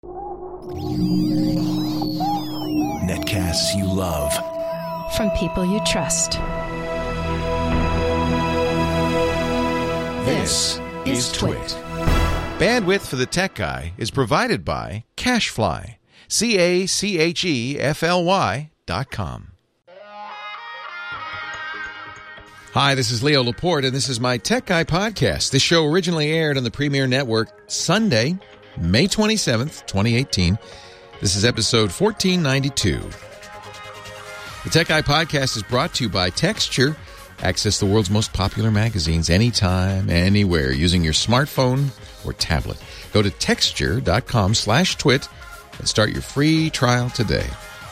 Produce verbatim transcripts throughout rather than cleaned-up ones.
Netcasts you love. From people you trust. This is Twit. Bandwidth for the Tech Guy is provided by CacheFly. C A C H E F L Y dot com. Hi, this is Leo Laporte, and this is my Tech Guy podcast. This show originally aired on the Premier Network Sunday, May twenty-seventh, twenty eighteen. This is episode fourteen ninety-two. The Tech Guy podcast is brought to you by Texture. Access the world's most popular magazines anytime, anywhere, using your smartphone or tablet. Go to texture.com slash twit and start your free trial today.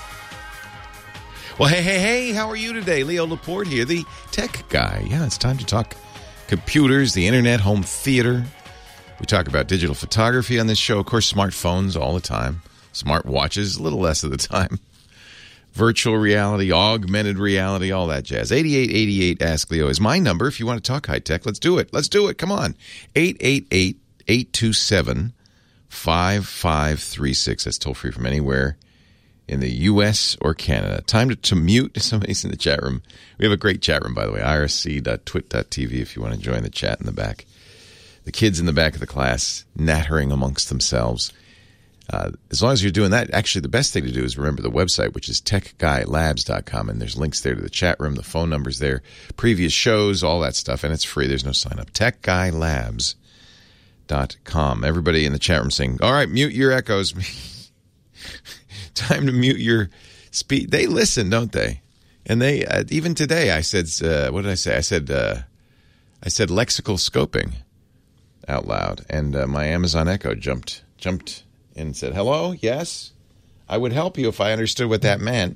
Well, hey, hey, hey, how are you today? Leo Laporte here, the Tech Guy. Yeah, it's time to talk computers, the internet, home theater. We talk about digital photography on this show. Of course, smartphones all the time. Smart watches, a little less of the time. Virtual reality, augmented reality, all that jazz. eighty-eight eighty-eight Ask Leo is my number. If you want to talk high tech, let's do it. Let's do it. Come on. eight eight eight, eight two seven, five five three six. That's toll free from anywhere in the U S or Canada. Time to, to mute. Somebody's in the chat room. We have a great chat room, by the way. I R C dot twit dot T V if you want to join the chat in the back. The kids in the back of the class nattering amongst themselves. Uh, as long as you're doing that, actually the best thing to do is remember the website, which is tech guy labs dot com, and there's links there to the chat room, the phone numbers there, previous shows, all that stuff, and it's free. There's no sign up. tech guy labs dot com. Everybody in the chat room saying, all right, mute your echoes. Time to mute your speed. They listen, don't they? And they, uh, even today, I said, uh, what did I say? I said, uh, I said lexical scoping out loud, and uh, my Amazon Echo jumped, jumped and said, hello, yes, I would help you if I understood what that meant.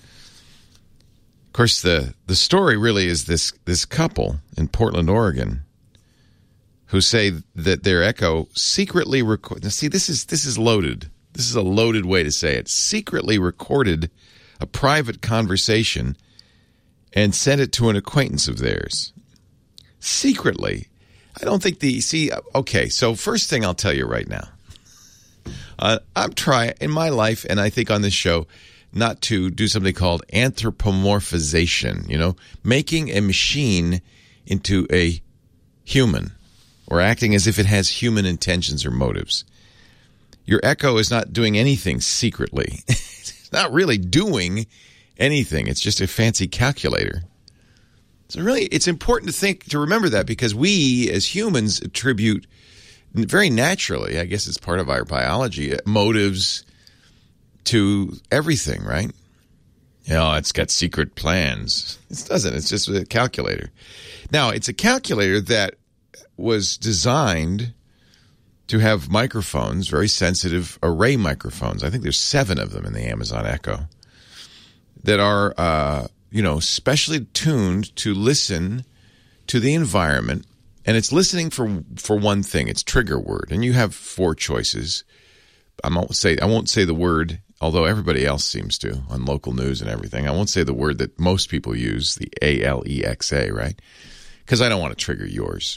Of course, the, the story really is this this couple in Portland, Oregon, who say that their Echo secretly recorded. See, this is this is loaded. This is a loaded way to say it. Secretly recorded a private conversation and sent it to an acquaintance of theirs. Secretly. I don't think the, see, okay, so first thing I'll tell you right now. Uh, I'm trying in my life, and I think on this show, not to do something called anthropomorphization, you know, making a machine into a human or acting as if it has human intentions or motives. Your Echo is not doing anything secretly. It's not really doing anything. It's just a fancy calculator. So really, it's important to think, to remember that, because we as humans attribute very naturally, I guess it's part of our biology, motives to everything, right? You know, it's got secret plans. It doesn't. It's just a calculator. Now, it's a calculator that was designed to have microphones, very sensitive array microphones. I think there's seven of them in the Amazon Echo that are, uh, you know, specially tuned to listen to the environment. And it's listening for for one thing. It's trigger word, and you have four choices. I won't say I won't say the word, although everybody else seems to on local news and everything. I won't say the word that most people use, the A L E X A, right? Because I don't want to trigger yours.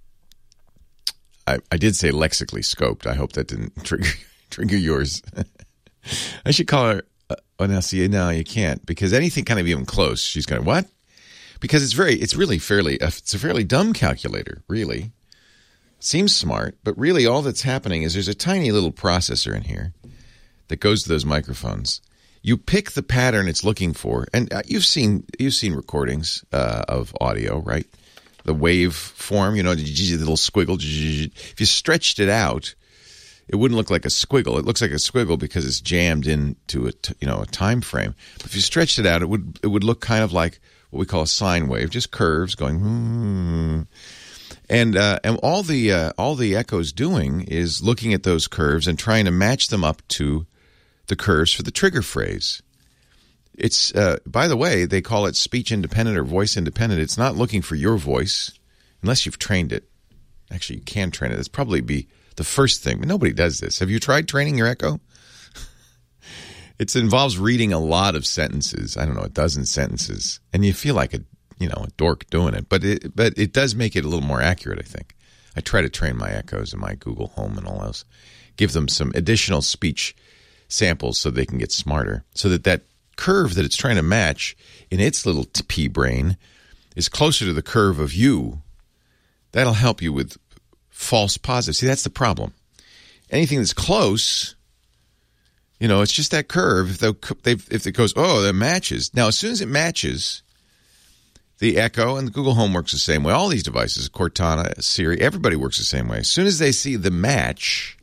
I, I did say lexically scoped. I hope that didn't trigger trigger yours. I should call her. Uh, oh, now see, no, you can't, because anything kind of even close, she's going, what? Because it's very, it's really fairly, it's a fairly dumb calculator, really. Seems smart, but really all that's happening is there's a tiny little processor in here that goes to those microphones. You pick the pattern it's looking for, and you've seen you've seen recordings uh, of audio, right? The wave form, you know, the little squiggle. If you stretched it out, it wouldn't look like a squiggle. It looks like a squiggle because it's jammed into a, you know, a time frame. But if you stretched it out, it would it would look kind of like what we call a sine wave, just curves going. Hmm. And uh, and all the uh, all the Echo's doing is looking at those curves and trying to match them up to the curves for the trigger phrase. It's uh, by the way, they call it speech independent or voice independent. It's not looking for your voice unless you've trained it. Actually, you can train it. It's probably be the first thing, but nobody does this. Have you tried training your Echo? It involves reading a lot of sentences. I don't know, a dozen sentences, and you feel like a you know a dork doing it. But it but it does make it a little more accurate, I think. I try to train my Echoes and my Google Home and all those give them some additional speech samples so they can get smarter, so that that curve that it's trying to match in its little pea brain is closer to the curve of you. That'll help you with false positives. See, that's the problem. Anything that's close, you know, it's just that curve. If, they, if it goes, oh, that matches. Now, as soon as it matches, the Echo and the Google Home works the same way. All these devices, Cortana, Siri, everybody works the same way. As soon as they see the match,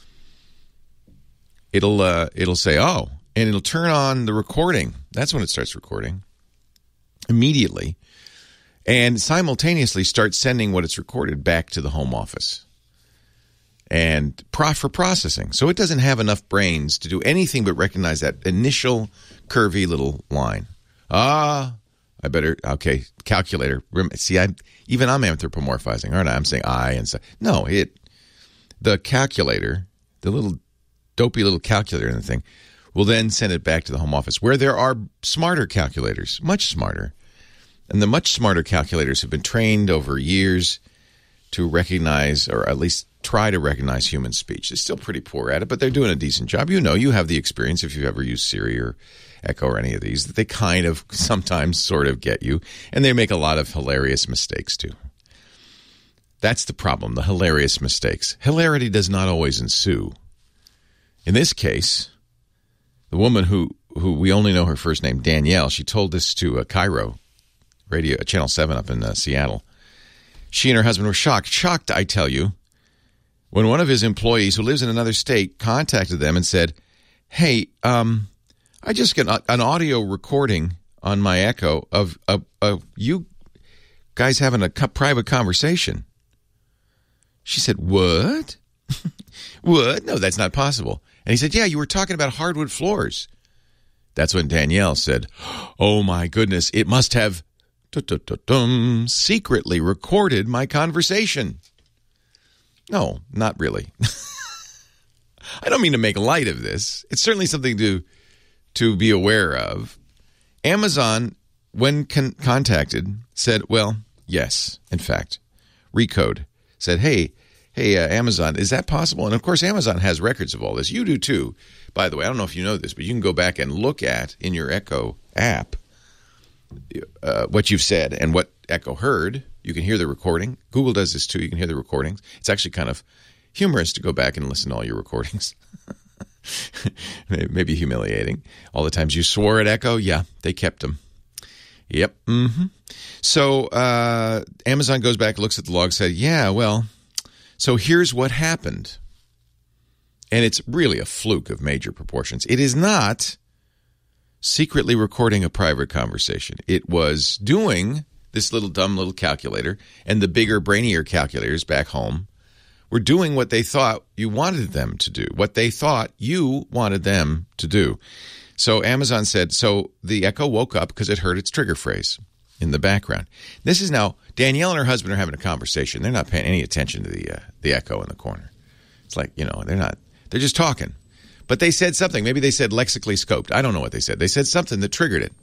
it'll uh, it'll say, oh, and it'll turn on the recording. That's when it starts recording immediately, and simultaneously start sending what it's recorded back to the home office and pro- for processing. So it doesn't have enough brains to do anything but recognize that initial curvy little line. Ah, I better, okay, calculator. See, I even I'm anthropomorphizing, aren't I? I'm saying I and so. No, it, the calculator, the little dopey little calculator in the thing, will then send it back to the home office where there are smarter calculators, much smarter. And the much smarter calculators have been trained over years to recognize, or at least try to recognize, human speech. They're still pretty poor at it, but they're doing a decent job. You know, you have the experience if you've ever used Siri or Echo or any of these, that they kind of sometimes sort of get you, and they make a lot of hilarious mistakes too. That's the problem, the hilarious mistakes. Hilarity does not always ensue. In this case, the woman who, who we only know her first name, Danielle, she told this to uh, Cairo Radio, uh, Channel seven up in uh, Seattle. She and her husband were shocked. Shocked, I tell you, when one of his employees who lives in another state contacted them and said, hey, um, I just got an audio recording on my Echo of, of, of you guys having a private conversation. She said, what? What? No, that's not possible. And he said, yeah, you were talking about hardwood floors. That's when Danielle said, oh my goodness, it must have secretly recorded my conversation. No, not really. I don't mean to make light of this. It's certainly something to to be aware of. Amazon, when con- contacted, said, well, yes, in fact. Recode said, hey, hey, uh, Amazon, is that possible? And, of course, Amazon has records of all this. You do, too. By the way, I don't know if you know this, but you can go back and look at, in your Echo app, uh, what you've said and what Echo heard. You can hear the recording. Google does this, too. You can hear the recordings. It's actually kind of humorous to go back and listen to all your recordings. Maybe humiliating. All the times you swore at Echo, yeah, they kept them. Yep. Mm-hmm. So uh, Amazon goes back, looks at the log, said, yeah, well, so here's what happened. And it's really a fluke of major proportions. It is not secretly recording a private conversation. It was doing this little dumb little calculator, and the bigger, brainier calculators back home were doing what they thought you wanted them to do, what they thought you wanted them to do. So Amazon said, so the Echo woke up because it heard its trigger phrase in the background. This is now, Danielle and her husband are having a conversation. They're not paying any attention to the uh, the Echo in the corner. It's like, you know, they're not, they're just talking. But they said something. Maybe they said lexically scoped. I don't know what they said. They said something that triggered it.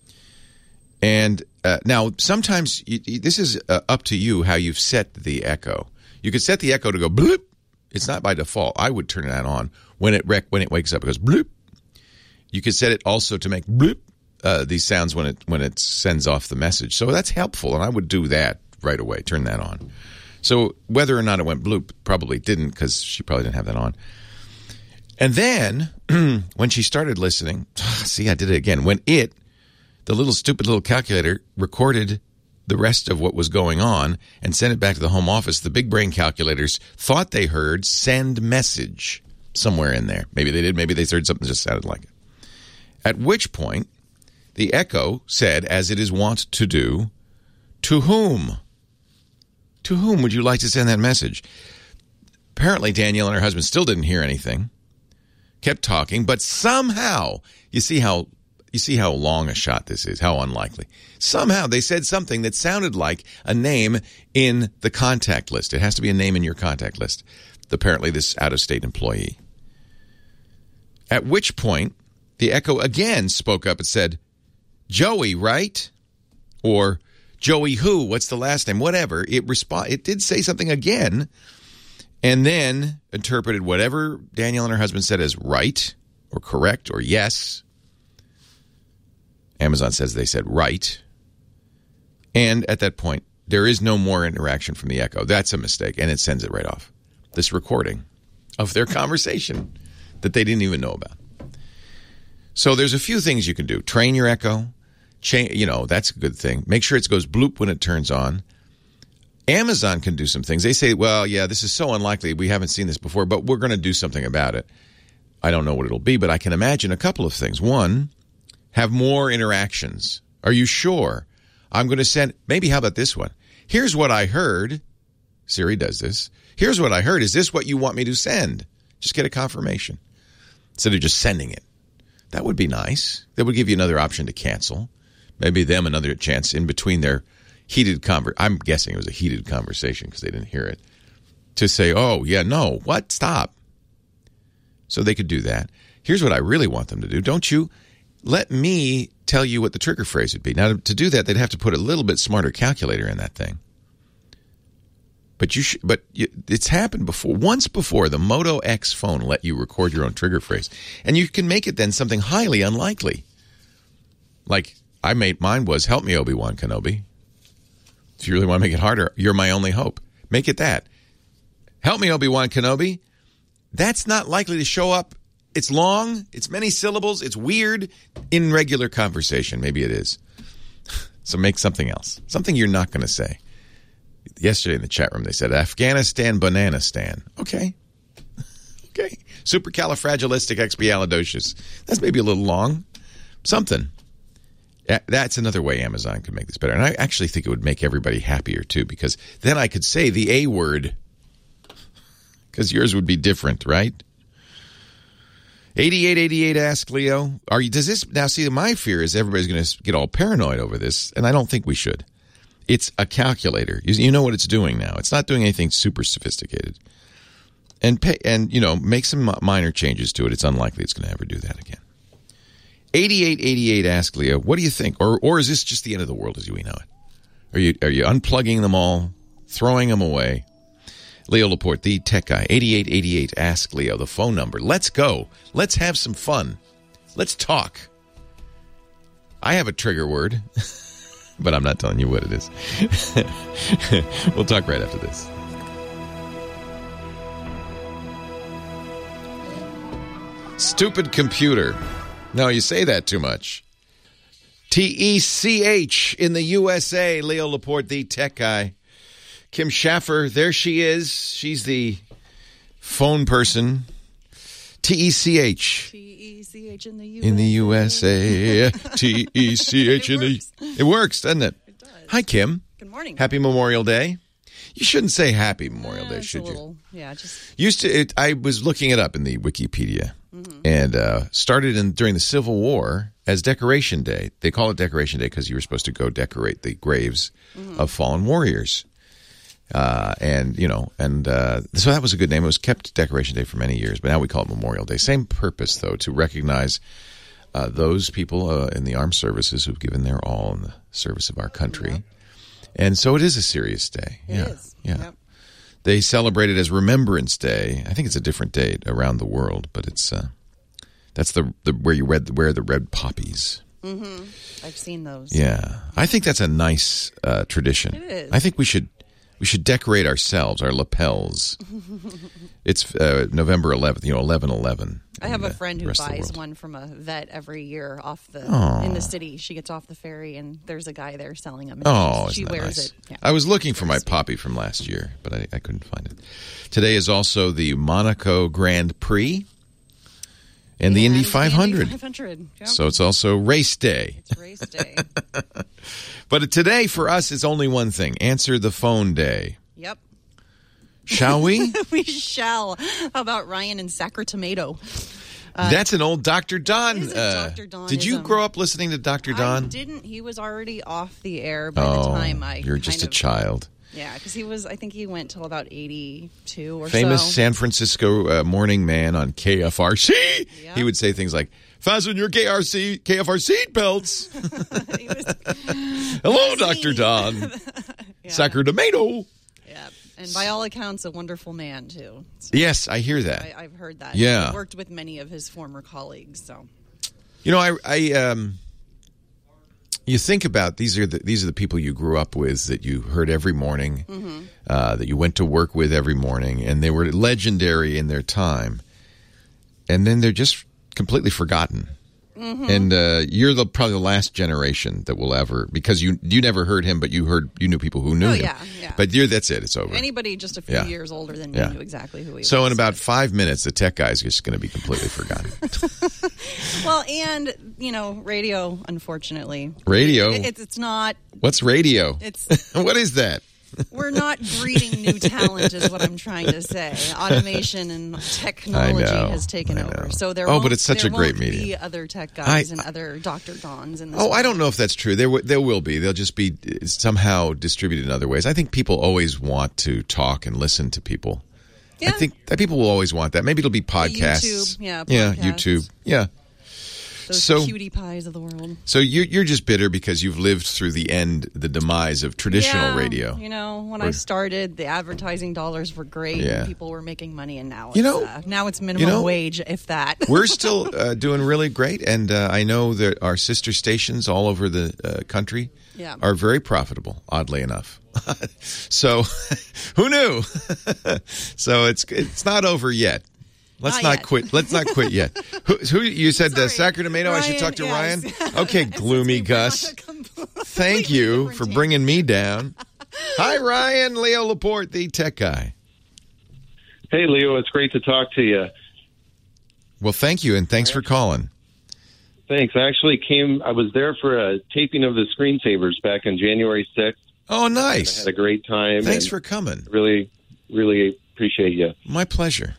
And uh, now, sometimes, you, you, this is uh, up to you how you've set the Echo. You could set the Echo to go bloop. It's not by default. I would turn that on when it rec- when it wakes up. It goes bloop. You could set it also to make bloop uh, these sounds when it when it sends off the message. So that's helpful, and I would do that right away. Turn that on. So whether or not it went bloop, probably didn't, because she probably didn't have that on. And then when she started listening, see, I did it again. When it, the little stupid little calculator, recorded the rest of what was going on and sent it back to the home office, the big brain calculators thought they heard send message somewhere in there. Maybe they did. Maybe they heard something that just sounded like it. At which point, the Echo said, as it is wont to do, to whom? To whom would you like to send that message? Apparently, Danielle and her husband still didn't hear anything, kept talking, but somehow, you see how you see how long a shot this is, how unlikely. Somehow they said something that sounded like a name in the contact list. It has to be a name in your contact list. Apparently, this out-of-state employee. At which point, the Echo again spoke up and said, Joey, right? Or Joey who? What's the last name? Whatever. It resp- It did say something again. and then interpreted whatever Danielle and her husband said as right or correct or yes. Amazon says they said right. And at that point, there is no more interaction from the Echo. That's a mistake, and it sends it right off. This recording of their conversation that they didn't even know about. So there's a few things you can do. Train your Echo. Cha- you know, that's a good thing. Make sure it goes bloop when it turns on. Amazon can do some things. They say, well, yeah, this is so unlikely. We haven't seen this before, but we're going to do something about it. I don't know what it'll be, but I can imagine a couple of things. One, have more interactions. Are you sure? I'm going to send, maybe how about this one? Here's what I heard. Siri does this. Here's what I heard. Is this what you want me to send? Just get a confirmation instead of just sending it. That would be nice. That would give you another option to cancel. Maybe them another chance in between their heated conver- I'm guessing it was a heated conversation because they didn't hear it. To say, oh, yeah, no, what? Stop. So they could do that. Here's what I really want them to do. Don't you let me tell you what the trigger phrase would be. Now, to do that, they'd have to put a little bit smarter calculator in that thing. But you, sh- but you, it's happened before. Once before, the Moto X phone let you record your own trigger phrase. And you can make it then something highly unlikely. Like, I made mine was, help me, Obi-Wan Kenobi. If you really want to make it harder, you're my only hope. Make it that. Help me, Obi-Wan Kenobi. That's not likely to show up. It's long. It's many syllables. It's weird in regular conversation. Maybe it is. So make something else. Something you're not going to say. Yesterday in the chat room, they said, Afghanistan, Bananistan. Okay. Okay. Supercalifragilisticexpialidocious. That's maybe a little long. Something. That's another way Amazon could make this better. And I actually think it would make everybody happier, too, because then I could say the A word. Because yours would be different, right? eighty-eight eighty-eight Ask Leo. Are you, does this, now see, my fear is everybody's going to get all paranoid over this, and I don't think we should. It's a calculator. You, you know what it's doing now. It's not doing anything super sophisticated. And, pay, and you know, make some minor changes to it. It's unlikely it's going to ever do that again. eighty-eight eighty-eight Ask Leo. What do you think? Or or is this just the end of the world as we know it? Are you are you unplugging them all, throwing them away? Leo Laporte, the tech guy. eighty-eight eighty-eight Ask Leo, the phone number. Let's go. Let's have some fun. Let's talk. I have a trigger word, but I'm not telling you what it is. We'll talk right after this. Stupid computer. No, you say that too much. T E C H in the U S A. Leo Laporte, the tech guy. Kim Schaffer, there she is. She's the phone person. T E C H. T E C H in the U S A. In the U S A. T E C H in the... It works, doesn't it? It does. Hi, Kim. Good morning. Happy Memorial Day. You shouldn't say Happy Memorial uh, Day, should little, you? Yeah, just... Used to... It, I was looking it up in the Wikipedia. Mm-hmm. And uh, started in during the Civil War as Decoration Day. They call it Decoration Day because you were supposed to go decorate the graves mm-hmm. of fallen warriors. Uh, and, you know, and uh, so that was a good name. It was kept Decoration Day for many years, but now we call it Memorial Day. Same purpose, though, to recognize uh, those people uh, in the armed services who've given their all in the service of our country. Yep. And so it is a serious day. It yeah. is. Yeah. Yep. They celebrate it as Remembrance Day. I think it's a different date around the world, but it's uh, that's the, the where you read wear the red poppies. Mm-hmm. I've seen those. Yeah, I think that's a nice uh, tradition. It is. I think we should we should decorate ourselves, our lapels. It's uh, November eleventh, you know, eleven eleven. I have a friend who buys one from a vet every year off the Aww. in the city. She gets off the ferry, and there's a guy there selling them. And oh, she isn't that wears nice? it. Yeah. I was looking for my poppy from last year, but I, I couldn't find it. Today is also the Monaco Grand Prix and, and the Indy five hundred. Indy five hundred. Yep. So it's also race day. It's race day. But today for us is only one thing: answer the phone day. Yep. Shall we? We shall. How about Ryan and Sacratomato? Uh, That's an old Doctor Don. Is uh, Doctor Don did you grow up listening to Doctor Don? I didn't. He was already off the air by oh, the time I. You're just kind a of, child. Yeah, because he was. I think he went till about eighty-two or Famous so. Famous San Francisco uh, morning man on K F R C. Yep. He would say things like, "Fasten your K R C K F R seat belts." was, Hello, Doctor Don. Yeah. Sacratomato. Yeah. And by all accounts, a wonderful man, too. So yes, I hear that. I, I've heard that. Yeah. He worked with many of his former colleagues, so... You know, I, I um, you think about these are the these are the people you grew up with that you heard every morning, mm-hmm. uh, that you went to work with every morning, and they were legendary in their time, and then they're just completely forgotten. Mm-hmm. And uh, you're the probably the last generation that will ever, because you you never heard him, but you heard you knew people who knew oh, him. Yeah, yeah. But you're that's it. It's over. Anybody just a few yeah. years older than me yeah. knew exactly who he was. So in about five minutes, the tech guy is just going to be completely forgotten. Well, and you know, radio, unfortunately, radio. It, it's it's not. What's radio? It's what is that? We're not breeding new talent, is what I'm trying to say. Automation and technology know, has taken I know. over. So there oh, won't, but it's such there a great won't medium. Be other tech guys I, and other Doctor Dons in this. Oh, world. I don't know if that's true. There, w- there will be. They'll just be somehow distributed in other ways. I think people always want to talk and listen to people. Yeah. I think that people will always want that. Maybe it'll be podcasts. YouTube, yeah, yeah, podcasts. YouTube, yeah. Those so, cutie pies of the world. So you're you're just bitter because you've lived through the end, the demise of traditional yeah, radio. You know, when Or, I started, the advertising dollars were great. Yeah. And people were making money, and now it's, you know, uh, now it's minimum you know, wage, if that. We're still uh, doing really great, and uh, I know that our sister stations all over the uh, country yeah. are very profitable. Oddly enough, so who knew? So it's it's not over yet. Let's not not, yet. quit. Let's not quit yet. Who, who you said? Uh, Sacramento. I should talk to yes. Ryan. Okay, gloomy Gus. Thank you for team. bringing me down. Hi, Ryan. Leo Laporte, the tech guy. Hey, Leo. It's great to talk to you. Well, thank you, and thanks for calling. Thanks. I actually came. I was there for a taping of the Screensavers back on January sixth. Oh, nice. I had a great time. Thanks for coming. Really, really appreciate you. My pleasure.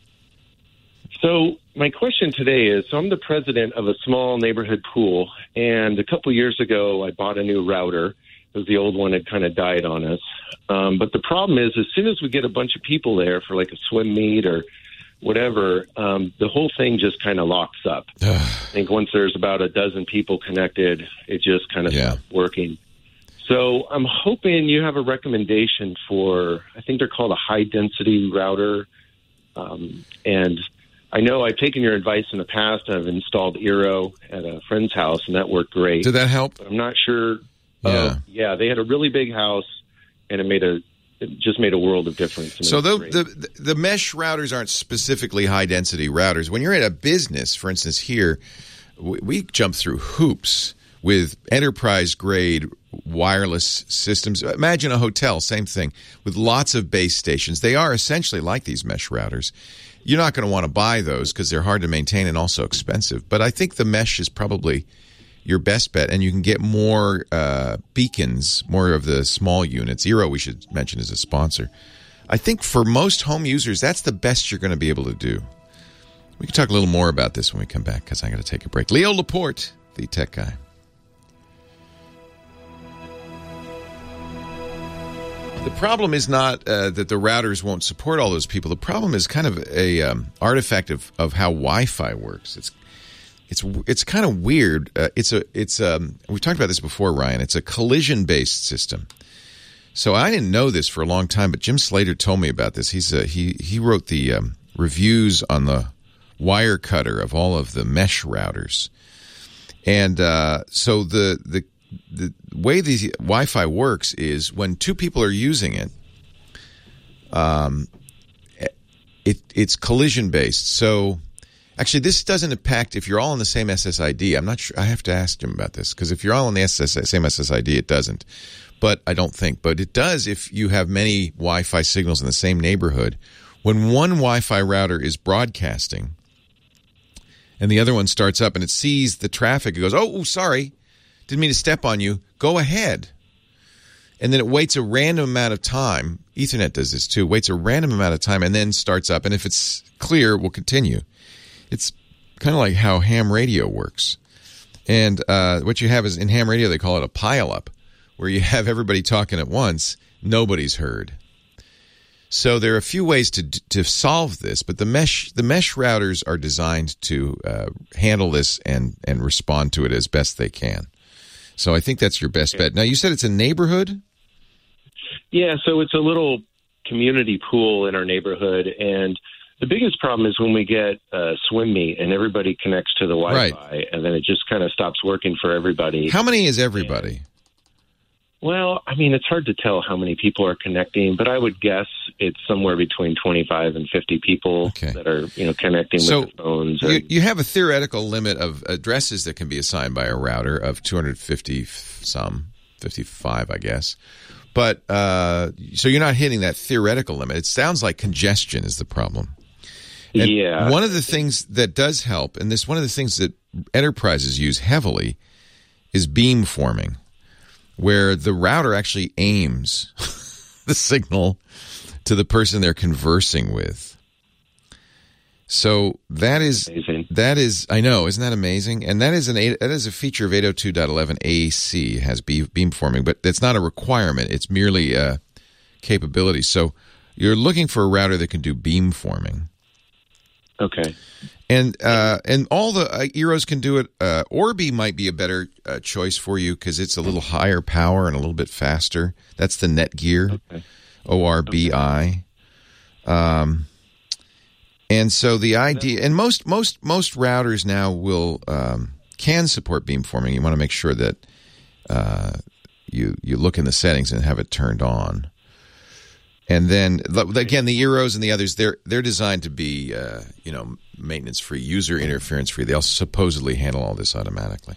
So my question today is, so I'm the president of a small neighborhood pool, and a couple years ago I bought a new router because the old one had kind of died on us. Um, but the problem is, as soon as we get a bunch of people there for like a swim meet or whatever, um, the whole thing just kind of locks up. I think once there's about a dozen people connected, it just kind of yeah. stops working. So I'm hoping you have a recommendation for, I think they're called a high-density router, um, and I know I've taken your advice in the past. I've installed Eero at a friend's house, and that worked great. Did that help? But I'm not sure. Yeah. Uh, yeah, they had a really big house, and it made a it just made a world of difference. So the, the the mesh routers aren't specifically high density routers. When you're at a business, for instance, here we, we jump through hoops with enterprise grade wireless systems. Imagine a hotel, same thing, with lots of base stations. They are essentially like these mesh routers. You're not going to want to buy those because they're hard to maintain and also expensive. But I think the mesh is probably your best bet, and you can get more uh, beacons, more of the small units. Eero, we should mention, is a sponsor. I think for most home users, that's the best you're going to be able to do. We can talk a little more about this when we come back because I got to take a break. Leo Laporte, the tech guy. The problem is not uh, that the routers won't support all those people. The problem is kind of a um, artifact of, of how Wi-Fi works. It's it's it's kind of weird. Uh, it's a it's um we've talked about this before, Ryan. It's a collision based system. So I didn't know this for a long time, but Jim Slater told me about this. He's uh, he he wrote the um, reviews on the wire cutter of all of the mesh routers, and uh, so the the. The way the Wi-Fi works is when two people are using it, um, it it's collision based. So, actually, this doesn't impact if you're all on the same S S I D. I'm not sure. I have to ask him about this because if you're all on the S S, same S S I D, it doesn't. But I don't think. But it does if you have many Wi-Fi signals in the same neighborhood. When one Wi-Fi router is broadcasting, and the other one starts up and it sees the traffic, it goes, "Oh, sorry. Didn't mean to step on you. Go ahead." And then it waits a random amount of time. Ethernet does this too. Waits a random amount of time and then starts up. And if it's clear, we'll continue. It's kind of like how ham radio works. And uh, what you have is in ham radio, they call it a pile-up, where you have everybody talking at once. Nobody's heard. So there are a few ways to to solve this, but the mesh the mesh routers are designed to uh, handle this and and respond to it as best they can. So I think that's your best bet. Now, you said it's a neighborhood? Yeah, so it's a little community pool in our neighborhood, and the biggest problem is when we get a swim meet and everybody connects to the Wi-Fi, Right. and then it just kind of stops working for everybody. How many is everybody? Well, I mean, it's hard to tell how many people are connecting, but I would guess it's somewhere between twenty-five and fifty people Okay. that are, you know, connecting So with their phones. you, And, you have a theoretical limit of addresses that can be assigned by a router of two hundred fifty some, fifty-five, I guess. But uh, so you're not hitting that theoretical limit. It sounds like congestion is the problem. And yeah. one of the things that does help, and this one of the things that enterprises use heavily, is beamforming, where the router actually aims the signal to the person they're conversing with. So that is Amazing. that is I know, isn't that amazing? And that is an eight, that is a feature of eight oh two dot eleven A C, has beam, beamforming, but it's not a requirement. It's merely a capability. So you're looking for a router that can do beamforming. Okay. And uh, and all the uh, Eeros can do it. Uh, Orbi might be a better uh, choice for you because it's a little higher power and a little bit faster. That's the Netgear, Okay. O R B I. Um, and so the idea, and most most most routers now will um, can support beamforming. You want to make sure that uh, you you look in the settings and have it turned on. And then again, the Eeros and the others, they're they're designed to be uh, you know maintenance free, user interference free. They also supposedly handle all this automatically.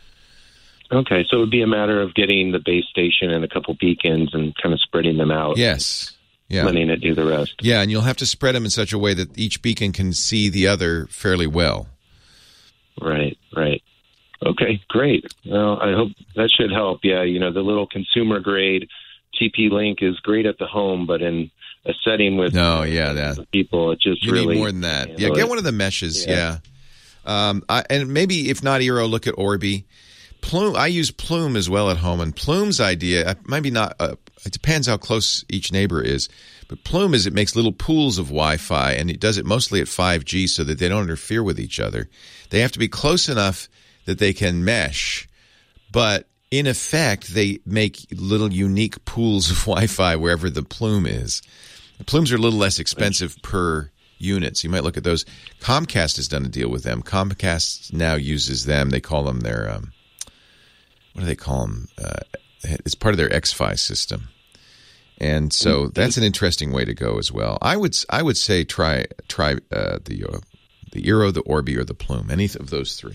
Okay, so it would be a matter of getting the base station and a couple beacons and kind of spreading them out. Yes. Yeah. Letting it do the rest. Yeah, and you'll have to spread them in such a way that each beacon can see the other fairly well. Right, right. Okay, great. Well, I hope that should help. Yeah, you know, the little consumer grade T P Link is great at the home, but in a setting with No, yeah, that people, it just you really need more than that. Yeah, handle get it. one of the meshes. Yeah, Yeah. Um, I, and maybe if not Eero, look at Orbi. Plume. I use Plume as well at home, and Plume's idea maybe not. Uh, it depends how close each neighbor is, but Plume is it makes little pools of Wi-Fi, and it does it mostly at five G so that they don't interfere with each other. They have to be close enough that they can mesh, but in effect, they make little unique pools of Wi-Fi wherever the plume is. The plumes are a little less expensive per unit, so you might look at those. Comcast has done a deal with them. Comcast now uses them. They call them their, um, what do they call them? Uh, it's part of their X-Fi system. And so that's an interesting way to go as well. I would I would say try try uh, the uh, the Eero, the Orbi, or the Plume. Any of those three.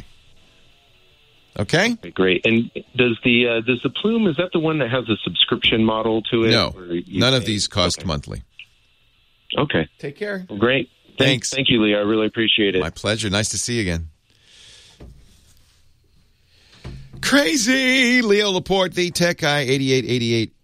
Okay. Okay, great. And does the uh, does the Plume, is that the one that has a subscription model to it? No, Or you none of pay- these cost okay. monthly. Okay. Take care. Well, great. Thank- Thanks. Thank you, Lee. I really appreciate it. My pleasure. Nice to see you again. Crazy Leo Laporte, the tech guy, eighty-eight eighty-eight.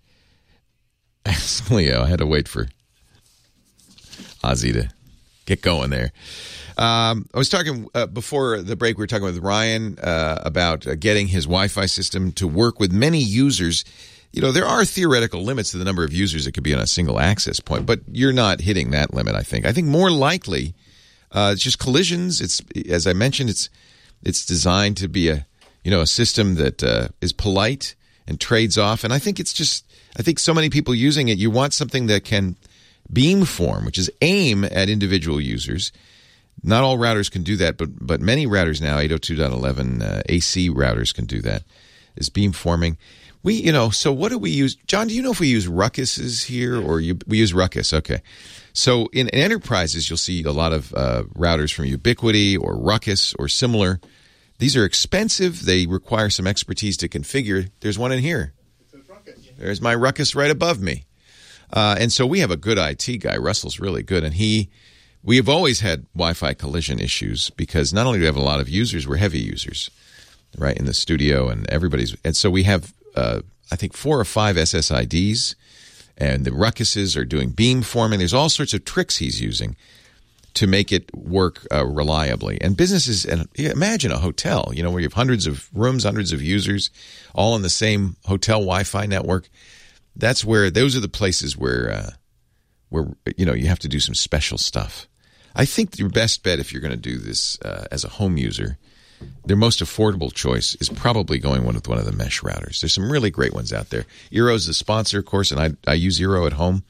Ask Leo. I had to wait for Ozzy to get going there. Um, I was talking uh, before the break. We were talking with Ryan uh, about uh, getting his Wi-Fi system to work with many users. You know, there are theoretical limits to the number of users that could be on a single access point, but you're not hitting that limit. I think. I think more likely, uh, it's just collisions. It's as I mentioned, it's it's designed to be a you know a system that uh, is polite and trades off. And I think it's just I think so many people using it. You want something that can beamform, which is aim at individual users. Not all routers can do that, but but many routers now, eight oh two dot eleven uh, A C routers can do that, is beamforming. We, you know, so what do we use? John, do you know if we use Ruckuses here or you, we use Ruckus? Okay. So in, in enterprises, you'll see a lot of uh, routers from Ubiquiti or Ruckus or similar. These are expensive. They require some expertise to configure. There's one in here. There's my Ruckus right above me. Uh, and so we have a good I T guy. Russell's really good. And he... We have always had Wi-Fi collision issues because not only do we have a lot of users, we're heavy users, right, in the studio, and everybody's. And so we have, uh, I think, four or five S S I Ds, and the Ruckuses are doing beamforming. There's all sorts of tricks he's using to make it work uh, reliably. And businesses, and imagine a hotel, you know, where you have hundreds of rooms, hundreds of users, all in the same hotel Wi-Fi network. That's where those are the places where, uh, where you know, you have to do some special stuff. I think your best bet if you're going to do this uh, as a home user, their most affordable choice is probably going one with one of the mesh routers. There's some really great ones out there. Eero's the sponsor, of course, and I, I use Eero at home.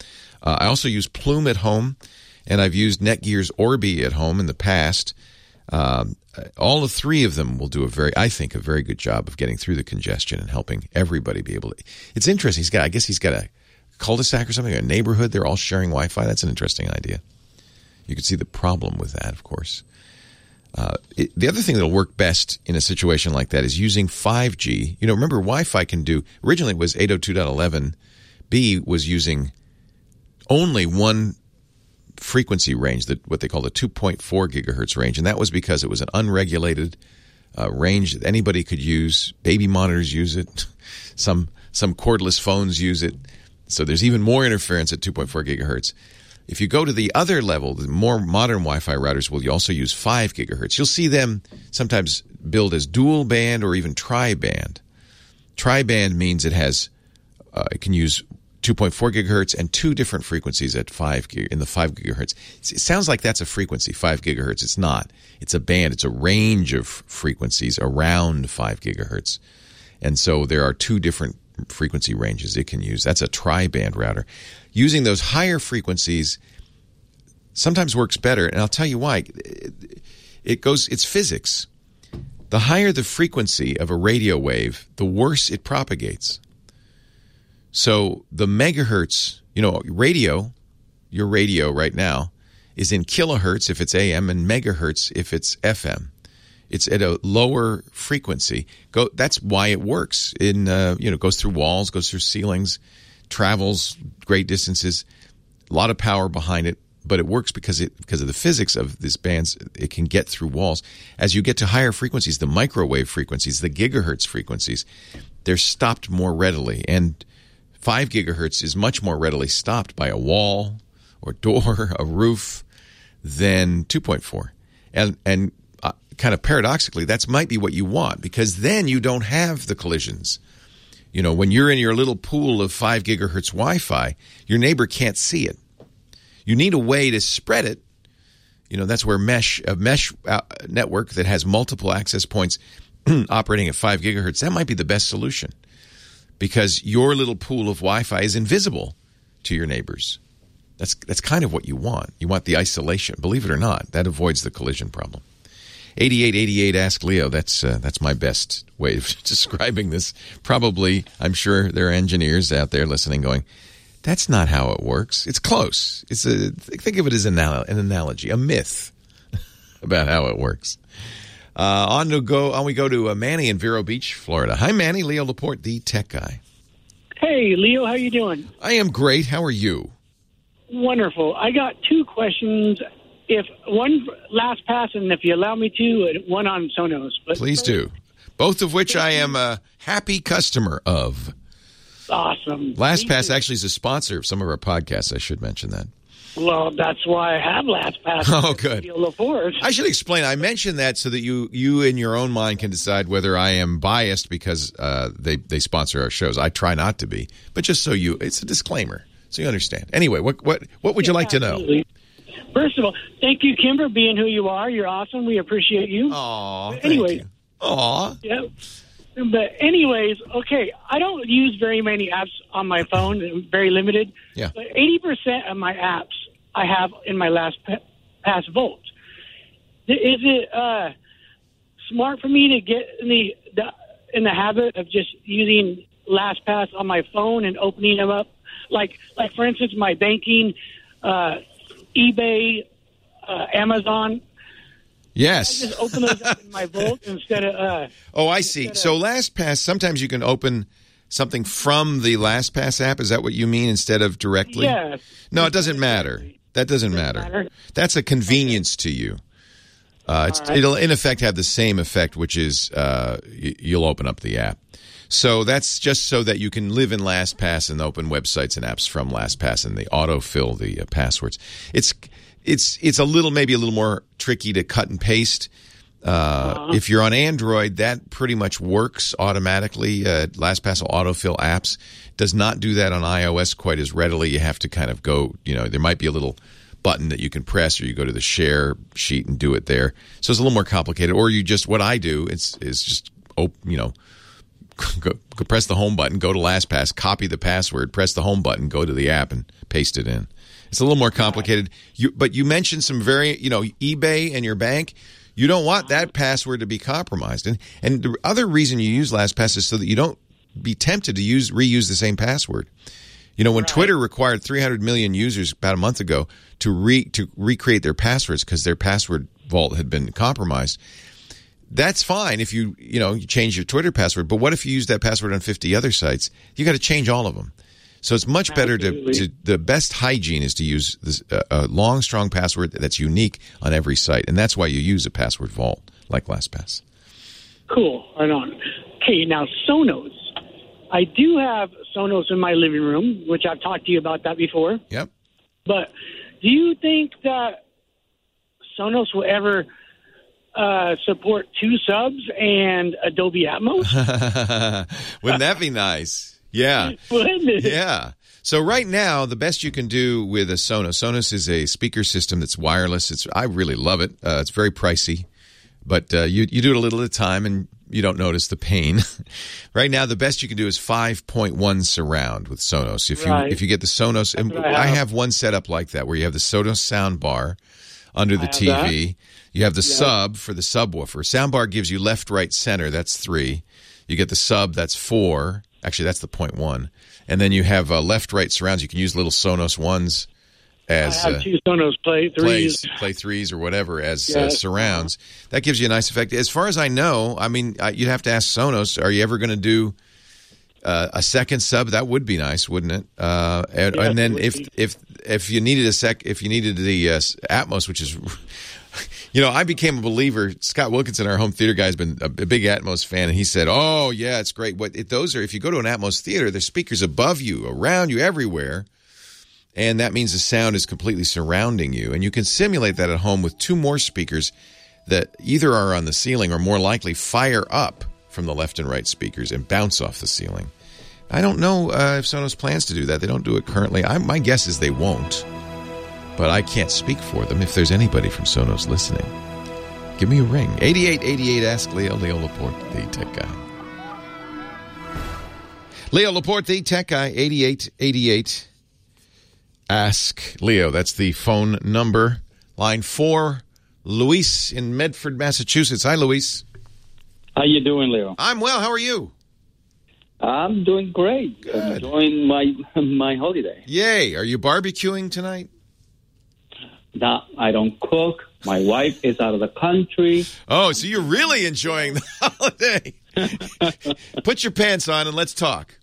Uh, I also use Plume at home, and I've used Netgear's Orbi at home in the past. Um, all of three of them will do a very, I think, a very good job of getting through the congestion and helping everybody be able to. It's interesting. He's got, I guess he's got a cul-de-sac or something, a neighborhood. They're all sharing Wi-Fi. That's an interesting idea. You can see the problem with that, of course. Uh, it, the other thing that'll work best in a situation like that is using five G. You know, remember, Wi-Fi can do, originally it was eight oh two dot eleven b was using only one frequency range, that what they call the two point four gigahertz range, and that was because it was an unregulated uh, range that anybody could use. Baby monitors use it. Some some cordless phones use it. So there's even more interference at two point four gigahertz. If you go to the other level, the more modern Wi-Fi routers will also use five gigahertz. You'll see them sometimes billed as dual band or even tri-band. Tri-band means it has uh, it can use two point four gigahertz and two different frequencies at five in the five gigahertz. It sounds like that's a frequency, five gigahertz. It's not. It's a band. It's a range of frequencies around five gigahertz. And so there are two different frequency ranges it can use. That's a tri-band router. Using those higher frequencies sometimes works better, and I'll tell you why. It goes, it's physics. The higher the frequency of a radio wave, the worse it propagates. So the megahertz, you know, radio, your radio right now, is in kilohertz if it's A M and megahertz if it's F M. It's at a lower frequency. Go. That's why it works. In uh, you know, goes through walls, goes through ceilings, travels great distances. A lot of power behind it, but it works because it because of the physics of these bands. It can get through walls. As you get to higher frequencies, the microwave frequencies, the gigahertz frequencies, they're stopped more readily. And five gigahertz is much more readily stopped by a wall or door, a roof, than two point four. And and uh, kind of paradoxically, that might be what you want, because then you don't have the collisions. You know, when you're in your little pool of five gigahertz Wi-Fi, your neighbor can't see it. You need a way to spread it. You know, that's where mesh a mesh uh, network that has multiple access points operating at five gigahertz, that might be the best solution, because your little pool of Wi-Fi is invisible to your neighbors. That's that's kind of what you want. You want the isolation. Believe it or not, that avoids the collision problem. eighty-eight eighty-eight, ask Leo. That's uh, that's my best way of describing this. Probably, I'm sure there are engineers out there listening going, that's not how it works. It's close. It's a think of it as an, an analogy, a myth about how it works. Uh, on to go. On we go to uh, Manny in Vero Beach, Florida. Hi, Manny. Leo Laporte, the tech guy. Hey, Leo. How you doing? I am great. How are you? Wonderful. I got two questions. If one LastPass, and if you allow me to, one on Sonos. But Please do. Both of which I am a happy customer of. Awesome. LastPass actually is a sponsor of some of our podcasts. I should mention that. Well, that's why I have LastPass. Oh, good. Laporte. I should explain. I mentioned that so that you, you in your own mind can decide whether I am biased because uh, they they sponsor our shows. I try not to be, but just so you, it's a disclaimer so you understand. Anyway, what what what would you Yeah, like to know? absolutely. First of all, thank you, Kim, for being who you are. You're awesome. We appreciate you. Aw, thank anyway, you. Aw. Yeah. But anyways, okay, I don't use very many apps on my phone, very limited. Yeah. But eighty percent of my apps I have in my LastPass Vault. Is it uh, smart for me to get in the, the in the habit of just using LastPass on my phone and opening them up? Like, like for instance, my banking, uh, eBay, uh, Amazon. Yes. I just open those up in my Vault instead of... Uh, oh, I see. So LastPass, sometimes you can open something from the LastPass app. Is that what you mean, instead of directly? Yes. No, it doesn't matter. That doesn't matter. matter? That's a convenience to you. Uh, it's, right. It'll, in effect, have the same effect, which is uh, y- you'll open up the app. So that's just so that you can live in LastPass and open websites and apps from LastPass, and they autofill the uh, passwords. It's it's it's a little maybe a little more tricky to cut and paste. Uh, uh-huh. If you're on Android, that pretty much works automatically. Uh, LastPass will autofill apps. Does not do that on iOS quite as readily. You have to kind of go, you know, there might be a little button that you can press, or you go to the share sheet and do it there. So it's a little more complicated. Or you just, what I do is, is just, op, you know, go, go press the home button, go to LastPass, copy the password, press the home button, go to the app, and paste it in. It's a little more complicated. You, but you mentioned some very, you know, eBay and your bank. You don't want that password to be compromised. And and the other reason you use LastPass is so that you don't be tempted to use reuse the same password. You know, when right. Twitter required three hundred million users about a month ago to re to recreate their passwords because their password vault had been compromised, that's fine if you, you know, you change your Twitter password. But what if you use that password on fifty other sites? You got to change all of them. So it's much better to, to the best hygiene is to use this, uh, a long, strong password that's unique on every site. And that's why you use a password vault like LastPass. Cool. Right on. Okay, now Sonos. I do have Sonos in my living room, which I've talked to you about that before. Yep. But do you think that Sonos will ever uh, support two subs and Dolby Atmos? Wouldn't that be nice? Yeah. Yeah. So right now, the best you can do with a Sonos, Sonos is a speaker system that's wireless. It's I really love it. Uh, it's very pricey, but uh, you you do it a little at a time, and you don't notice the pain. Right now, the best you can do is five point one surround with Sonos. If you right. if you get the Sonos, and I have. I have one set up like that where you have the Sonos sound bar under the T V. That. You have the yeah. sub for the subwoofer. Soundbar gives you left, right, center. That's three. You get the sub. That's four. Actually, that's the point one. And then you have uh, left, right surrounds. You can use little Sonos ones as I have two Sonos play threes, plays, play threes or whatever as yeah. uh, surrounds. That gives you a nice effect. As far as I know, I mean, uh, you'd have to ask Sonos. Are you ever going to do uh, a second sub? That would be nice, wouldn't it? Uh, and, yeah, and then if be. if if you needed a sec, if you needed the uh, Atmos, which is. You know, I became a believer. Scott Wilkinson, our home theater guy, has been a big Atmos fan, and he said, "Oh, yeah, it's great." What it, those are? If you go to an Atmos theater, there's speakers above you, around you, everywhere, and that means the sound is completely surrounding you. And you can simulate that at home with two more speakers that either are on the ceiling or more likely fire up from the left and right speakers and bounce off the ceiling. I don't know uh, if Sonos plans to do that. They don't do it currently. I, my guess is they won't. But I can't speak for them. If there's anybody from Sonos listening, give me a ring. eighty-eight eighty-eight, ask Leo. Leo Laporte, the tech guy. Leo Laporte, the tech guy, eighty-eight eighty-eight, ask Leo. That's the phone number. Line four, Luis in Medford, Massachusetts. Hi, Luis. How you doing, Leo? I'm well. How are you? I'm doing great. Good. Enjoying my my holiday. Yay. Are you barbecuing tonight? No, I don't cook. My wife is out of the country. Oh, so you're really enjoying the holiday. Put your pants on and let's talk.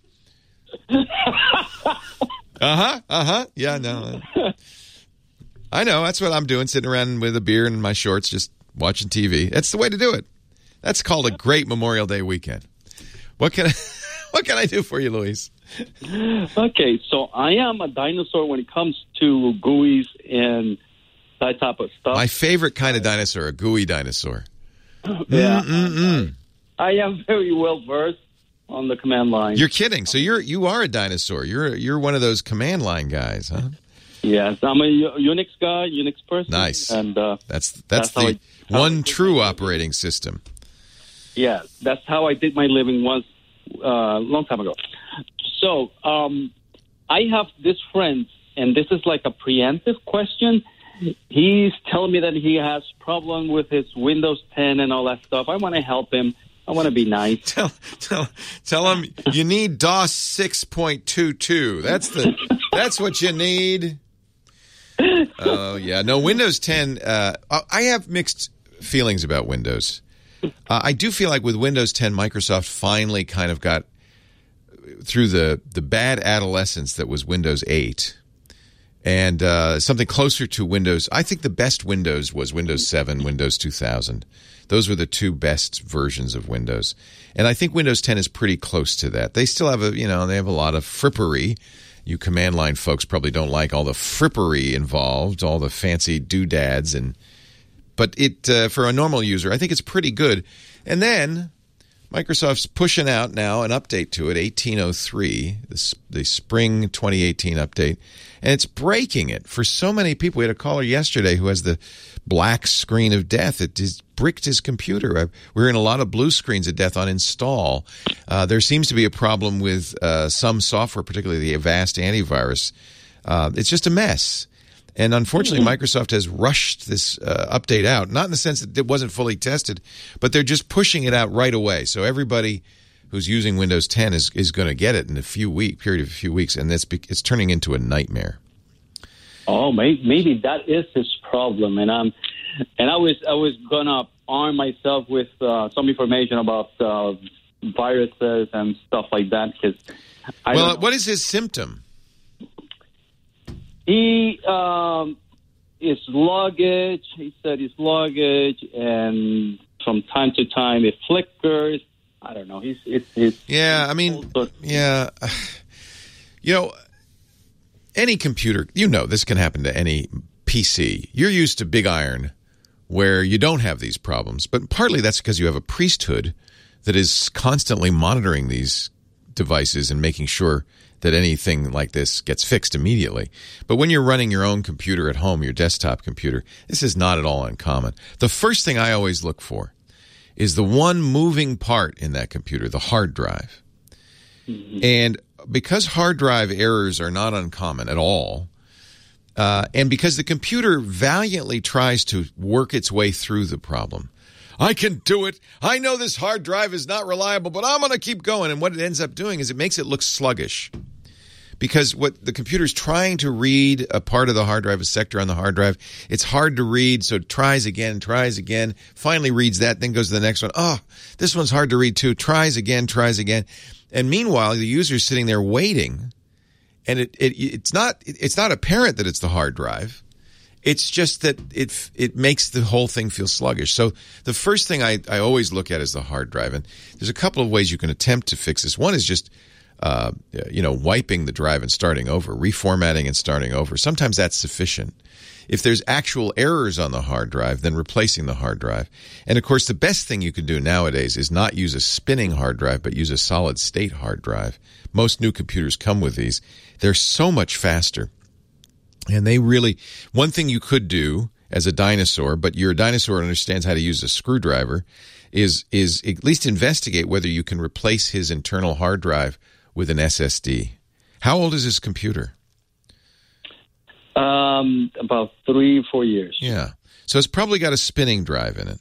Uh-huh, uh-huh. Yeah, no. I know. That's what I'm doing, sitting around with a beer and my shorts, just watching T V. That's the way to do it. That's called a great Memorial Day weekend. What can I, what can I do for you, Luis? Okay, so I am a dinosaur when it comes to G U Is and that type of stuff. My favorite kind of dinosaur, a gooey dinosaur. Yeah, Mm-mm-mm. I am very well versed on the command line. You're kidding. So you're you are a dinosaur. You're you're one of those command line guys, huh? Yes, I'm a Unix guy, Unix person. Nice. And uh, that's that's, that's the I, one true operating system. Yeah, that's how I did my living once a uh, long time ago. So um, I have this friend, and this is like a preemptive question. He's telling me that he has problem with his Windows ten and all that stuff. I want to help him. I want to be nice. Tell, tell, tell him you need DOS six point two two. That's the that's what you need. Oh, yeah. No, Windows ten, uh, I have mixed feelings about Windows. Uh, I do feel like with Windows ten, Microsoft finally kind of got through the, the bad adolescence that was Windows eight and uh, something closer to Windows. I think the best Windows was Windows seven, Windows two thousand. Those were the two best versions of Windows. And I think Windows ten is pretty close to that. They still have a, you know, they have a lot of frippery. You command line folks probably don't like all the frippery involved, all the fancy doodads, and but it uh, for a normal user, I think it's pretty good. And then Microsoft's pushing out now an update to it, eighteen oh three, the, the spring twenty eighteen update, and it's breaking it for so many people. We had a caller yesterday who has the black screen of death. It just bricked his computer. We're in a lot of blue screens of death on install. Uh, there seems to be a problem with uh, some software, particularly the Avast antivirus. Uh, it's just a mess. And unfortunately, Microsoft has rushed this uh, update out, not in the sense that it wasn't fully tested, but they're just pushing it out right away. So everybody who's using Windows ten is, is going to get it in a few week period of a few weeks, and it's, it's turning into a nightmare. Oh, maybe, maybe that is his problem, and um, and I was I was gonna arm myself with uh, some information about uh, viruses and stuff like that. Because well, what is his symptom? He um, is luggage. He said his luggage, and from time to time it flickers. I don't know. He's it's, it's yeah. I mean, yeah. You know, any computer. You know, this can happen to any P C. You're used to Big Iron, where you don't have these problems, but partly that's because you have a priesthood that is constantly monitoring these devices and making sure that anything like this gets fixed immediately. But when you're running your own computer at home, your desktop computer, this is not at all uncommon. The first thing I always look for is the one moving part in that computer, the hard drive. Mm-hmm. And because hard drive errors are not uncommon at all, uh, and because the computer valiantly tries to work its way through the problem, I can do it. I know this hard drive is not reliable, but I'm going to keep going. And what it ends up doing is it makes it look sluggish. Because what the computer's trying to read a part of the hard drive, a sector on the hard drive, it's hard to read, so it tries again, tries again, finally reads that, then goes to the next one. Oh, this one's hard to read too. Tries again, tries again. And meanwhile, the user's sitting there waiting, and it, it it's not it's not apparent that it's the hard drive. It's just that it it makes the whole thing feel sluggish. So the first thing I, I always look at is the hard drive. And there's a couple of ways you can attempt to fix this. One is just, uh, you know, wiping the drive and starting over, reformatting and starting over. Sometimes that's sufficient. If there's actual errors on the hard drive, then replacing the hard drive. And, of course, the best thing you can do nowadays is not use a spinning hard drive, but use a solid-state hard drive. Most new computers come with these. They're so much faster. And they really, one thing you could do as a dinosaur, but you're a dinosaur and understands how to use a screwdriver, is is at least investigate whether you can replace his internal hard drive with an S S D. How old is his computer? Um, about three, four years. Yeah. So it's probably got a spinning drive in it.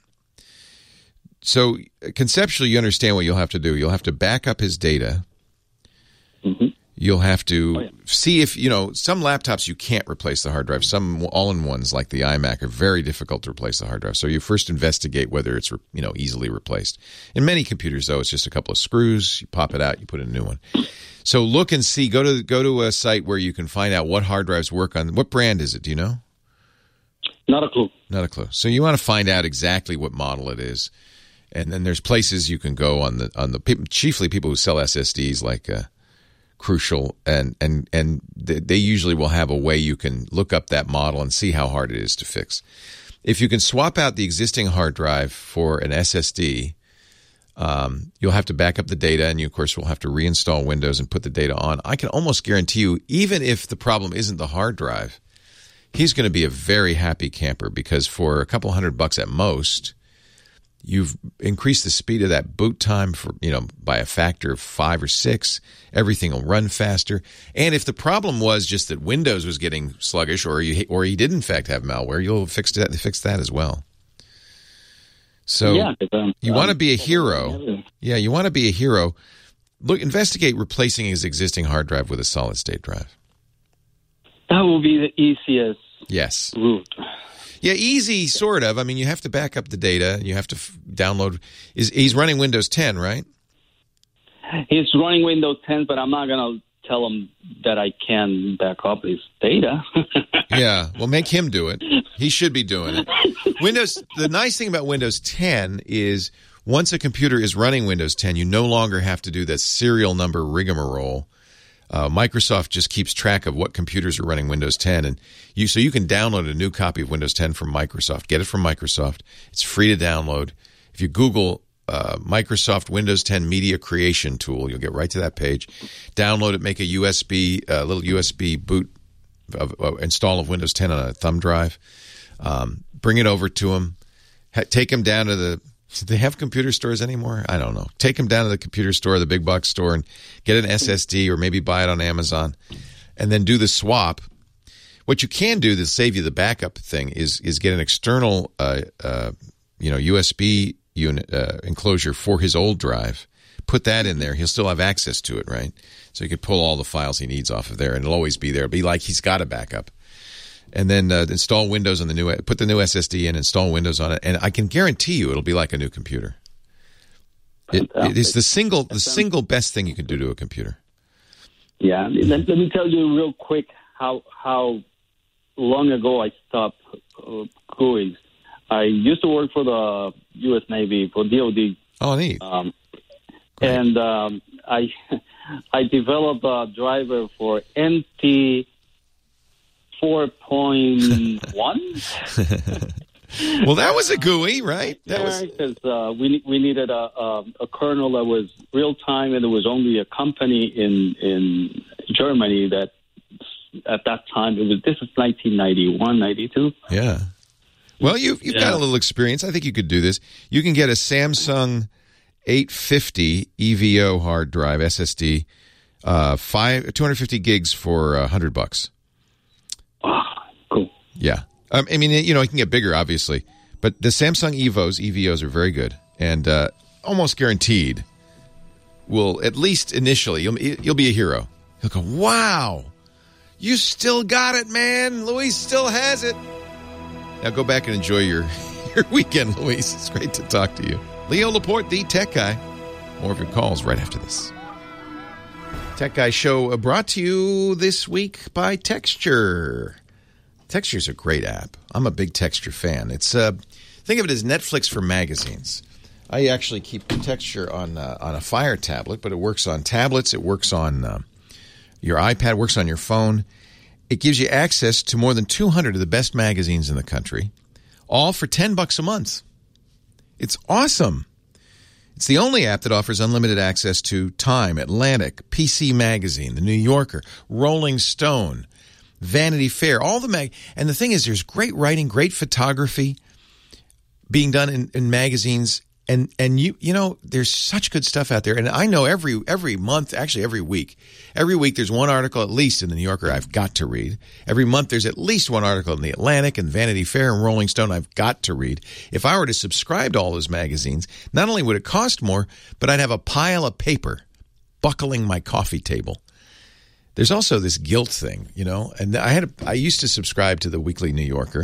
So conceptually, you understand what you'll have to do. You'll have to back up his data. Mm-hmm. You'll have to oh, yeah. see if, you know, some laptops you can't replace the hard drive. Some all-in-ones like the iMac are very difficult to replace the hard drive. So you first investigate whether it's, you know, easily replaced. In many computers, though, it's just a couple of screws. You pop it out, you put in a new one. So look and see. Go to go to a site where you can find out what hard drives work on. What brand is it? Do you know? Not a clue. Not a clue. So you want to find out exactly what model it is. And then there's places you can go on the, on the chiefly people who sell S S Ds like uh, Crucial, and and and they usually will have a way you can look up that model and see how hard it is to fix. If you can swap out the existing hard drive for an S S D, um, you'll have to back up the data, and you, of course, will have to reinstall Windows and put the data on. I can almost guarantee you, even if the problem isn't the hard drive, he's going to be a very happy camper, because for a couple hundred bucks at most, you've increased the speed of that boot time for, you know, by a factor of five or six. Everything will run faster. And if the problem was just that Windows was getting sluggish, or you, or he did in fact have malware, you'll fix that, fix that as well. So yeah, um, you want to um, be a hero. Yeah, you want to be a hero. Look, investigate replacing his existing hard drive with a solid state drive. That will be the easiest yes. route. Yeah, easy, sort of. I mean, you have to back up the data. You have to f- download. Is he's running Windows ten, right? He's running Windows ten, but I'm not going to tell him that I can back up his data. Yeah, well, make him do it. He should be doing it. Windows. The nice thing about Windows ten is once a computer is running Windows ten, you no longer have to do that serial number rigmarole. Uh, Microsoft just keeps track of what computers are running Windows ten, and you so you can download a new copy of Windows ten from Microsoft. Get it from Microsoft. It's free to download. If you Google uh, Microsoft Windows ten Media Creation Tool. You'll get right to that page. Download it, make a U S B, a uh, little U S B boot of, uh, install of Windows ten on a thumb drive. Um, bring it over to them. Ha- take them down to the. Do they have computer stores anymore? I don't know. Take them down to the computer store, the big box store, and get an S S D or maybe buy it on Amazon, and then do the swap. What you can do to save you the backup thing is is get an external, uh, uh, you know, U S B unit uh, enclosure for his old drive. Put that in there. He'll still have access to it, right? So he could pull all the files he needs off of there, and it'll always be there. It'll be like he's got a backup. And then uh, install Windows on the new, put the new S S D in, install Windows on it, and I can guarantee you it'll be like a new computer. It, it is the single the single best thing you can do to a computer. Yeah, let, let me tell you real quick how how. long ago I stopped uh, G U Is. I used to work for the U S Navy, for D O D. Oh, neat. Um, and um, I I developed a driver for N T four point one. Well, that was a G U I, right? That yeah, was because uh, we we needed a, a a kernel that was real time, and there was only a company in in Germany that. At that time, it was. This is nineteen ninety-one, ninety-two. Yeah. Well, you've you've yeah. got a little experience. I think you could do this. You can get a Samsung eight fifty E V O hard drive S S D, uh, five two hundred fifty gigs for a hundred bucks. Oh, cool. Yeah. Um, I mean, you know, you can get bigger, obviously, but the Samsung Evos, E V Os, are very good and uh, almost guaranteed will at least initially you'll you'll be a hero. You'll go, wow. You still got it, man. Luis still has it. Now go back and enjoy your, your weekend, Luis. It's great to talk to you. Leo Laporte, the Tech Guy. More of your calls right after this. Tech Guy Show brought to you this week by Texture. Texture is a great app. I'm a big Texture fan. It's uh, think of it as Netflix for magazines. I actually keep Texture on uh, on a Fire tablet, but it works on tablets. It works on... Uh, Your iPad, works on your phone. It gives you access to more than two hundred of the best magazines in the country, all for ten bucks a month. It's awesome. It's the only app that offers unlimited access to Time, Atlantic, P C Magazine, The New Yorker, Rolling Stone, Vanity Fair, all the mag. And the thing is, there's great writing, great photography being done in, in magazines. And and you you know, there's such good stuff out there. And I know every every month, actually every week, every week there's one article at least in the New Yorker I've got to read. Every month there's at least one article in the Atlantic and Vanity Fair and Rolling Stone I've got to read. If I were to subscribe to all those magazines, not only would it cost more, but I'd have a pile of paper buckling my coffee table. There's also this guilt thing, you know. And I had a, I used to subscribe to the Weekly New Yorker,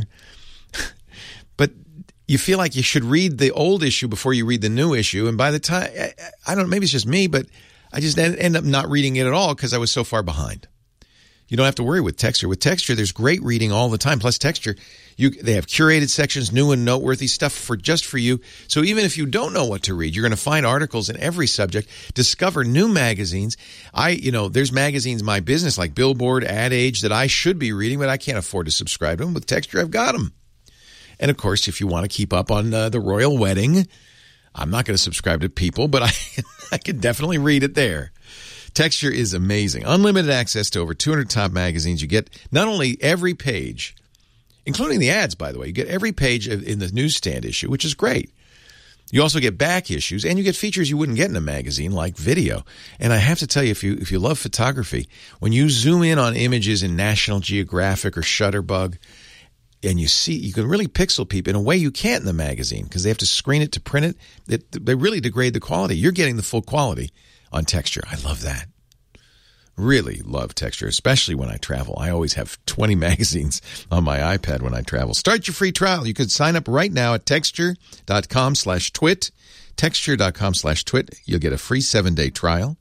but you feel like you should read the old issue before you read the new issue. And by the time, I, I don't know, maybe it's just me, but I just end up not reading it at all because I was so far behind. You don't have to worry with Texture. With Texture, there's great reading all the time. Plus Texture, you they have curated sections, new and noteworthy stuff for just for you. So even if you don't know what to read, you're going to find articles in every subject. Discover new magazines. I, you know, there's magazines, My Business, like Billboard, Ad Age, that I should be reading, but I can't afford to subscribe to them. With Texture, I've got them. And, of course, if you want to keep up on uh, the royal wedding, I'm not going to subscribe to People, but I, I can definitely read it there. Texture is amazing. Unlimited access to over two hundred top magazines. You get not only every page, including the ads, by the way. You get every page in the newsstand issue, which is great. You also get back issues, and you get features you wouldn't get in a magazine, like video. And I have to tell you, if you if you love photography, when you zoom in on images in National Geographic or Shutterbug, and you see, you can really pixel peep in a way you can't in the magazine because they have to screen it to print it. They, they really degrade the quality. You're getting the full quality on Texture. I love that. Really love Texture, especially when I travel. I always have twenty magazines on my iPad when I travel. Start your free trial. You could sign up right now at texture.com slash twit. Texture.com slash twit. You'll get a free seven-day trial.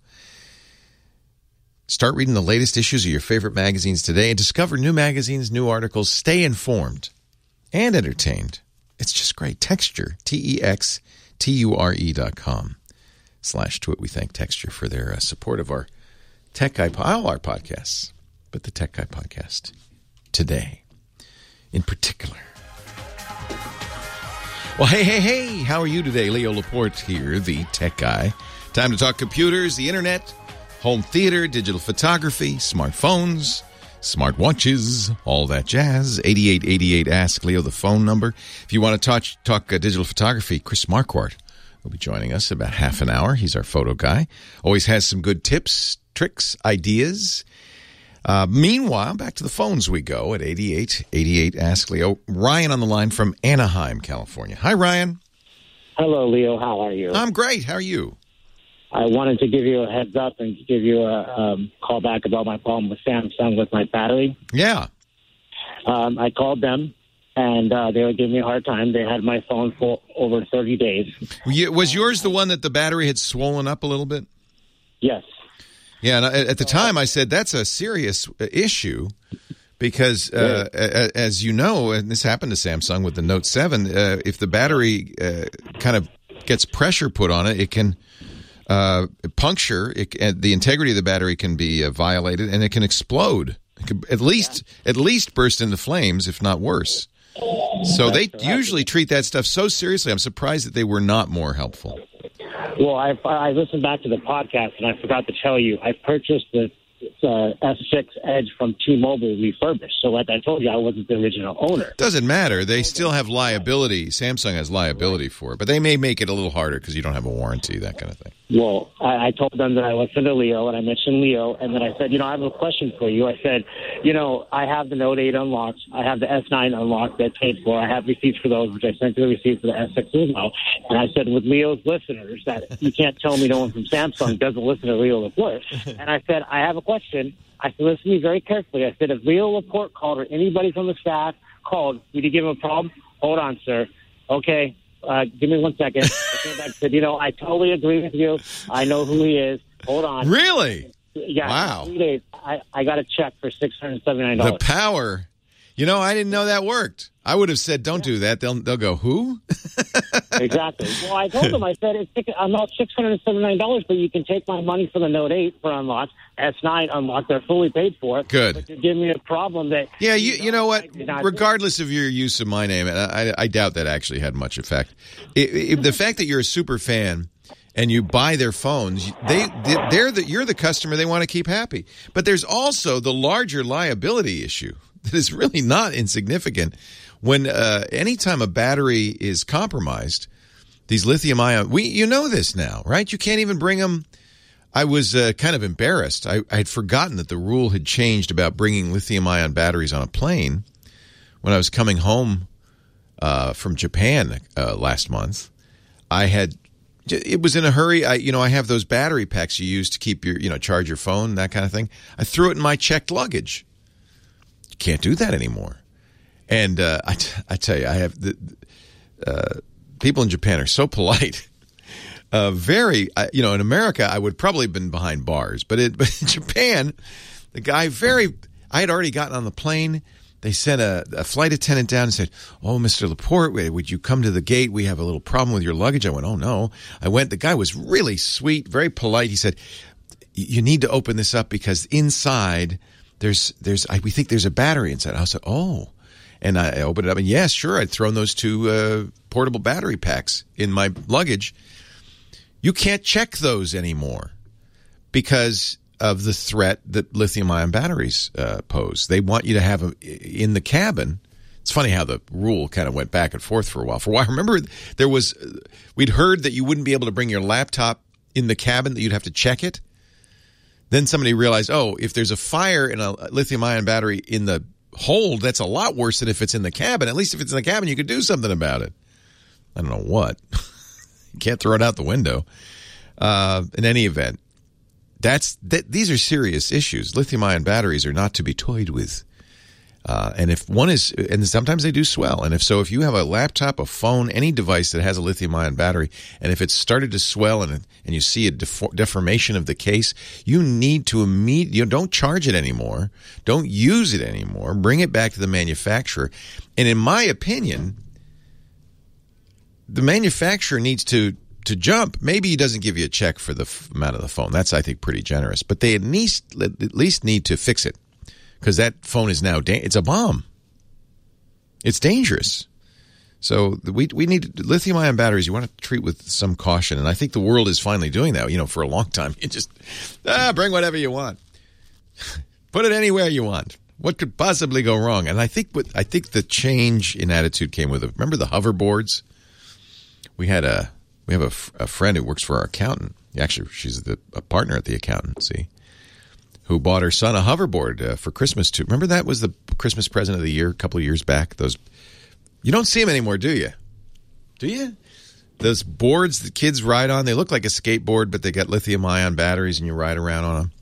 Start reading the latest issues of your favorite magazines today and discover new magazines, new articles. Stay informed and entertained. It's just great. Texture, T E X T U R E dot com slash twit. We thank Texture for their uh, support of our Tech Guy, all our podcasts, but the Tech Guy podcast today in particular. Well, hey, hey, hey, how are you today? Leo Laporte here, the tech guy. Time to talk computers, the internet, home theater, digital photography, smartphones, smartwatches, all that jazz. eighty-eight eighty-eight Ask Leo, the phone number. If you want to talk, talk uh, digital photography, Chris Marquardt will be joining us about half an hour. He's our photo guy. Always has some good tips, tricks, ideas. Uh, meanwhile, back to the phones we go at eighty-eight eighty-eight Ask Leo. Ryan on the line from Anaheim, California. Hi, Ryan. Hello, Leo. How are you? I'm great. How are you? I wanted to give you a heads up and give you a um, call back about my problem with Samsung with my battery. Yeah. Um, I called them, and uh, they were giving me a hard time. They had my phone for over thirty days. Was yours the one that the battery had swollen up a little bit? Yes. Yeah, and at the time I said that's a serious issue because, uh, yeah. as you know, and this happened to Samsung with the Note seven, uh, if the battery uh, kind of gets pressure put on it, it can uh, puncture, it, and the integrity of the battery can be uh, violated, and it can explode. It can at least yeah. at least burst into flames, if not worse. So that's they correct. Usually treat that stuff so seriously. I'm surprised that they were not more helpful. Well, I, I listened back to the podcast, and I forgot to tell you, I purchased the uh, S six Edge from T-Mobile refurbished. So like I told you, I wasn't the original owner. Doesn't matter. They still have liability. Samsung has liability for it, but they may make it a little harder because you don't have a warranty, that kind of thing. Well, I, I told them that I listened to Leo, and I mentioned Leo, and then I said, you know, I have a question for you. I said, you know, I have the Note eight unlocked. I have the S nine unlocked that paid for. I have receipts for those, which I sent you the receipts for the S six as well. And I said, with Leo's listeners, that you can't tell me no one from Samsung doesn't listen to Leo Laporte. And I said, I have a question. I said, listen to me very carefully. I said, if Leo Laporte called or anybody from the staff called, would you give him a problem? Hold on, sir. Okay. Uh, give me one second. I came back and said, you know, I totally agree with you. I know who he is. Hold on. Really? Yeah. Wow. In three days, I, I got a check for six hundred seventy-nine dollars. The power. You know, I didn't know that worked. I would have said, don't yeah. do that. They'll they'll go, who? Exactly. Well, I told them, I said, it's, I'm not six hundred seventy-nine dollars, but you can take my money for the Note eight for unlocked, S nine unlocked. They're fully paid for it. Good. But you're giving me a problem that... Yeah, you you know what? Regardless of your use of my name, and I, I doubt that actually had much effect. It, it, the fact that you're a super fan and you buy their phones, they they're the, you're the customer they want to keep happy. But there's also the larger liability issue that is really not insignificant. When uh, anytime a battery is compromised, these lithium ion, we you know this now, right? You can't even bring them. I was uh, kind of embarrassed. I, I had forgotten that the rule had changed about bringing lithium ion batteries on a plane. When I was coming home uh, from Japan uh, last month, I had. It was in a hurry. I, you know, I have those battery packs you use to keep your, you know, charge your phone, that kind of thing. I threw it in my checked luggage. You can't do that anymore. And uh, I, t- I tell you, I have the uh, people in Japan are so polite. Uh, very, uh, you know, in America, I would probably have been behind bars, but, it, but in Japan, the guy very. I had already gotten on the plane. They sent a, a flight attendant down and said, "Oh, Mister Laporte, would you come to the gate? We have a little problem with your luggage." I went, "Oh no!" I went. The guy was really sweet, very polite. He said, "You need to open this up because inside there's there's I, we think there's a battery inside." I said, "Oh." And I opened it up, and yes, sure, I'd thrown those two uh, portable battery packs in my luggage. You can't check those anymore because of the threat that lithium-ion batteries uh, pose. They want you to have them in the cabin. It's funny how the rule kind of went back and forth for a while. For a while, remember, there was we'd heard that you wouldn't be able to bring your laptop in the cabin, that you'd have to check it. Then somebody realized, oh, if there's a fire in a lithium-ion battery in the hold, that's a lot worse than if it's in the cabin. At least if it's in the cabin, you could do something about it. I don't know what. You can't throw it out the window. Uh, in any event, that's that. These are serious issues. Lithium-ion batteries are not to be toyed with. Uh, and if one is, and sometimes they do swell. And if so, if you have a laptop, a phone, any device that has a lithium-ion battery, and if it's started to swell and and you see a defor- deformation of the case, you need to immediately, you know, don't charge it anymore. Don't use it anymore. Bring it back to the manufacturer. And in my opinion, the manufacturer needs to to jump. Maybe he doesn't give you a check for the f- amount of the phone. That's, I think, pretty generous. But they at least at least need to fix it. Because that phone is now, da- it's a bomb. It's dangerous. So we we need lithium-ion batteries. You want to treat with some caution, and I think the world is finally doing that. You know, for a long time, you just ah, bring whatever you want, put it anywhere you want. What could possibly go wrong? And I think what I think the change in attitude came with it. Remember the hoverboards? We had a we have a, a friend who works for our accountant. Actually, she's the, a partner at the accountancy, who bought her son a hoverboard uh, for Christmas too. Remember that was the Christmas present of the year a couple of years back. Those. You don't see them anymore, do you? Do you? Those boards the kids ride on, they look like a skateboard, but they got lithium-ion batteries, and you ride around on them.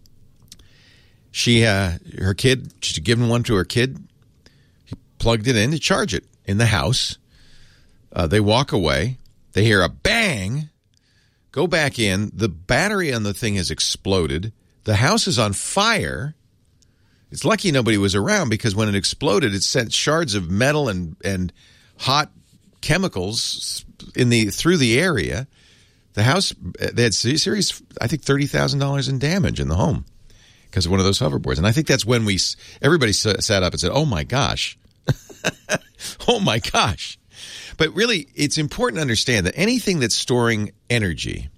She, uh, her kid, she's given one to her kid. He plugged it in to charge it in the house. Uh, they walk away. They hear a bang. Go back in. The battery on the thing has exploded. The house is on fire. It's lucky nobody was around, because when it exploded, it sent shards of metal and, and hot chemicals in the through the area. The house, they had serious, I think, thirty thousand dollars in damage in the home because of one of those hoverboards. And I think that's when we everybody sat up and said, "Oh my gosh, oh my gosh!" But really, it's important to understand that anything that's storing energy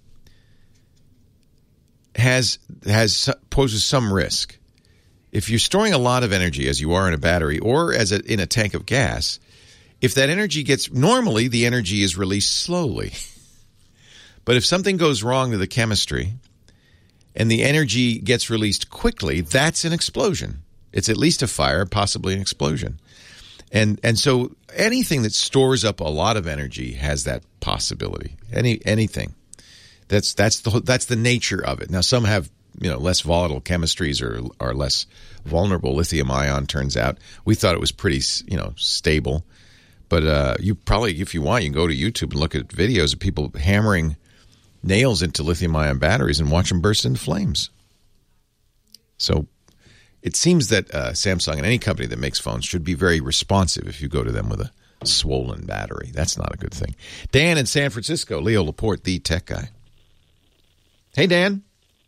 has has poses some risk. If you're storing a lot of energy, as you are in a battery or as a, in a tank of gas, if that energy gets, normally the energy is released slowly. But if something goes wrong to the chemistry and the energy gets released quickly, that's an explosion. It's at least a fire, possibly an explosion. And and so anything that stores up a lot of energy has that possibility. Any anything. That's that's the that's the nature of it. Now some have, you know, less volatile chemistries or are less vulnerable. Lithium ion turns out. We thought it was pretty, you know, stable. But uh, you probably, if you want, you can go to YouTube and look at videos of people hammering nails into lithium ion batteries and watch them burst into flames. So it seems that uh, Samsung and any company that makes phones should be very responsive if you go to them with a swollen battery. That's not a good thing. Dan in San Francisco, Leo Laporte, the tech guy. Hey, Dan.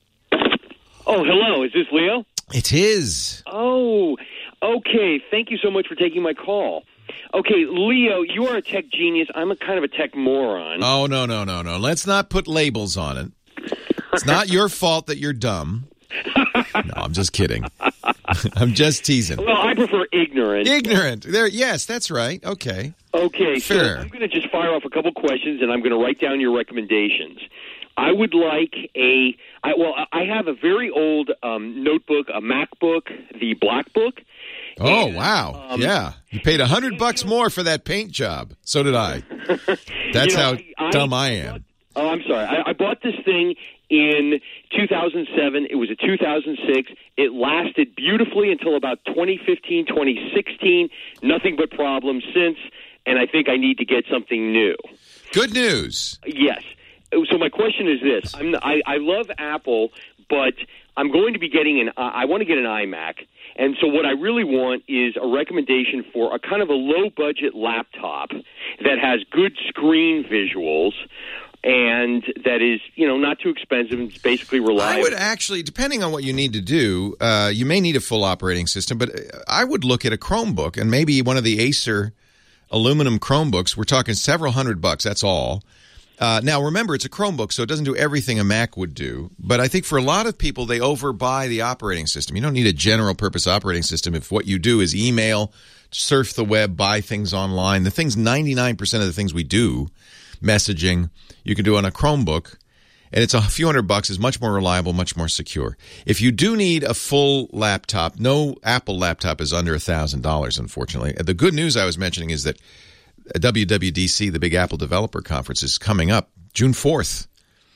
Oh, hello. Is this Leo? It is. Oh, okay. Thank you so much for taking my call. Okay, Leo, you are a tech genius. I'm a kind of a tech moron. Oh, no, no, no, no. Let's not put labels on it. It's not your fault that you're dumb. No, I'm just kidding. I'm just teasing. Well, I prefer ignorant. Ignorant. There. Yes, that's right. Okay. Okay, Fair. So I'm going to just fire off a couple questions, and I'm going to write down your recommendations. I would like a I, – well, I have a very old um, notebook, a MacBook, the Black Book. Oh, and, wow. Um, yeah. You paid a hundred bucks more for that paint job. So did I. That's you know, how I, dumb I I am. Bought, oh, I'm sorry. I, I bought this thing in two thousand seven. It was a two thousand six. It lasted beautifully until about twenty fifteen, twenty sixteen. Nothing but problems since, and I think I need to get something new. Good news. Yes. So my question is this. I'm, I, I love Apple, but I'm going to be getting an – I want to get an iMac. And so what I really want is a recommendation for a kind of a low-budget laptop that has good screen visuals and that is, you know, not too expensive and it's basically reliable. I would actually, depending on what you need to do, uh, you may need a full operating system, but I would look at a Chromebook and maybe one of the Acer aluminum Chromebooks. We're talking several hundred bucks, that's all. Uh, now, remember, it's a Chromebook, so it doesn't do everything a Mac would do. But I think for a lot of people, they overbuy the operating system. You don't need a general-purpose operating system if what you do is email, surf the web, buy things online. The things, ninety-nine percent of the things we do, messaging, you can do on a Chromebook. And it's a few hundred bucks, is much more reliable, much more secure. If you do need a full laptop, no Apple laptop is under one thousand dollars, unfortunately. The good news I was mentioning is that W W D C, the Big Apple Developer Conference, is coming up June fourth.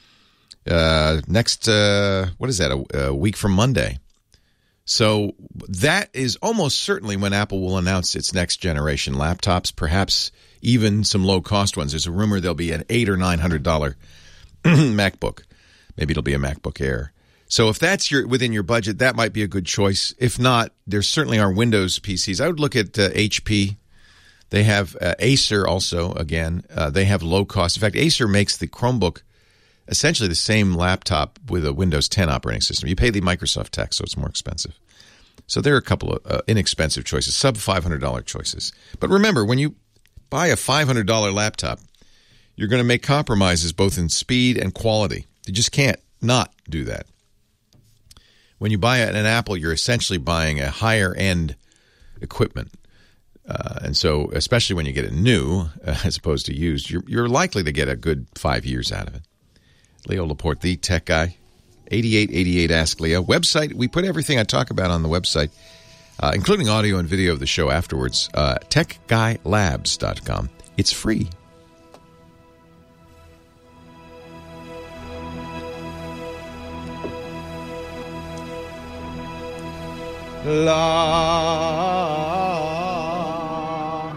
Uh, next, uh, what is that, a, a week from Monday. So that is almost certainly when Apple will announce its next generation laptops, perhaps even some low-cost ones. There's a rumor there'll be an eight hundred dollars or nine hundred dollars MacBook. Maybe it'll be a MacBook Air. So if that's your within your budget, that might be a good choice. If not, there certainly are Windows P Cs. I would look at uh, H P. They have uh, Acer also, again. Uh, they have low cost. In fact, Acer makes the Chromebook essentially the same laptop with a Windows ten operating system. You pay the Microsoft tax, so it's more expensive. So there are a couple of uh, inexpensive choices, sub five hundred dollars choices. But remember, when you buy a five hundred dollars laptop, you're going to make compromises both in speed and quality. You just can't not do that. When you buy an Apple, you're essentially buying a higher-end equipment. Uh, and so, especially when you get it new uh, as opposed to used, you're, you're likely to get a good five years out of it. Leo Laporte, the tech guy, eighty-eight eighty-eight Ask Leo. Website, we put everything I talk about on the website, uh, including audio and video of the show afterwards, uh, tech guy labs dot com. It's free. La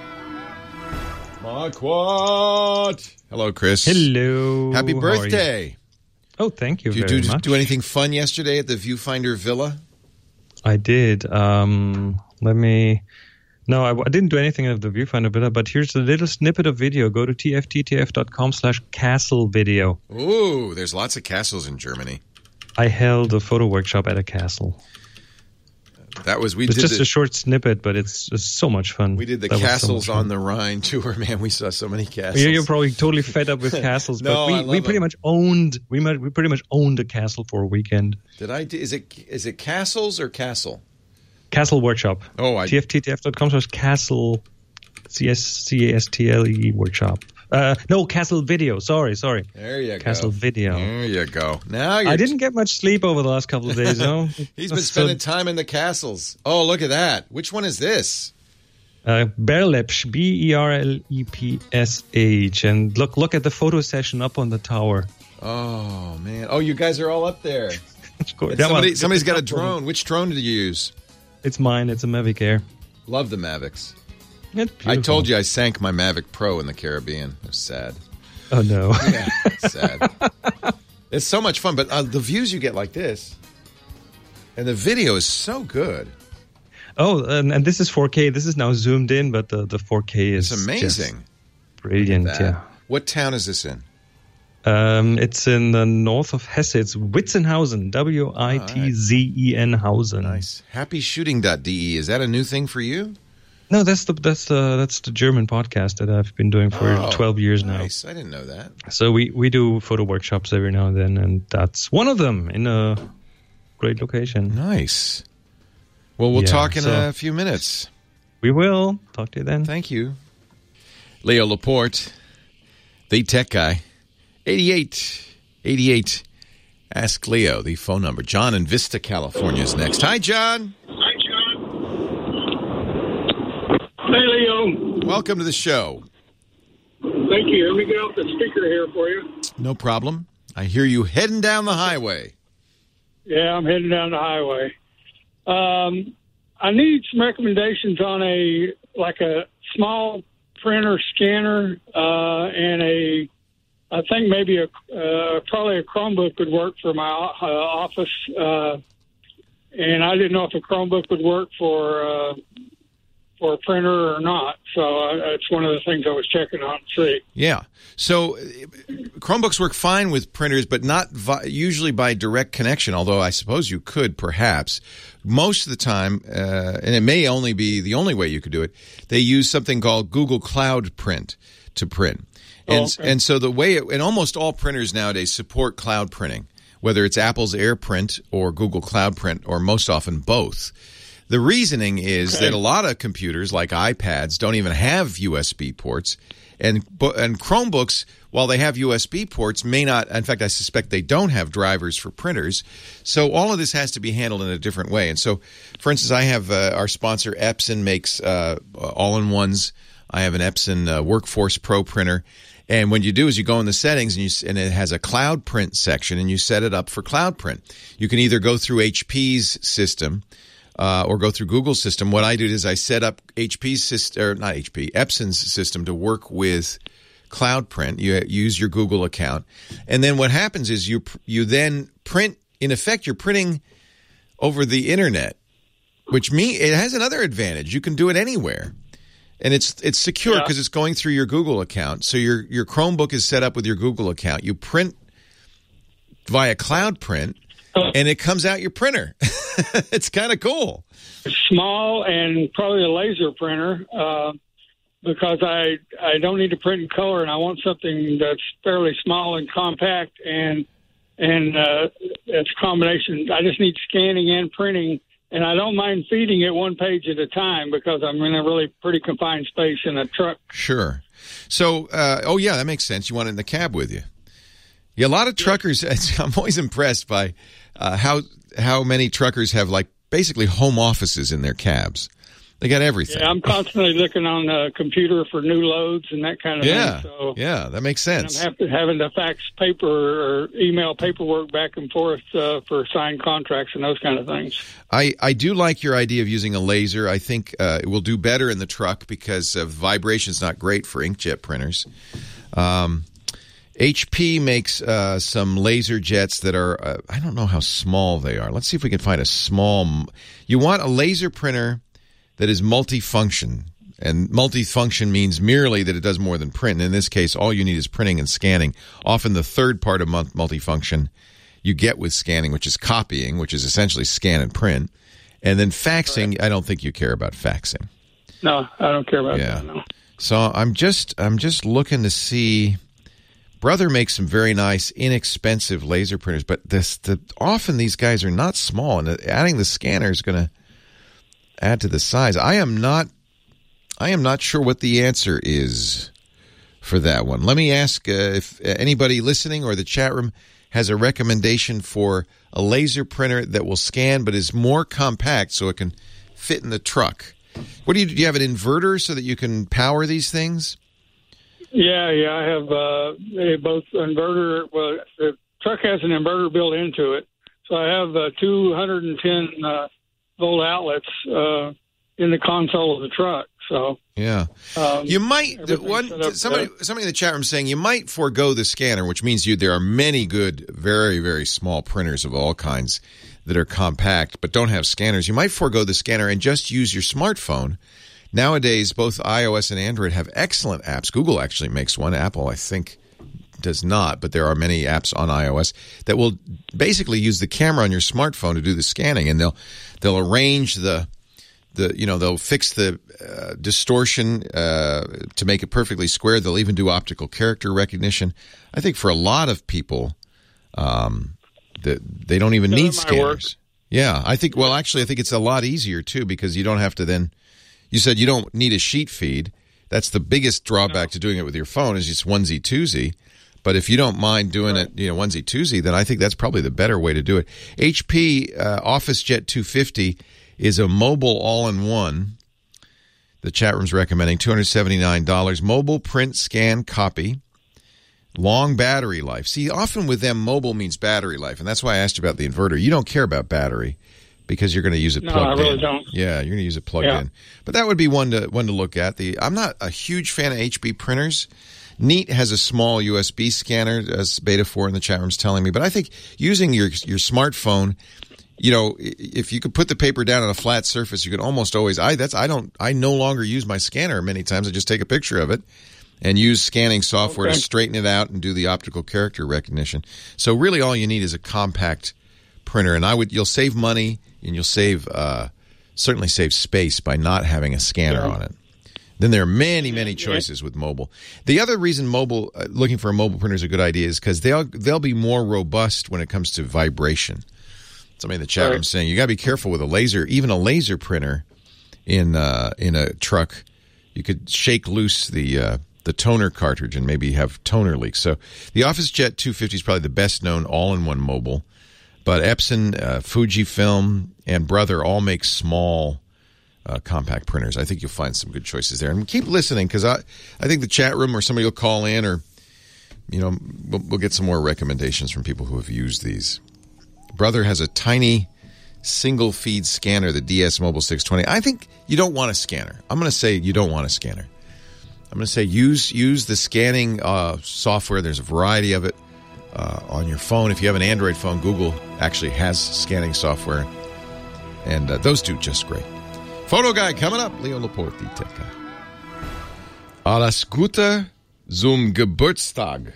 Marquardt. Hello, Chris. Hello. Happy How are birthday. you? Oh, thank you Did you very do, much. do anything fun yesterday at the Viewfinder Villa? I did. Um, let me... No, I, I didn't do anything at the Viewfinder Villa, but here's a little snippet of video. Go to t f t t f dot com slash castle video. Ooh, there's lots of castles in Germany. I held a photo workshop at a castle. That was we It's did just the, a short snippet, but it's, it's so much fun. we did the That was so Castles much fun. on the Rhine tour. Man, we saw so many castles. Yeah, you're probably totally fed up with castles, No, but we, I love we pretty them. much owned we might, we pretty much owned a castle for a weekend. Did I? do- Is it is it castles or castle? Castle Workshop. Oh, I t f t t f dot com slash castle C S C A S T L E workshop. Uh, no, Castle Video. Sorry, sorry. there you go. Castle Video. There you go. Now you're, I didn't get much sleep over the last couple of days, no. He's been So, spending time in the castles. Oh, look at that. Which one is this? Uh, Berlepsch, B E R L E P S H. And look look at the photo session up on the tower. Oh man. Oh, you guys are all up there. Of course. And That somebody, one- somebody's got a it's not drone. Which drone did you use? It's mine. It's a Mavic Air. Love the Mavics. It's I beautiful. told you I sank my Mavic Pro in the Caribbean. It was sad. Oh, no. Yeah, sad. It's so much fun, but uh, the views you get like this, and the video is so good. Oh, and, and this is four K. This is now zoomed in, but the, the four K is It's amazing. just brilliant. That. Yeah. What town is this in? Um, it's in the north of Hesse. It's Witzenhausen. W I T Z E N Hausen. Nice. happy shooting dot d e. Is that a new thing for you? No, that's the that's the that's the German podcast that I've been doing for Oh, twelve years now. Nice. I didn't know that. So we, we do photo workshops every now and then, and that's one of them in a great location. Nice. Well, we'll Yeah, talk in so- a few minutes. We will talk to you then. Thank you. Leo Laporte, the tech guy. eighty-eight eighty-eight Ask Leo, the phone number. John in Vista, California is next. Hi, John. Hey, Leo. Welcome to the show. Thank you. Let me get off the speaker here for you. No problem. I hear you heading down the highway. Yeah, I'm heading down the highway. Um, I need some recommendations on a like a small printer scanner uh, and a. I think maybe a uh, probably a Chromebook would work for my uh, office, uh, and I didn't know if a Chromebook would work for. Uh, for a printer or not. So uh, it's one of the things I was checking on to see. Yeah. So uh, Chromebooks work fine with printers, but not vi- usually by direct connection, although I suppose you could perhaps. Most of the time, uh, and it may only be the only way you could do it, they use something called Google Cloud Print to print. And, Oh, okay. and so the way it, and almost all printers nowadays support cloud printing, whether it's Apple's AirPrint or Google Cloud Print, or most often both. The reasoning is Okay. that a lot of computers, like iPads, don't even have U S B ports, and and Chromebooks, while they have U S B ports, may not. In fact, I suspect they don't have drivers for printers. So all of this has to be handled in a different way. And so, for instance, I have uh, our sponsor Epson makes uh, all-in-ones. I have an Epson uh, Workforce Pro printer. And what you do is you go in the settings, and, you, and it has a cloud print section, and you set it up for cloud print. You can either go through H P's system, Uh, or go through Google's system. What I did is I set up H P's system, or not H P, Epson's system to work with Cloud Print. You use your Google account, and then what happens is you you then print. In effect, you're printing over the internet, which me it has another advantage. You can do it anywhere, and it's it's secure because Yeah. it's going through your Google account. So your your Chromebook is set up with your Google account. You print via Cloud Print, and it comes out your printer. It's kind of cool. Small and probably a laser printer. Uh, because I I don't need to print in color, and I want something that's fairly small and compact, and and uh, it's a combination. I just need scanning and printing, and I don't mind feeding it one page at a time because I'm in a really pretty confined space in a truck. Sure. So, uh, oh yeah, that makes sense. You want it in the cab with you. Yeah, a lot of truckers. I'm always impressed by uh, how how many truckers have like basically home offices in their cabs. They got everything. Yeah, I'm constantly looking on the computer for new loads and that kind of yeah. thing. So, yeah, that makes sense. I'm having, having to fax paper or email paperwork back and forth uh, for signed contracts and those kind of things. I, I do like your idea of using a laser. I think uh, it will do better in the truck because uh, vibration is not great for inkjet printers. Um, H P makes uh, some laser jets that are, uh, I don't know how small they are. Let's see if we can find a small. You want a laser printer that is multifunction. And multifunction means merely that it does more than print. And in this case, all you need is printing and scanning. Often the third part of multifunction you get with scanning, which is copying, which is essentially scan and print. And then faxing, right. I don't think you care about faxing. No, I don't care about yeah. that, no. So I'm just I'm just looking to see. Brother makes some very nice, inexpensive laser printers, but this the often these guys are not small, and adding the scanner is going to add to the size. I am not I am not sure what the answer is for that one. Let me ask uh, if anybody listening or the chat room has a recommendation for a laser printer that will scan but is more compact so it can fit in the truck. What do you do? You have an inverter so that you can power these things? Yeah, yeah, I have uh, they both inverter. Well, the truck has an inverter built into it, so I have uh, two hundred ten uh, volt outlets uh, in the console of the truck. So yeah, um, you might the one somebody somebody in the chat room saying you might forego the scanner, which means you there are many good, very very small printers of all kinds that are compact but don't have scanners. You might forego the scanner and just use your smartphone. Nowadays, both iOS and Android have excellent apps. Google actually makes one. Apple, I think, does not, but there are many apps on iOS that will basically use the camera on your smartphone to do the scanning, and they'll they'll arrange the the you know they'll fix the uh, distortion uh, to make it perfectly square. They'll even do optical character recognition. I think for a lot of people, um, that they don't even need scanners. Work. Yeah, I think. Well, actually, I think it's a lot easier too because you don't have to then. You said you don't need a sheet feed. That's the biggest drawback to doing it with your phone is it's onesie twosie. But if you don't mind doing it, you know, onesie twosie, then I think that's probably the better way to do it. H P uh, OfficeJet two fifty is a mobile all-in-one. The chat room's recommending two hundred seventy-nine dollars. Mobile, print, scan, copy. Long battery life. See, often with them, mobile means battery life, and that's why I asked you about the inverter. You don't care about battery. Because you're going to use it no, plugged in. I really don't. Yeah, you're going to use it plugged yeah. in. But that would be one to one to look at. The I'm not a huge fan of H P printers. Neat has a small U S B scanner, as Beta four in the chat room's telling me. But I think using your your smartphone, you know, if you could put the paper down on a flat surface, you could almost always. I that's I don't. I no longer use my scanner many times. I just take a picture of it and use scanning software okay. to straighten it out and do the optical character recognition. So really, all you need is a compact printer, and I would you'll save money. And you'll save, uh, certainly save space by not having a scanner yeah. on it. Then there are many, many choices with mobile. The other reason mobile, uh, looking for a mobile printer is a good idea is because they'll they'll be more robust when it comes to vibration. Somebody in the chat room right. saying you got to be careful with a laser, even a laser printer in uh, in a truck. You could shake loose the uh, the toner cartridge and maybe have toner leaks. So the OfficeJet two fifty is probably the best known all-in-one mobile. But Epson, uh, Fujifilm, and Brother all make small uh, compact printers. I think you'll find some good choices there. And keep listening because I, I think the chat room or somebody will call in or, you know, we'll, we'll get some more recommendations from people who have used these. Brother has a tiny single feed scanner, the D S Mobile six twenty. I think you don't want a scanner. I'm going to say you don't want a scanner. I'm going to say use use the scanning uh, software. There's a variety of it. Uh, on your phone. If you have an Android phone, Google actually has scanning software. And uh, those do just great. Photo Guy coming up. Leo Laporte, Tech Guy. Alles Gute zum Geburtstag.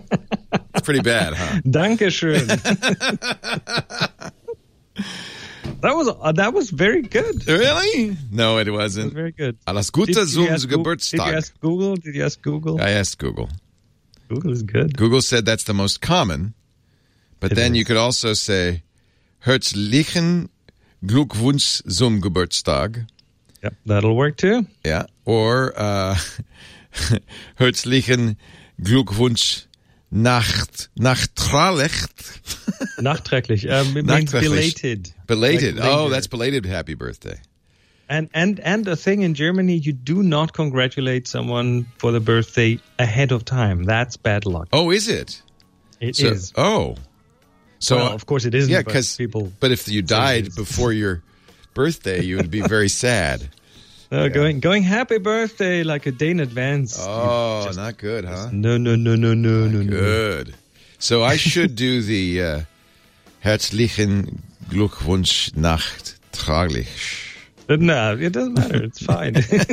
It's pretty bad, huh? Dankeschön. That was uh, that was very good. Really? No, it wasn't. It was very good. Alles Gute Did- did you zum ask Google- Geburtstag. Did you ask Google? Did you ask Google? I asked Google. Google is good. Google said that's the most common, but It then is. you could also say Herzlichen Glückwunsch zum Geburtstag. Yep, that'll work too. Yeah. Or uh, Herzlichen Glückwunsch Nacht, nachträglich. Nachträglich. Um, it means Nachträglich. belated. Belated. Like oh, later. that's belated happy birthday. And and and a thing in Germany, you do not congratulate someone for the birthday ahead of time. That's bad luck. Oh, is it? It is. So, oh. So, Well, of course it isn't, Yeah, but because people But if you say it died is. before your birthday, you would be very sad. Uh, going going happy birthday like a day in advance. Oh, not good, huh? No, no, no, no, no, no, no. Good. So I should do the uh, Herzlichen Glückwunsch nachträglich. No, it doesn't matter. It's fine.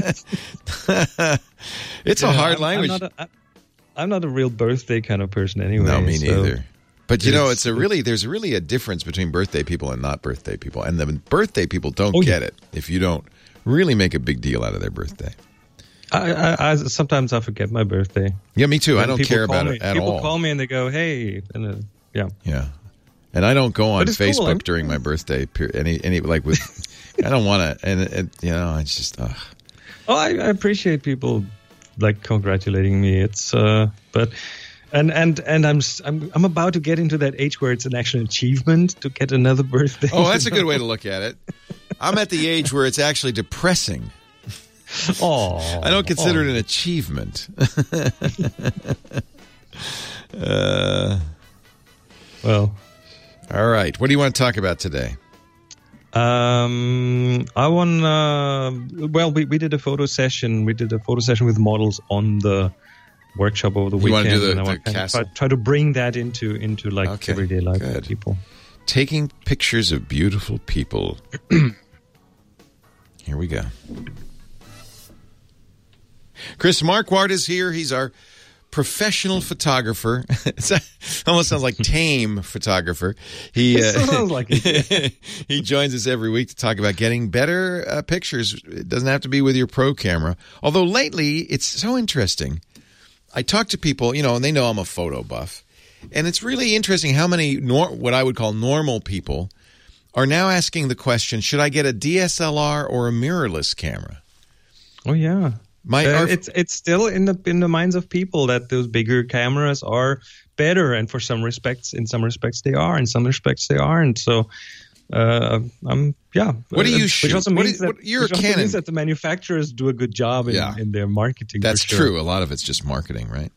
It's a Yeah, hard I'm, language. I'm not, a, I'm not a real birthday kind of person anyway. No, me so- neither. But you know, It's- it's a really there's really a difference between birthday people and not birthday people, and the birthday people don't Oh, get yeah. it if you don't really make a big deal out of their birthday. I, I, I sometimes I forget my birthday. Yeah, me too. I And don't people care call about me, it at people all. call me and they go, "Hey," and uh, yeah, Yeah, and I don't go on But it's cool. Facebook I'm- during my birthday. Per- any any like with I don't want to, and it, you know, it's just ugh. Oh, I, I appreciate people like congratulating me. It's uh, but and and and I'm s- I'm I'm about to get into that age where it's an actual achievement to get another birthday. Oh, that's a good way to look at it. I'm at the age where it's actually depressing. Oh, I don't consider it an achievement. uh, well, all right. What do you want to talk about today? Um, I want. Uh, well, we, we did a photo session. We did a photo session with models on the workshop over the You weekend. wanna do the- and I the want to castle? try, try to bring that into into like Okay, everyday life good. with people. Taking pictures of beautiful people. Here we go. Chris Marquardt is here. He's our professional photographer. It almost sounds like tame photographer. He uh, Sounds like it. he joins us every week to talk about getting better uh, pictures. It doesn't have to be with your pro camera. Although lately, it's so interesting. I talk to people, you know, and they know I'm a photo buff. And it's really interesting how many nor- what I would call normal people are now asking the question, should I get a D S L R or a mirrorless camera? Oh yeah. My, Uh, our- it's it's still in the in the minds of people that those bigger cameras are better, and for some respects, in some respects they are, in some respects they aren't. So, uh, I'm yeah. What do you Uh, shoot? Which also What do means you- what- that, you're a which also Canon. means that the manufacturers do a good job in, Yeah. in their marketing. That's for sure. true. A lot of it's just marketing, right?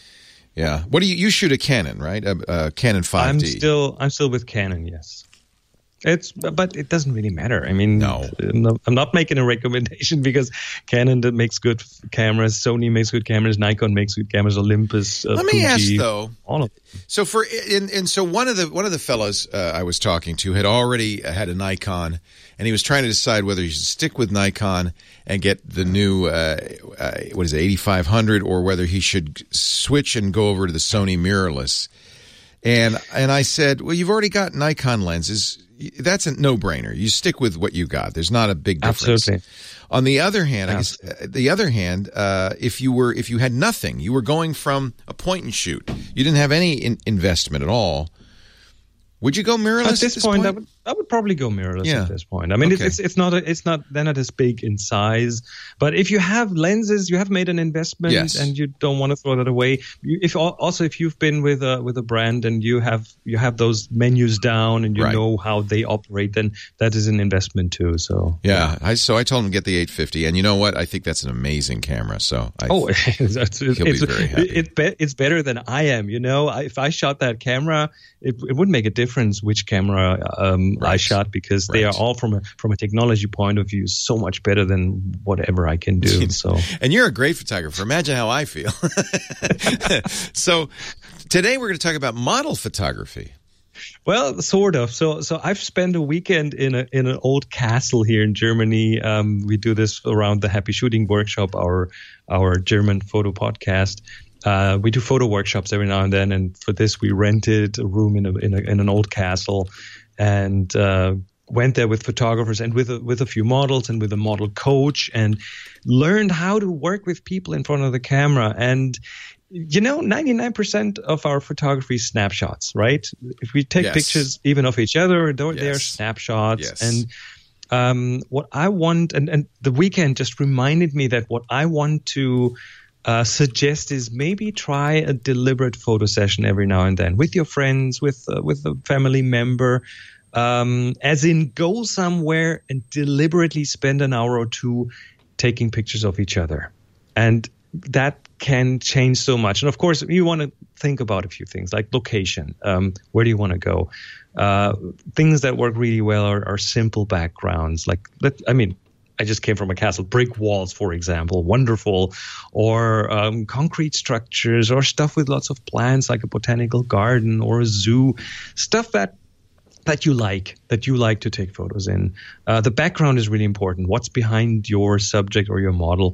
Yeah. What do you you shoot a Canon, right? A, a Canon five I'm D. still I'm still with Canon. Yes. It's but it doesn't really matter. I mean, No. I'm not, I'm not making a recommendation because Canon that makes good f- cameras, Sony makes good cameras, Nikon makes good cameras, Olympus. Uh, Let me ask Fuji, though. all of them. So for and, and so one of the one of the fellows uh, I was talking to had already had a Nikon, and he was trying to decide whether he should stick with Nikon and get the new uh, uh, what is it eighty-five hundred, or whether he should switch and go over to the Sony mirrorless. And and I said, well, you've already got Nikon lenses. That's a no-brainer. You stick with what you got. There's not a big difference. Absolutely. On the other hand, I guess, uh, the other hand, uh, if you were if you had nothing, you were going from a point and shoot. You didn't have any in- investment at all. Would you go mirrorless At this, point, I would I would probably go mirrorless Yeah. at this point. I mean, Okay. it's it's not a, it's not they're not as big in size, but if you have lenses, you have made an investment, Yes. and you don't want to throw that away. You, if al- also if you've been with a with a brand and you have you have those menus down and you Right. know how they operate, then that is an investment too. So Yeah, I, so I told him to get the eight fifty, and you know what? I think that's an amazing camera. So I, Oh, it's, it's, He'll be it's, very happy. it, be, it's better than I am. You know, I, if I shot that camera, it, it wouldn't make a difference which camera um, I Right. shot because they Right. are all from a from a technology point of view so much better than whatever I can do. So and you're a great photographer. Imagine how I feel. So today we're going to talk about model photography. Well, sort of. So, so I've spent a weekend in a in an old castle here in Germany. Um, we do this around the Happy Shooting Workshop, our our German photo podcast. Uh, we do photo workshops every now and then, and for this we rented a room in a in, a, in an old castle, and uh, went there with photographers and with a, with a few models and with a model coach, and learned how to work with people in front of the camera. And you know, ninety-nine percent of our photography is snapshots, right? If we take yes. pictures even of each other, they're, yes. they're snapshots. Yes. And um, what I want, and, and the weekend just reminded me that what I want to uh, suggest is maybe try a deliberate photo session every now and then with your friends, with uh, with a family member. Um, as in, go somewhere and deliberately spend an hour or two taking pictures of each other. And that can change so much. And of course, you want to think about a few things like location. Um, where do you want to go? Uh, things that work really well are, are simple backgrounds. Like, let, I mean, I just came from a castle. Brick walls, for example, wonderful. Or um, concrete structures, or stuff with lots of plants like a botanical garden or a zoo. Stuff that that you like, that you like to take photos in. Uh, the background is really important. What's behind your subject or your model?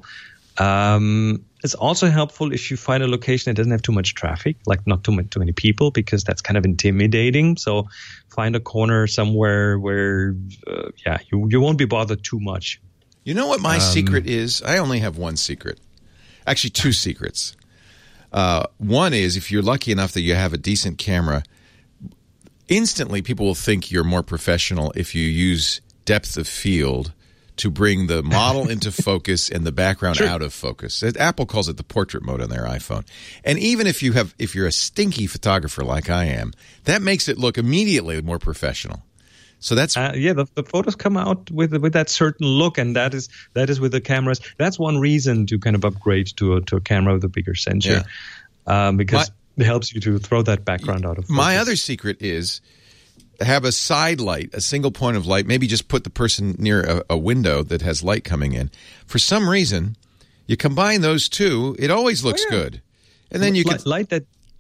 Um, it's also helpful if you find a location that doesn't have too much traffic, like not too much, too many people, because that's kind of intimidating. So find a corner somewhere where, uh, yeah, you, you won't be bothered too much. You know what my Um, secret is? I only have one secret. Actually, two secrets. Uh, one is if you're lucky enough that you have a decent camera, instantly people will think you're more professional if you use depth of field to bring the model into focus and the background Sure. out of focus. Apple calls it the portrait mode on their iPhone. And even if you have, if you're a stinky photographer like I am, that makes it look immediately more professional. So that's uh, yeah. The, the photos come out with with that certain look, and that is that is with the cameras. That's one reason to kind of upgrade to a to a camera with a bigger sensor, um, because My- it helps you to throw that background out of focus. My other secret is have a side light, a single point of light. Maybe just put the person near a, a window that has light coming in. For some reason, you combine those two, it always looks Oh, yeah. good. And then you light, can light that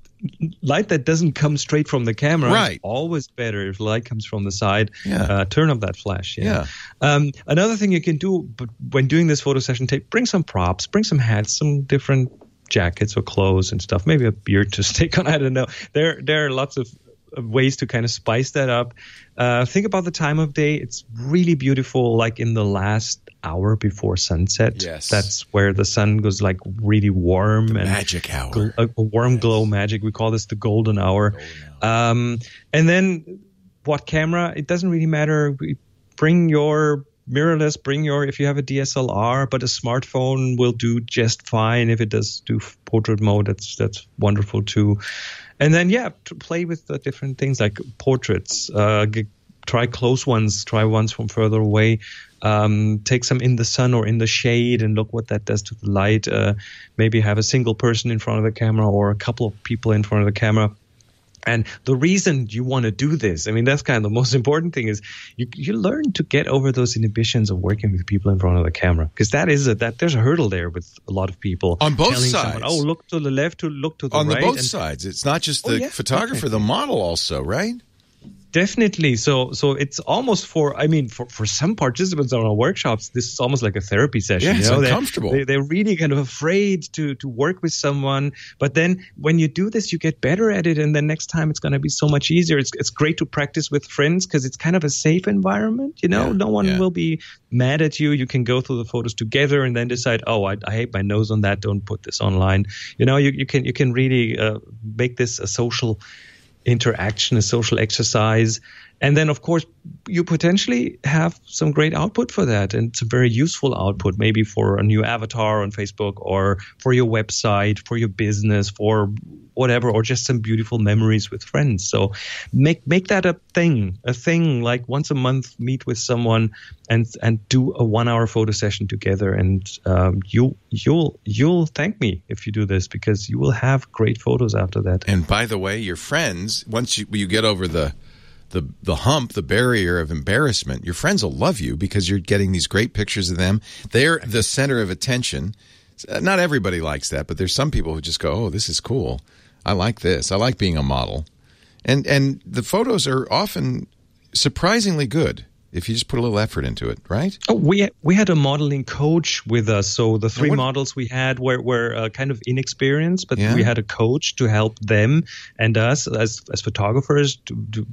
light that doesn't come straight from the camera. Right. Always better if light comes from the side. Yeah. Uh, turn off that flash. Yeah. Um, another thing you can do, but when doing this photo session, take bring some props, bring some hats, some different jackets or clothes and stuff. Maybe a beard to stick on. I don't know. There there are lots of ways to kind of spice that up. Uh, think about the time of day. It's really beautiful, like in the last hour before sunset. Yes. That's where the sun goes like really warm. The and magic hour. gl- a, a warm Yes. glow magic. We call this the golden hour. Golden hour. Um, and then what camera? It doesn't really matter. We- Bring your mirrorless, bring your, if you have a D S L R, but a smartphone will do just fine. If it does do portrait mode, that's that's wonderful too. And then, yeah, to play with the different things like portraits. Uh, g- try close ones, try ones from further away. Um, take some in the sun or in the shade and look what that does to the light. Uh, maybe have a single person in front of the camera or a couple of people in front of the camera. And the reason you want to do this, I mean, that's kind of the most important thing, is you you learn to get over those inhibitions of working with people in front of the camera, because that is a that there's a hurdle there with a lot of people On both telling sides. someone, oh, look to the left, to look to the on right, the both and sides. It's not just Oh, the yeah, photographer, the model also, right? definitely. So so it's almost for, I mean, for, for some participants on our workshops, this is almost like a therapy session. Yeah, it's you know? They're- uncomfortable. They, they're really kind of afraid to to work with someone. But then when you do this, you get better at it, and then next time it's going to be so much easier. It's it's great to practice with friends because it's kind of a safe environment. You know, Yeah, no one yeah. will be mad at you. You can go through the photos together and then decide, oh, I, I hate my nose on that. Don't put this online. You know, you, you can you can really uh, make this a social interaction, a social exercise. And then, of course, you potentially have some great output for that. And it's a very useful output, maybe for a new avatar on Facebook or for your website, for your business, for whatever, or just some beautiful memories with friends. So make make that a thing, a thing like once a month, meet with someone and and do a one hour photo session together. And um, you, you'll you'll thank me if you do this, because you will have great photos after that. And by the way, your friends, once you, you get over the the the hump, the barrier of embarrassment, your friends will love you because you're getting these great pictures of them. They're the center of attention. Not everybody likes that, but there's some people who just go, "Oh, this is cool. I like this. I like being a model." And and the photos are often surprisingly good if you just put a little effort into it, right? Oh, we we had a modeling coach with us. So the three what- models we had were were uh, kind of inexperienced, but Yeah. we had a coach to help them and us as as photographers to, to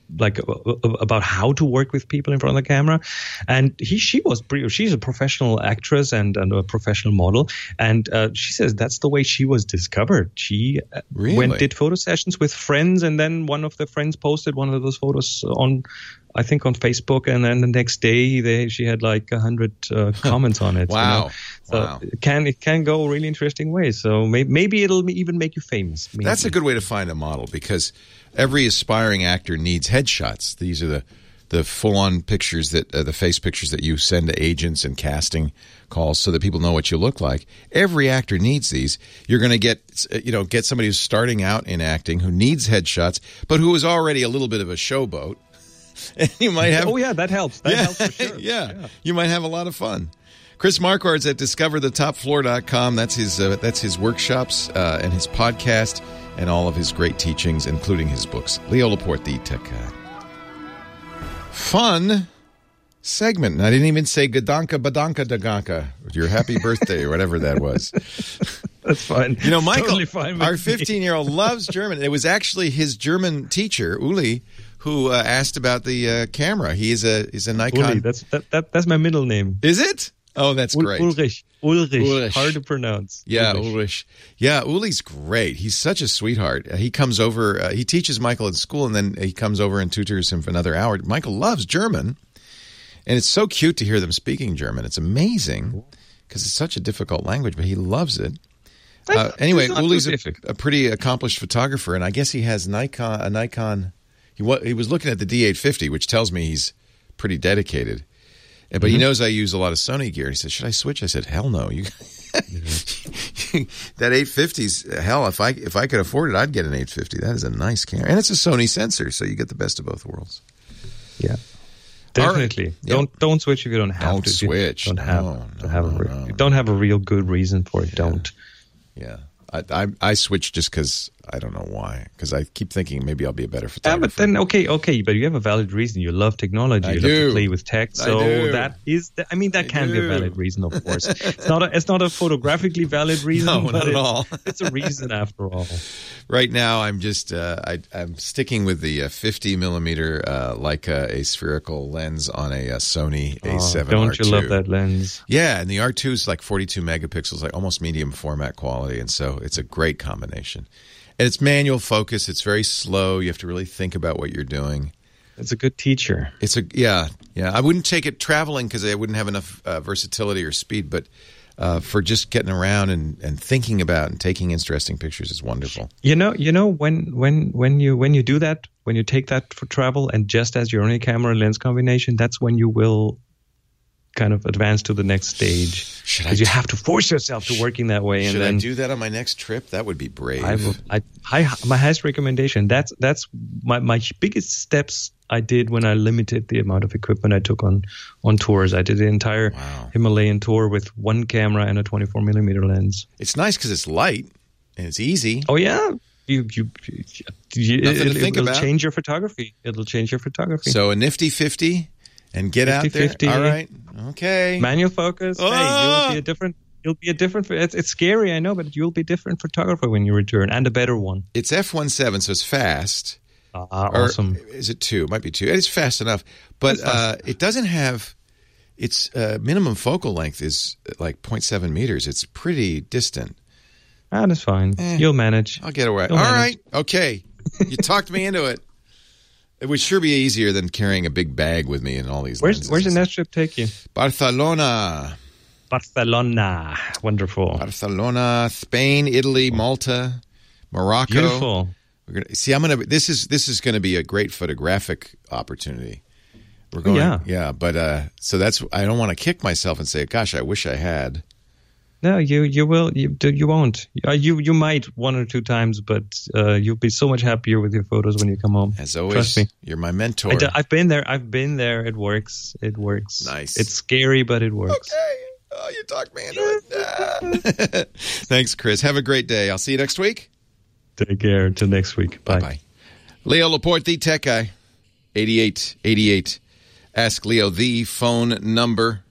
like about how to work with people in front of the camera. And he, she was pretty, she's a professional actress and, and a professional model. And uh, she says that's the way she was discovered. She really? went, did photo sessions with friends. And then one of the friends posted one of those photos on, I think on Facebook, and then the next day they she had like a hundred uh, comments on it. Wow! You know? So wow! It can it can go really interesting ways. So may, maybe it'll even make you famous. Maybe. That's a good way to find a model, because every aspiring actor needs headshots. These are the the full on pictures that uh, the face pictures that you send to agents and casting calls, so that people know what you look like. Every actor needs these. You're going to get you know get somebody who's starting out in acting who needs headshots, but who is already a little bit of a showboat. And you might have. Oh yeah, that helps. That yeah, helps for sure. yeah. yeah, you might have a lot of fun. Chris Marquardt's at discover the top floor dot com. That's his. Uh, that's his workshops uh, and his podcast and all of his great teachings, including his books. Leo Laporte, the tech guy. Fun segment. And I didn't even say Gadanka Badanka Daganka, your happy birthday or whatever that was. That's fine. You know, Michael, totally fine with our fifteen-year-old loves German. It was actually his German teacher, Uli, who uh, asked about the uh, camera. He is a is a Nikon. Uli, that's that, that that's my middle name. Is it? Oh, that's Ul- great. Ulrich. Ulrich. Ulrich. Hard to pronounce. Yeah, Ulrich. Ulrich. Yeah, Uli's great. He's such a sweetheart. Uh, he comes over. Uh, he teaches Michael at school, and then he comes over and tutors him for another hour. Michael loves German, and it's so cute to hear them speaking German. It's amazing because it's such a difficult language, but he loves it. Uh, anyway, Uli's a, a pretty accomplished photographer, and I guess he has Nikon. A Nikon. He wa- he was looking at the D eight fifty, which tells me he's pretty dedicated. But mm-hmm. he knows I use a lot of Sony gear. He said, "Should I switch?" I said, "Hell no! You that eight fifty's hell. If I if I could afford it, I'd get an eight fifty. That is a nice camera, and it's a Sony sensor, so you get the best of both worlds." Yeah, definitely. Right. Don't yep. don't switch if you don't have don't to. Switch. You don't have no, to no, have no, a re- no. you don't have a real good reason for it. Yeah. Don't. Yeah, I, I I switched just because I don't know why. Because I keep thinking maybe I'll be a better Yeah, photographer. but then okay, okay, but you have a valid reason. You love technology. I you do. love to play with tech. I So do. that is, the, I mean, that I can be a do. valid reason, of course. It's not a, it's not a photographically valid reason. No, but not at it- all. It's a reason after all. Right now, I'm just uh, I, I'm sticking with the uh, fifty millimeter uh, Leica aspherical lens on a, uh Sony A seven Oh, R don't two. you love that lens? Yeah, and the R two is like forty-two megapixels, like almost medium format quality, and so it's a great combination. And it's manual focus. It's very slow. You have to really think about what you're doing. It's a good teacher. It's a yeah, yeah. I wouldn't take it traveling because I wouldn't have enough uh, versatility or speed, but uh, for just getting around and, and thinking about and taking interesting pictures is wonderful. You know, you know when when when you when you do that, when you take that for travel, and just as your only camera lens combination, that's when you will kind of advance to the next stage. Should I Because you do- have to force yourself to working that way, and Should then I do that on my next trip? That would be brave. I, will, I, I, my highest recommendation. That's that's my, my biggest steps I did when I limited the amount of equipment I took on on tours. I did the entire Wow. Himalayan tour with one camera and a twenty-four millimeter lens. It's nice because it's light and it's easy. Oh yeah, you you, you Nothing to it, think it'll about. change your photography. It'll change your photography. So a nifty fifty and get out there. fifty-fifty. All right. Okay. Manual focus. Hey, Ah! you'll be a different. You'll be a different. It's, it's scary, I know, but you'll be a different photographer when you return, and a better one. It's F seventeen, so it's fast. Ah, Or awesome. is it two? It might be two. It's fast enough, but It's fast. uh, it doesn't have. Its uh, minimum focal length is uh, like zero point seven meters. It's pretty distant. Ah, that's fine. Eh. You'll manage. I'll get away. You'll All manage. right. Okay. You talked me into it. It would sure be easier than carrying a big bag with me and all these Where's lenses. Where's your next trip take you? Barcelona. Barcelona. Wonderful. Barcelona, Spain, Italy, Malta, Morocco. Beautiful. We're gonna see. I'm gonna. This is this is going to be a great photographic opportunity. We're going. Yeah. Yeah. But uh, so that's. I don't want to kick myself and say, "Gosh, I wish I had." No, you you will you do- you won't. Uh, you you might one or two times, but uh, you'll be so much happier with your photos when you come home. As always, Trust me. you're my mentor. I d- I've been there. I've been there. It works. It works. Nice. It's scary, but it works. Okay. Oh, you talked me into it. Ah. Thanks, Chris. Have a great day. I'll see you next week. Take care. Until next week. Bye. Bye. Leo Laporte, the tech guy. eighty-eight eighty-eight. Ask Leo the phone number.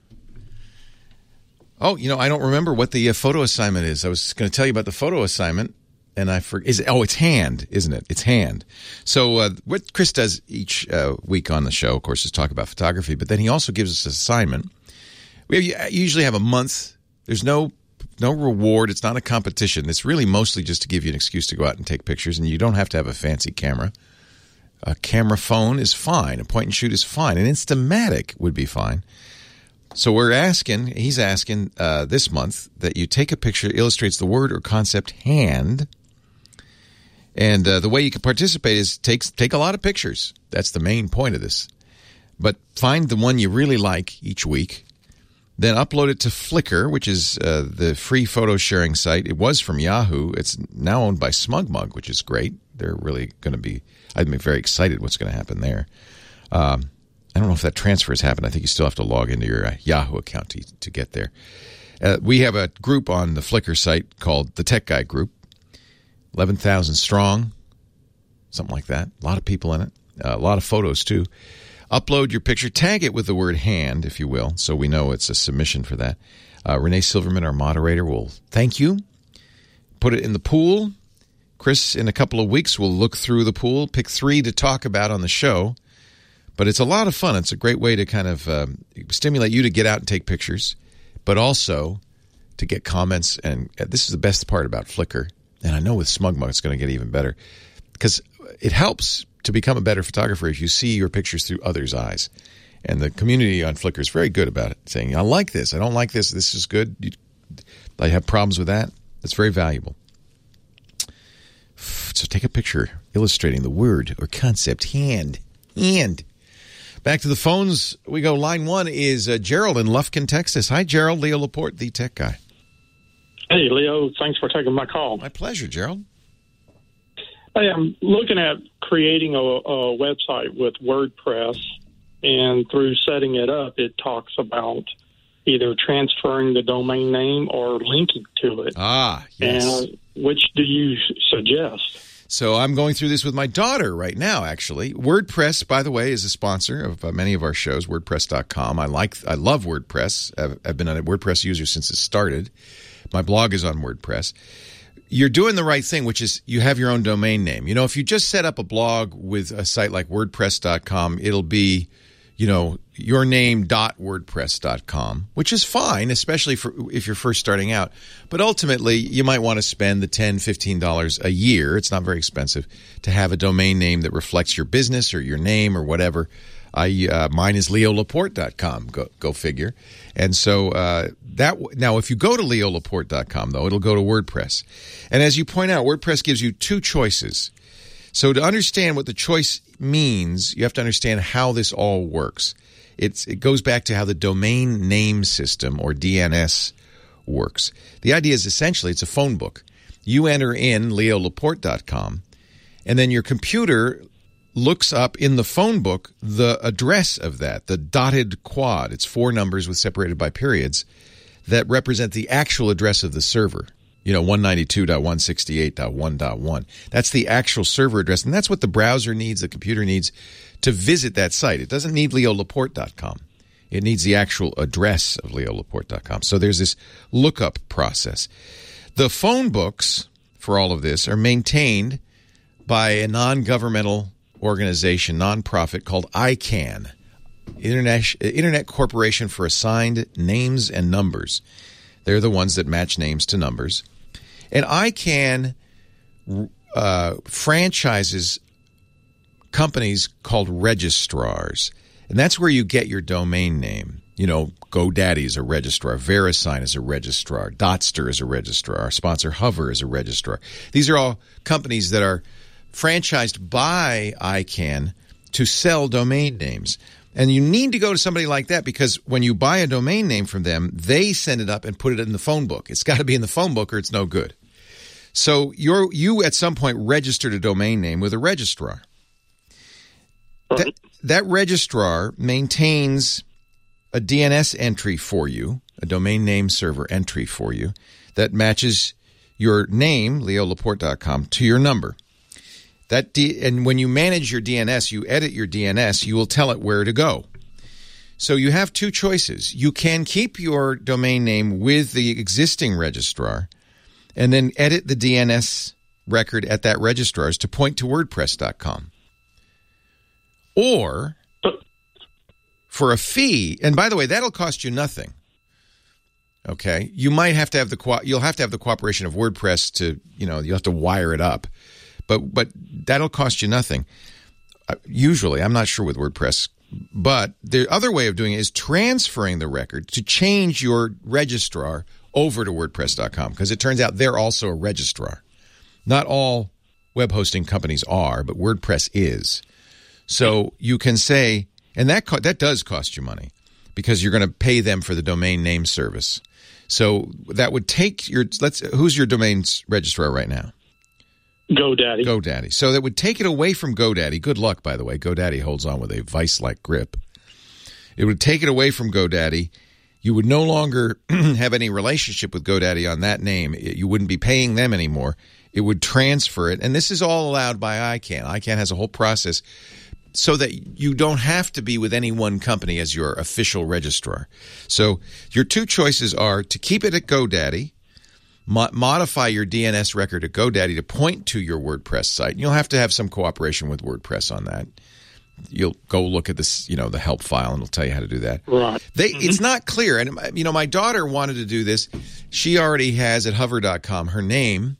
Oh, you know, I don't remember what the uh, photo assignment is. I was going to tell you about the photo assignment, And I forget. Is it, oh, it's hand, isn't it? It's hand. So uh, what Chris does each uh, week on the show, of course, is talk about photography. But then he also gives us an assignment. We usually have a month. There's no no reward. It's not a competition. It's really mostly just to give you an excuse to go out and take pictures. And you don't have to have a fancy camera. A camera phone is fine. A point and shoot is fine. An Instamatic would be fine. So we're asking, he's asking uh, this month that you take a picture that illustrates the word or concept hand. And uh, the way you can participate is take, take a lot of pictures. That's the main point of this. But find the one you really like each week. Then upload it to Flickr, which is uh, the free photo sharing site. It was from Yahoo. It's now owned by SmugMug, which is great. They're really going to be, I'm very excited what's going to happen there. Um, I don't know if that transfer has happened. I think you still have to log into your uh, Yahoo account to, to get there. Uh, we have a group on the Flickr site called the Tech Guy Group. eleven thousand strong, something like that. A lot of people in it. Uh, a lot of photos, too. Upload your picture. Tag it with the word hand, if you will, so we know it's a submission for that. Uh, Renee Silverman, our moderator, will thank you. Put it in the pool. Chris, in a couple of weeks, will look through the pool, pick three to talk about on the show. But it's a lot of fun. It's a great way to kind of um, stimulate you to get out and take pictures, but also to get comments. And this is the best part about Flickr. And I know with SmugMug it's going to get even better because it helps to become a better photographer if you see your pictures through others' eyes. And the community on Flickr is very good about it, saying, I like this, I don't like this, this is good. You, I have problems with that. That's very valuable. So take a picture illustrating the word or concept hand. Hand. Back to the phones we go. Line one is uh, Gerald in Lufkin, Texas. Hi, Gerald. Leo Laporte, the tech guy. Hey, Leo. Thanks for taking my call. My pleasure, Gerald. Hey, I'm looking at creating a, a website with WordPress, and through setting it up, it talks about either transferring the domain name or linking to it. Ah, yes. And which do you suggest? So I'm going through this with my daughter right now, actually. WordPress, by the way, is a sponsor of uh, many of our shows, WordPress dot com. I like, I love WordPress. I've, I've been a WordPress user since it started. My blog is on WordPress. You're doing the right thing, which is you have your own domain name. You know, if you just set up a blog with a site like WordPress dot com, it'll be, you know, your name dot wordpress dot com, which is fine, especially for if you're first starting out. But ultimately, you might want to spend the ten dollars, fifteen dollars a year. It's not very expensive to have a domain name that reflects your business or your name or whatever. I uh, mine is leo laporte dot com. Go go figure. And so uh, that now, if you go to leo laporte dot com, though, it'll go to WordPress. And as you point out, WordPress gives you two choices. So to understand what the choice means, you have to understand how this all works. It's, it goes back to how the domain name system, or D N S, works. The idea is essentially it's a phone book. You enter in leo laporte dot com, and then your computer looks up in the phone book the address of that, the dotted quad. It's four numbers with separated by periods that represent the actual address of the server. You know, one ninety-two dot one sixty-eight dot one dot one. That's the actual server address, and that's what the browser needs, the computer needs to visit that site. It doesn't need leo laporte dot com. It needs the actual address of leo laporte dot com. So there's this lookup process. The phone books for all of this are maintained by a non-governmental organization, nonprofit called I CANN, Internet, Internet Corporation for Assigned Names and Numbers. They're the ones that match names to numbers. And I CANN uh, franchises companies called registrars. And that's where you get your domain name. You know, GoDaddy is a registrar. VeriSign is a registrar. Dotster is a registrar. Our sponsor Hover is a registrar. These are all companies that are franchised by I CANN to sell domain names. And you need to go to somebody like that because when you buy a domain name from them, they send it up and put it in the phone book. It's got to be in the phone book or it's no good. So you're, you at some point registered a domain name with a registrar. That, that registrar maintains a D N S entry for you, a domain name server entry for you, that matches your name, leo laporte dot com, to your number. That D, and when you manage your D N S, you edit your D N S, you will tell it where to go. So you have two choices. You can keep your domain name with the existing registrar and then edit the D N S record at that registrar is to point to WordPress dot com. Or for a fee, and by the way, that'll cost you nothing. Okay, you might have to have the co- you'll have to have the cooperation of WordPress to, you know, you'll have to wire it up, but but that'll cost you nothing. Uh, usually, I'm not sure with WordPress, but the other way of doing it is transferring the record to change your registrar over to WordPress dot com, because it turns out they're also a registrar. Not all web hosting companies are, but WordPress is. So you can say, and that co- that does cost you money because you're going to pay them for the domain name service. So that would take your, let's, who's your domain registrar right now? GoDaddy. GoDaddy. So that would take it away from GoDaddy. Good luck, by the way. GoDaddy holds on with a vice-like grip. It would take it away from GoDaddy. You would no longer have any relationship with GoDaddy on that name. You wouldn't be paying them anymore. It would transfer it. And this is all allowed by I CANN. I CANN has a whole process so that you don't have to be with any one company as your official registrar. So your two choices are to keep it at GoDaddy, mo- modify your D N S record at GoDaddy to point to your WordPress site. And you'll have to have some cooperation with WordPress on that. You'll go look at this, you know, the help file, and it'll tell you how to do that. Right. They, it's not clear. And, you know, my daughter wanted to do this. She already has at hover dot com her name,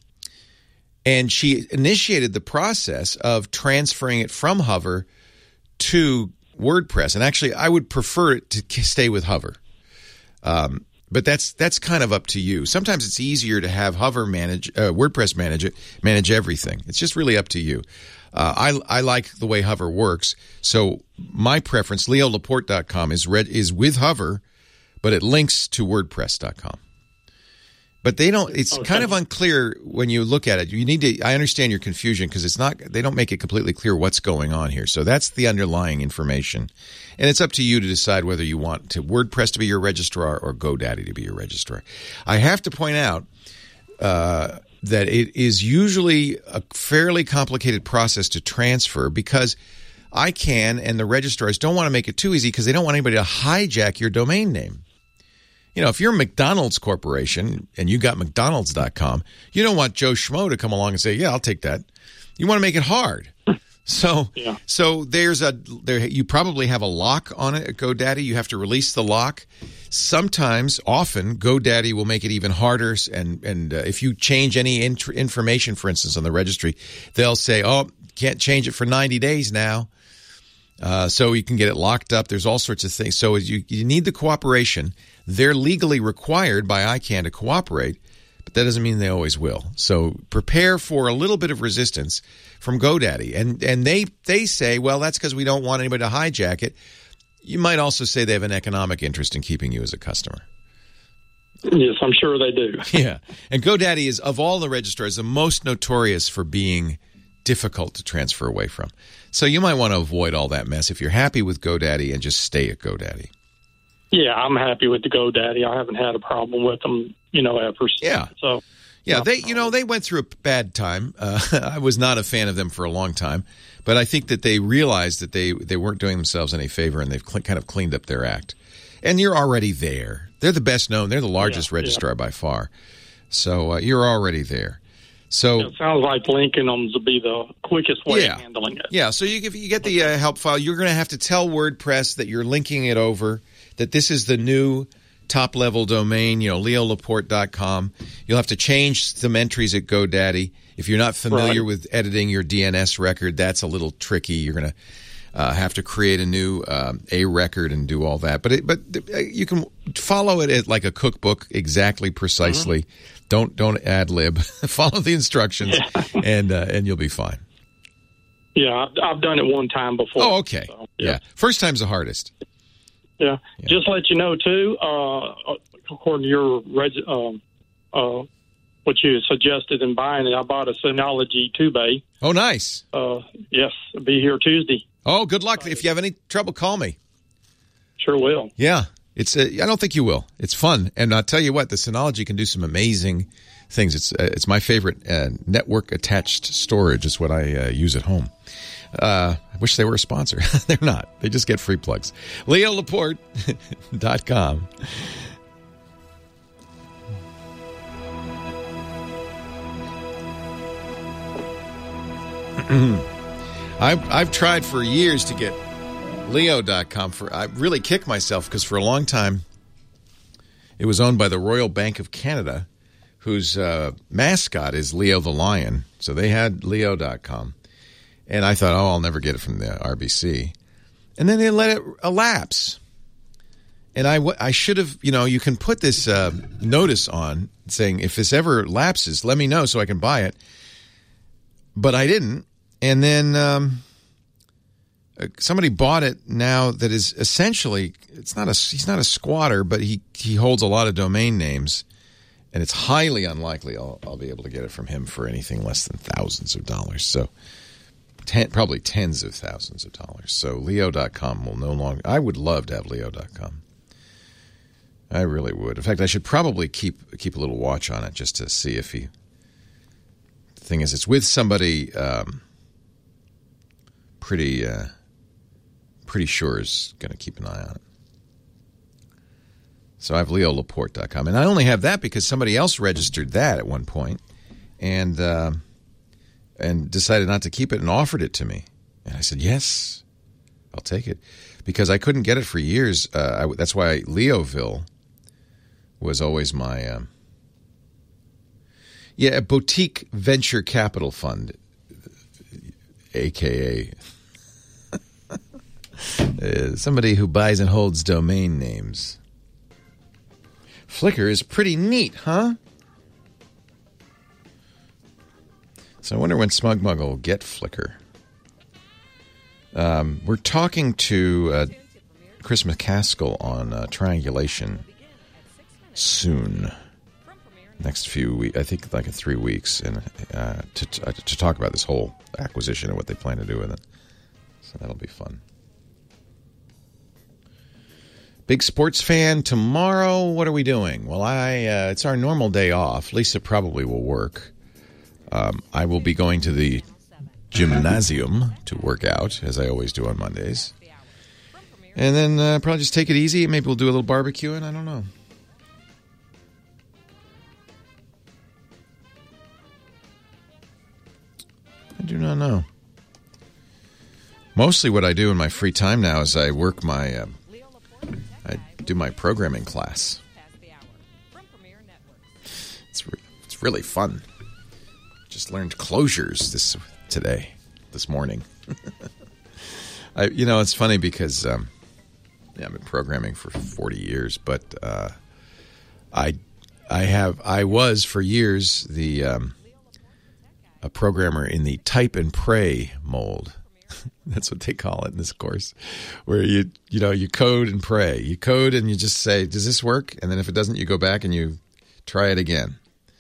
and she initiated the process of transferring it from Hover to WordPress. And actually, I would prefer it to stay with Hover. Um, but that's that's kind of up to you. Sometimes it's easier to have Hover manage, uh, WordPress manage it, manage everything. It's just really up to you. Uh, I I like the way Hover works. So my preference, Leo Laporte dot com, is read, is with Hover, but it links to WordPress dot com. But they don't. It's okay. Kind of unclear when you look at it. You need to. I understand your confusion because it's not. They don't make it completely clear what's going on here. So that's the underlying information, and it's up to you to decide whether you want to WordPress to be your registrar or GoDaddy to be your registrar. I have to point out uh, that it is usually a fairly complicated process to transfer because I CANN and the registrars don't want to make it too easy because they don't want anybody to hijack your domain name. You know, if you're McDonald's Corporation and you got McDonald's dot com, you don't want Joe Schmo to come along and say, yeah, I'll take that. You want to make it hard. So yeah. so there's a there you probably have a lock on it at GoDaddy. You have to release the lock. Sometimes, often, GoDaddy will make it even harder. And, and uh, if you change any int- information, for instance, on the registry, they'll say, oh, can't change it for ninety days now. Uh, so you can get it locked up. There's all sorts of things. So you, you need the cooperation. They're legally required by I CANN to cooperate, but that doesn't mean they always will. So prepare for a little bit of resistance from GoDaddy. And and they, they say, well, that's because we don't want anybody to hijack it. You might also say they have an economic interest in keeping you as a customer. Yes, I'm sure they do. Yeah. And GoDaddy is, of all the registrars, the most notorious for being difficult to transfer away from. So you might want to avoid all that mess if you're happy with GoDaddy and just stay at GoDaddy. Yeah, I'm happy with the GoDaddy. I haven't had a problem with them, you know, ever. Yeah. So, yeah, they, you know, they went through a bad time. Uh, I was not a fan of them for a long time, but I think that they realized that they, they weren't doing themselves any favor, and they've cl- kind of cleaned up their act. And you're already there. They're the best known. They're the largest yeah, registrar yeah. by far. So uh, you're already there. So it sounds like linking them to be the quickest way yeah. of handling it. Yeah. So you, if you get the uh, help file, you're going to have to tell WordPress that you're linking it over, that this is the new top-level domain, you know, Leo Laporte dot com. You'll have to change some entries at GoDaddy. If you're not familiar right. with editing your D N S record, that's a little tricky. You're going to uh, have to create a new um, A record and do all that. But it, but you can follow it like a cookbook, exactly, precisely. Mm-hmm. Don't don't ad lib. Follow the instructions, yeah. and uh, and you'll be fine. Yeah, I've, I've done it one time before. Oh, okay. So, yeah. yeah, first time's the hardest. Yeah. yeah. Just to let you know too. Uh, according to your reg- um, uh, what you suggested in buying it, I bought a Synology two bay. Oh, nice. Uh, yes, I'll be here Tuesday. Oh, good luck. If you have any trouble, call me. Sure will. Yeah. It's uh, I don't think you will. It's fun. And I'll tell you what, the Synology can do some amazing things. It's uh, it's my favorite uh, network-attached storage is what I uh, use at home. Uh, I wish they were a sponsor. They're not. They just get free plugs. Leo Laporte dot com. I've, I've tried for years to get Leo dot com. For I really kicked myself because for a long time it was owned by the Royal Bank of Canada, whose uh, mascot is Leo the Lion. So they had Leo dot com. And I thought, oh, I'll never get it from the R B C. And then they let it elapse. And I, I should have, you know, you can put this uh, notice on saying, if this ever lapses, let me know so I can buy it. But I didn't. And then um, somebody bought it now that is essentially, it's not a, he's not a squatter, but he, he holds a lot of domain names. And it's highly unlikely I'll, I'll be able to get it from him for anything less than thousands of dollars. So ten, probably tens of thousands of dollars. So Leo dot com will no longer, I would love to have Leo dot com. I really would. In fact, I should probably keep keep a little watch on it just to see if he... The thing is, it's with somebody um, pretty uh, pretty sure is going to keep an eye on it. So I have Leo Laporte dot com. And I only have that because somebody else registered that at one point and, uh, and decided not to keep it and offered it to me. And I said, yes, I'll take it. Because I couldn't get it for years. Uh, I, that's why Leoville was always my... Um, yeah, a boutique venture capital fund, a k a uh, somebody who buys and holds domain names. Flickr is pretty neat, huh? So I wonder when SmugMug will get Flickr. Um, we're talking to uh, Chris McCaskill on uh, triangulation soon. Next few weeks, I think like in three weeks, and uh, to, to to talk about this whole acquisition and what they plan to do with it. So that'll be fun. Big sports fan tomorrow. What are we doing? Well, I uh, it's our normal day off. Lisa probably will work. Um, I will be going to the gymnasium to work out, as I always do on Mondays. And then uh, probably just take it easy. Maybe we'll do a little barbecuing. I don't know. I do not know. Mostly what I do in my free time now is I work my... Uh, I do my programming class. It's re- it's really fun. Just learned closures this today, this morning. I you know it's funny because um, yeah, I've been programming for forty years, but uh, I I have I was for years the um, a programmer in the type and pray mold. That's what they call it in this course, where you you know you code and pray. You code and you just say, "Does this work?" And then if it doesn't, you go back and you try it again,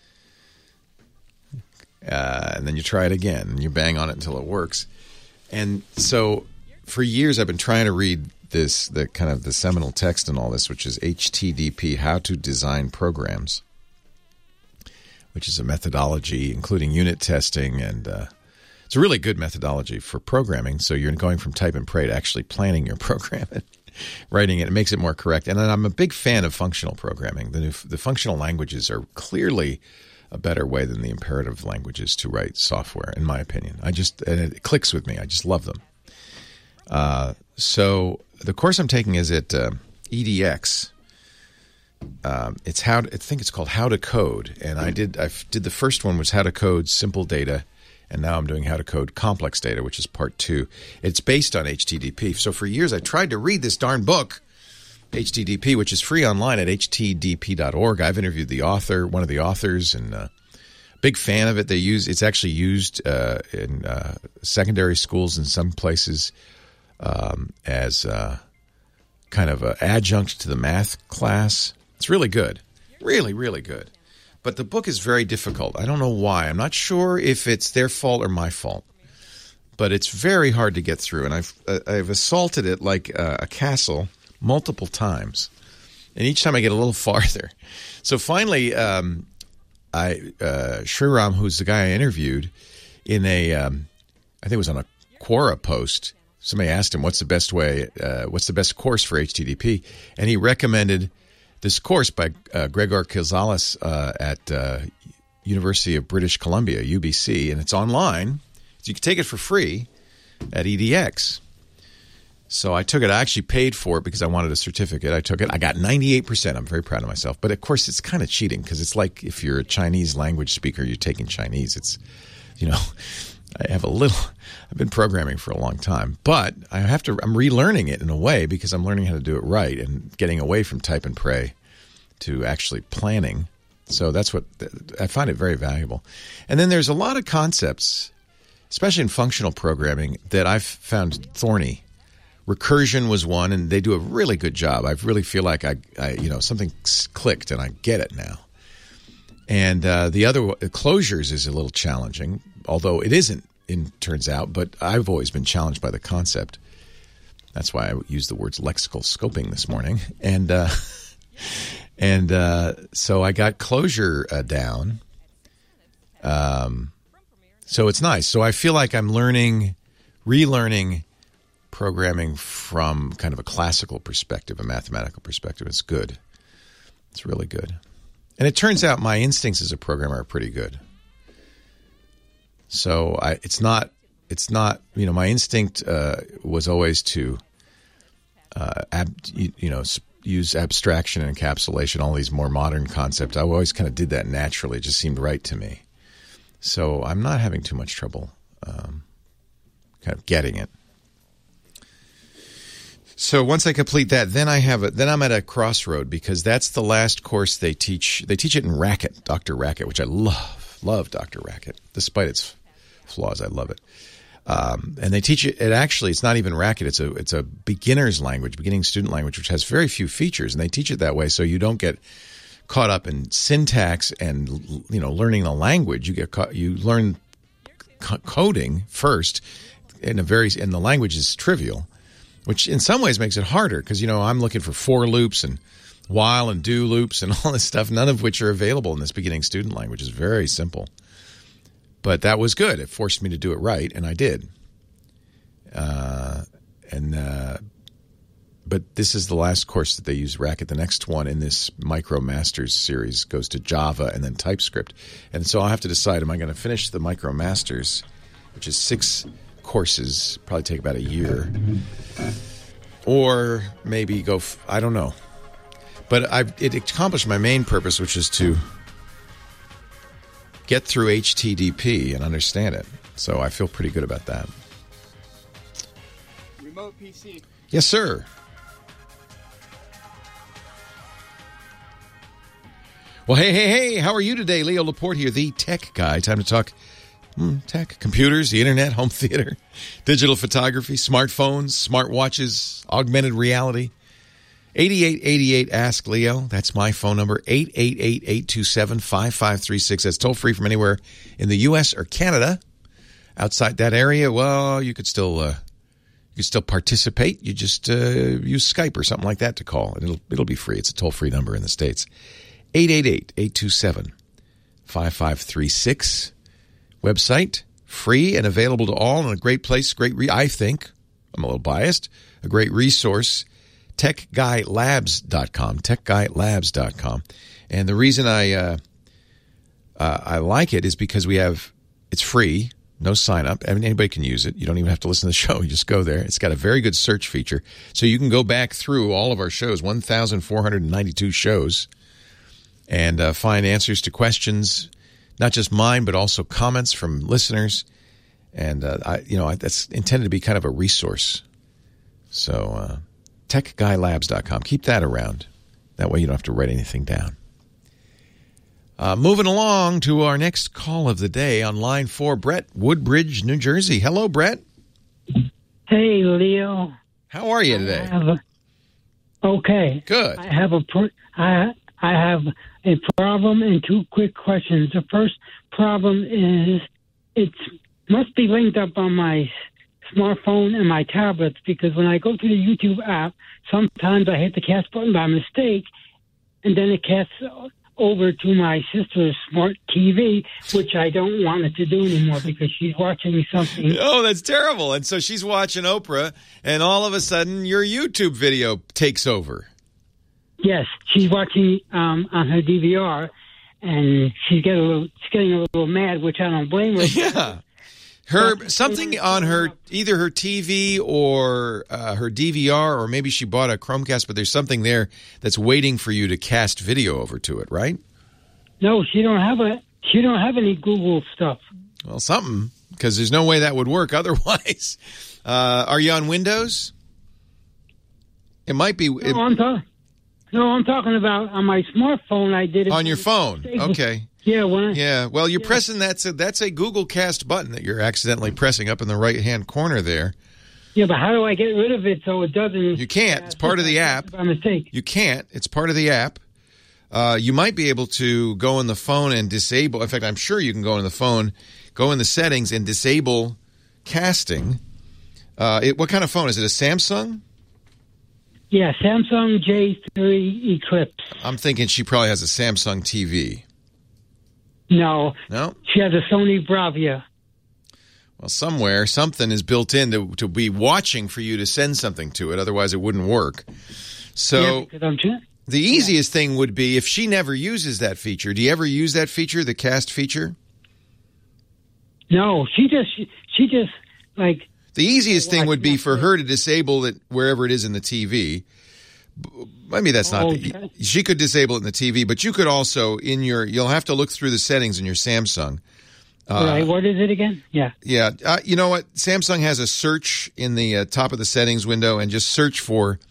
uh, and then you try it again, and you bang on it until it works. And so, for years, I've been trying to read this, the kind of the seminal text in all this, which is H T D P: How to Design Programs, which is a methodology including unit testing and. Uh, It's a really good methodology for programming. So you're going from type and pray to actually planning your program and writing it. It makes it more correct. And I'm a big fan of functional programming. The, new, the functional languages are clearly a better way than the imperative languages to write software, in my opinion. I just and it clicks with me. I just love them. Uh, so the course I'm taking is at uh, E D X. Um, it's how to, I think it's called How to Code, and I did I did the first one was How to Code Simple Data. And now I'm doing How to Code Complex Data, which is part two. It's based on H T D P. So for years, I tried to read this darn book, H T D P, which is free online at H T D P dot org. I've interviewed the author, one of the authors, and uh, big fan of it. They use it's actually used uh, in uh, secondary schools in some places um, as uh, kind of an adjunct to the math class. It's really good, really, really good. But the book is very difficult. I don't know why. I'm not sure if it's their fault or my fault. But it's very hard to get through. And I've uh, I've assaulted it like uh, a castle multiple times. And each time I get a little farther. So finally, um, I uh, Sriram, who's the guy I interviewed, in a, um, I think it was on a Quora post, somebody asked him, what's the best way, uh, what's the best course for H T D P? And he recommended this course by uh, Gregor Gonzalez uh, at uh, University of British Columbia, U B C, and it's online. You can take it for free at E D X. So I took it. I actually paid for it because I wanted a certificate. I took it. I got ninety-eight percent. I'm very proud of myself. But, of course, it's kind of cheating because it's like if you're a Chinese language speaker, you're taking Chinese. It's, you know, I have a little – I've been programming for a long time. But I have to – I'm relearning it in a way because I'm learning how to do it right and getting away from type and pray to actually planning. So that's what – I find it very valuable. And then there's a lot of concepts, especially in functional programming, that I've found thorny. Recursion was one, and they do a really good job. I really feel like I, I you know, something clicked, and I get it now. And uh, the other closures is a little challenging, although it isn't, it turns out. But I've always been challenged by the concept. That's why I used the words lexical scoping this morning. And uh, and uh, so I got closure uh, down. Um, so it's nice. So I feel like I'm learning, relearning. Programming from kind of a classical perspective, a mathematical perspective. It's good. It's really good. And it turns out my instincts as a programmer are pretty good. So I, it's not, it's not, you know, my instinct uh, was always to, uh, ab, you, you know, use abstraction and encapsulation, all these more modern concepts. I always kind of did that naturally. It just seemed right to me. So I'm not having too much trouble um, kind of getting it. So once I complete that, then I have a, then I'm at a crossroad because that's the last course they teach. They teach it in Racket, Doctor Racket, which I love, love Doctor Racket, despite its flaws. I love it. Um, and they teach it. It actually, it's not even Racket. It's a it's a beginner's language, beginning student language, which has very few features, and they teach it that way so you don't get caught up in syntax and you know learning the language. You get caught, you learn co- coding first, in a very and the language is trivial. Which in some ways makes it harder because, you know, I'm looking for for loops and while and do loops and all this stuff, none of which are available in this beginning student language. It's very simple. But that was good. It forced me to do it right, and I did. Uh, and uh, But this is the last course that they use Racket. The next one in this Micro Masters series goes to Java and then TypeScript. And so I'll have to decide, am I going to finish the Micro Masters, which is six courses, probably take about a year, or maybe go f- I don't know, but I it accomplished my main purpose, which is to get through H T T P and understand it. So I feel pretty good about that. Remote P C. Yes, sir. Well, hey, hey, hey, how are you today? Leo Laporte here, the tech guy. Time to talk Mm, tech, computers, the internet, home theater, digital photography, smartphones, smartwatches, augmented reality. eighty-eight eighty-eight Ask Leo. That's my phone number. eight eight eight, eight two seven, five five three six. That's toll free from anywhere in the U S or Canada. Outside that area, well, you could still uh, you could still participate. You just uh, use Skype or something like that to call. It'll it'll be free. It's a toll free number in the States. eight eight eight, eight two seven, five five three six. Website, free and available to all, and a great place, great, re- I think, I'm a little biased, a great resource, tech guy labs dot com, tech guy labs dot com. And the reason I uh, uh, I like it is because we have, it's free, no sign up. I mean, anybody can use it. You don't even have to listen to the show. You just go there. It's got a very good search feature. So you can go back through all of our shows, one thousand four hundred ninety-two shows, and uh, find answers to questions. Not just mine, but also comments from listeners, and uh, I, you know, I, that's intended to be kind of a resource. So, uh, tech guy labs dot com. Keep that around. That way, you don't have to write anything down. Uh, moving along to our next call of the day on line four, Brett, Woodbridge, New Jersey. Hello, Brett. Hey, Leo. How are you today? I have a, okay. Good. I have a. I I have. a problem and two quick questions. The first problem is it must be linked up on my smartphone and my tablets because when I go to the YouTube app, sometimes I hit the cast button by mistake and then it casts over to my sister's smart T V, which I don't want it to do anymore because she's watching something. Oh, that's terrible. And so she's watching Oprah and all of a sudden your YouTube video takes over. Yes, she's watching um, on her D V R, and she's getting a little, she's getting a little mad, which I don't blame her. Yeah. Her something on her either her T V or uh, her D V R, or maybe she bought a Chromecast, but there's something there that's waiting for you to cast video over to it, right? No, she don't have a. She don't have any Google stuff. Well, something, because there's no way that would work otherwise. Uh, are you on Windows? It might be. It, no, I'm talking. No, I'm talking about on my smartphone. I did it on your phone. Okay. Yeah. When I, yeah. Well, you're yeah. pressing that's a, that's a Google Cast button that you're accidentally pressing up in the right hand corner there. Yeah, but how do I get rid of it so it doesn't? You can't. It's part of the app. By mistake. You can't. It's part of the app. Uh, you might be able to go in the phone and disable. In fact, I'm sure you can go in the phone, go in the settings and disable casting. Uh, it, what kind of phone is it? A Samsung? Yeah, Samsung J three Eclipse. I'm thinking she probably has a Samsung T V. No. No? She has a Sony Bravia. Well, somewhere, something is built in to, to be watching for you to send something to it. Otherwise, it wouldn't work. So yeah, because I'm trying. The easiest yeah. thing would be if she never uses that feature. Do you ever use that feature, the cast feature? No, she just, she, she just, like... The easiest thing would be for her to disable it wherever it is in the T V. Maybe that's not... Okay. The, she could disable it in the T V, but you could also, in your... You'll have to look through the settings in your Samsung. Uh, right, what is it again? Yeah. Yeah, uh, you know what? Samsung has a search in the uh, top of the settings window, and just search for...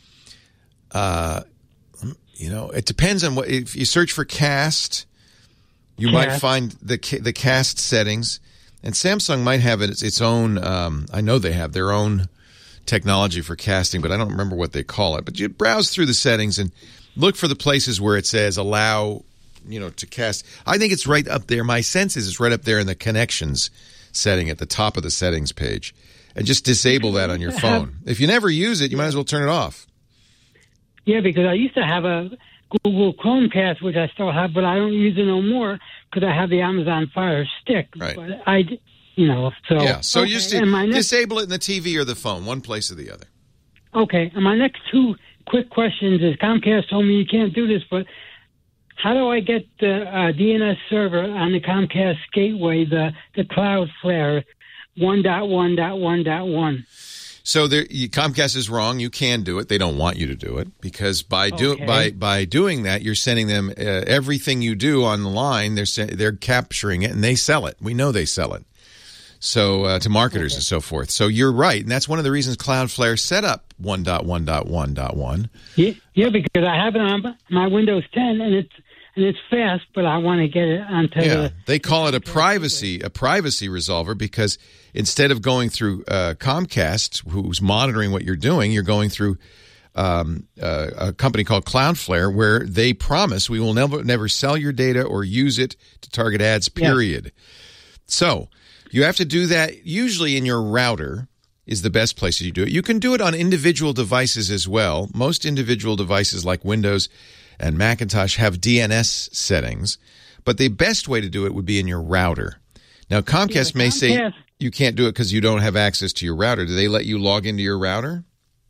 Uh, you know, it depends on what... If you search for cast, you Cast. might find the the cast settings. And Samsung might have its, its own, um, I know they have their own technology for casting, but I don't remember what they call it. But you browse through the settings and look for the places where it says allow, you know, to cast. I think it's right up there. My sense is it's right up there in the connections setting at the top of the settings page. And just disable that on your phone. If you never use it, you might as well turn it off. Yeah, because I used to have a Google Chromecast, which I still have, but I don't use it no more because I have the Amazon Fire Stick. Right. But I, you know, so... Yeah, so okay. you just and my next, disable it in the T V or the phone, one place or the other. Okay, and my next two quick questions is Comcast told me you can't do this, but how do I get the uh, D N S server on the Comcast gateway, the, the Cloudflare one dot one dot one dot one? So there, you, Comcast is wrong. You can do it. They don't want you to do it because by do Okay. by by doing that, you're sending them uh, everything you do on the line. They're se- they're capturing it and they sell it. We know they sell it. So uh, to marketers Okay. and so forth. So you're right, and that's one of the reasons Cloudflare set up one dot one dot one dot one. Yeah, yeah, because I have it on my Windows ten and it's and it's fast, but I want to get it onto Yeah, the. they call it a privacy a privacy resolver because instead of going through uh, Comcast, who's monitoring what you're doing, you're going through um, uh, a company called Cloudflare, where they promise we will never never sell your data or use it to target ads. Period. Yeah. So you have to do that usually in your router. Is the best place you do it. You can do it on individual devices as well. Most individual devices like Windows and Macintosh have D N S settings, but the best way to do it would be in your router. Now, Comcast Yeah, may Comcast. say you can't do it because you don't have access to your router. Do they let you log into your router?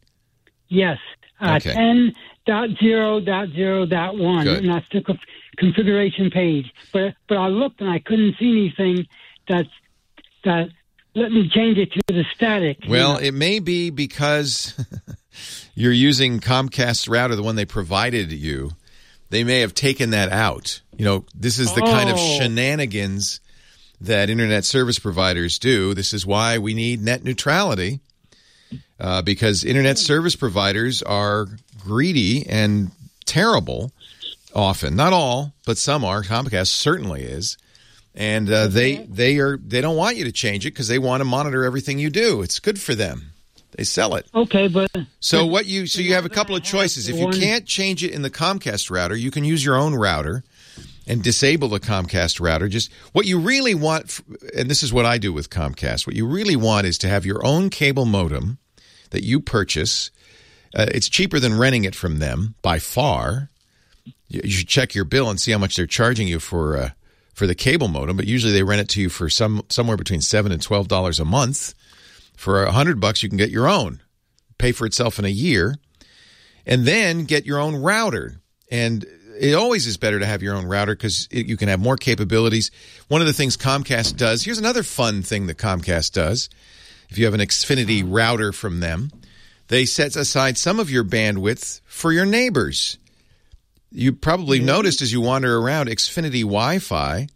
Yes, uh, Okay. ten dot zero dot zero dot one, Good. and that's the conf- configuration page. But but I looked and I couldn't see anything that that let me change it to the static. you Well, know. it may be because you're using Comcast's router, the one they provided you. They may have taken that out. You know, this is the kind of Oh. shenanigans that internet service providers do. This is why we need net neutrality, uh, because internet service providers are greedy and terrible often. Not all, but some are. Comcast certainly is. And uh, they they are they don't want you to change it because they want to monitor everything you do. It's good for them. They sell it. Okay, but So what you so you have a couple of choices. If you one- can't change it in the Comcast router, you can use your own router and disable the Comcast router. Just what you really want, and this is what I do with Comcast. What you really want is to have your own cable modem that you purchase. Uh, it's cheaper than renting it from them by far. You you should check your bill and see how much they're charging you for uh, for the cable modem. But usually they rent it to you for some somewhere between seven and twelve dollars a month. For a hundred bucks, you can get your own, pay for itself in a year, and then get your own router. And it always is better to have your own router because you can have more capabilities. One of the things Comcast does, here's another fun thing that Comcast does. If you have an Xfinity router from them, they set aside some of your bandwidth for your neighbors. You probably noticed as you wander around Xfinity Wi-Fi,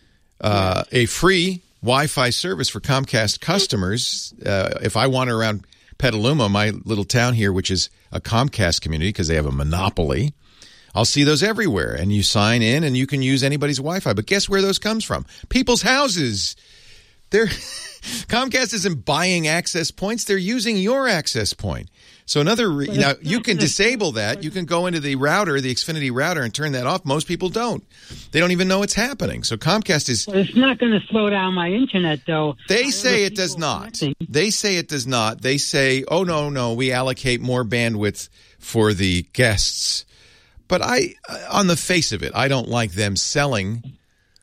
uh, a free Wi-Fi service for Comcast customers. Uh, if I wander around Petaluma, my little town here, which is a Comcast community because they have a monopoly, I'll see those everywhere. And you sign in and you can use anybody's Wi-Fi. But guess where those comes from? People's houses. They're Comcast isn't buying access points. They're using your access point. So another re- now you can disable that. You can go into the router, the Xfinity router, and turn that off. Most people don't. They don't even know it's happening. So Comcast is. Well, it's not going to slow down my internet, though. They say it does not. Connecting. They say it does not. They say, oh no, no, we allocate more bandwidth for the guests. But I, on the face of it, I don't like them selling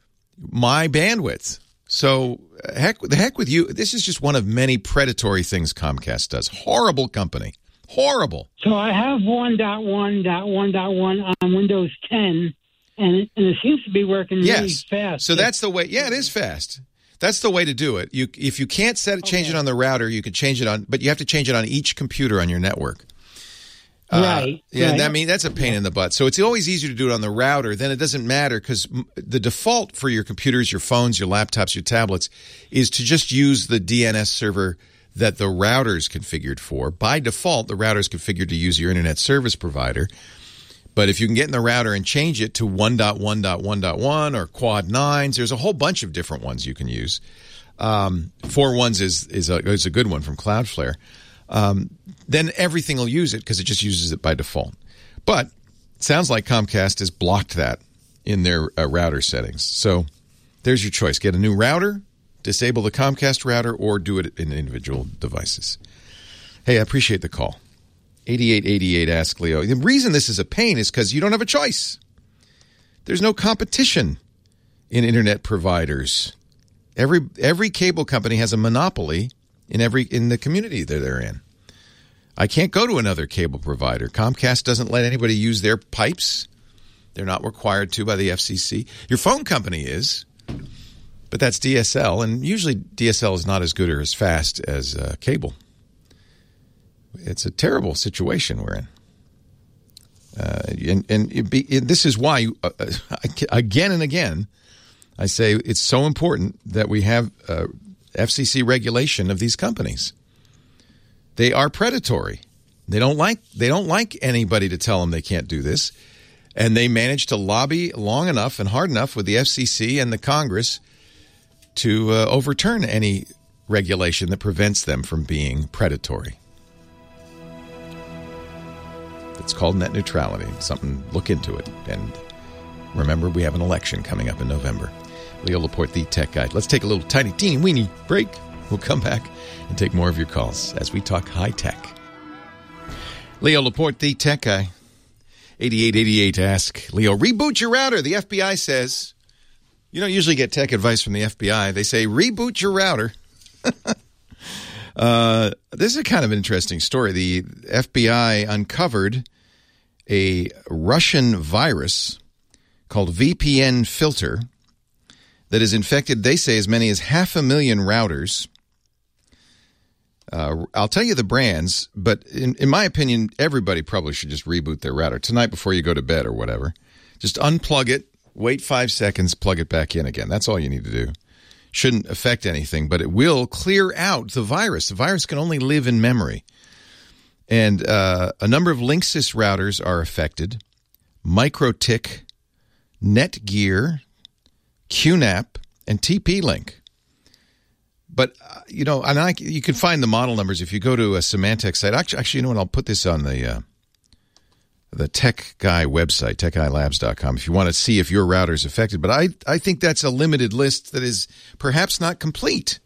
my bandwidth. So heck, the heck with you. This is just one of many predatory things Comcast does. Horrible company. Horrible. So I have one point one point one point one on Windows ten, and it, and it seems to be working yes. really fast. So that's the way. Yeah, it is fast. That's the way to do it. You, if you can't set it, change okay. it on the router. You can change it on, but you have to change it on each computer on your network. Uh, right. Yeah, right. I mean, that's a pain in the butt. So it's always easier to do it on the router. Then it doesn't matter because the default for your computers, your phones, your laptops, your tablets is to just use the D N S server that the router's configured for. By default, the router's configured to use your internet service provider. But if you can get in the router and change it to one point one point one point one or quad nines, there's a whole bunch of different ones you can use. Um, four ones is, is, a, is a good one from Cloudflare. Um, then everything will use it because it just uses it by default. But it sounds like Comcast has blocked that in their uh, router settings. So there's your choice. Get a new router, disable the Comcast router, or do it in individual devices. Hey, I appreciate the call. eighty-eight eighty-eight, Ask Leo. The reason this is a pain is because you don't have a choice. There's no competition in internet providers. Every every cable company has a monopoly in every in the community that they're in. I can't go to another cable provider. Comcast doesn't let anybody use their pipes. They're not required to by the F C C. Your phone company is, but that's D S L, and usually D S L is not as good or as fast as uh, cable. It's a terrible situation we're in. Uh, and and it be, it, this is why, uh, again and again, I say it's so important that we have uh, F C C regulation of these companies. They are predatory. They don't like they don't like anybody to tell them they can't do this, and they manage to lobby long enough and hard enough with the F C C and the Congress to uh, overturn any regulation that prevents them from being predatory. It's called net neutrality. Something, look into it. And remember, we have an election coming up in November. Leo Laporte, the tech guy. Let's take a little tiny, teeny, weeny break. We'll come back and take more of your calls as we talk high tech. Leo Laporte, the tech guy. eighty-eight eighty-eight, Ask Leo. Reboot your router. The F B I says, you don't usually get tech advice from the F B I. They say, reboot your router. uh, this is a kind of interesting story. The F B I uncovered a Russian virus called V P N Filter that has infected, they say, as many as half a million routers. Uh, I'll tell you the brands, but in, in my opinion, everybody probably should just reboot their router tonight before you go to bed or whatever. Just unplug it, wait five seconds, plug it back in again. That's all you need to do. Shouldn't affect anything, but it will clear out the virus. The virus can only live in memory. And uh, a number of Linksys routers are affected. MikroTik, Netgear, Q NAP, and T P Link. But, uh, you know, and I, you can find the model numbers if you go to a Symantec site. Actually, actually you know what? I'll put this on the uh, the Tech Guy website, tech guy labs dot com, if you want to see if your router is affected. But I, I think that's a limited list that is perhaps not complete.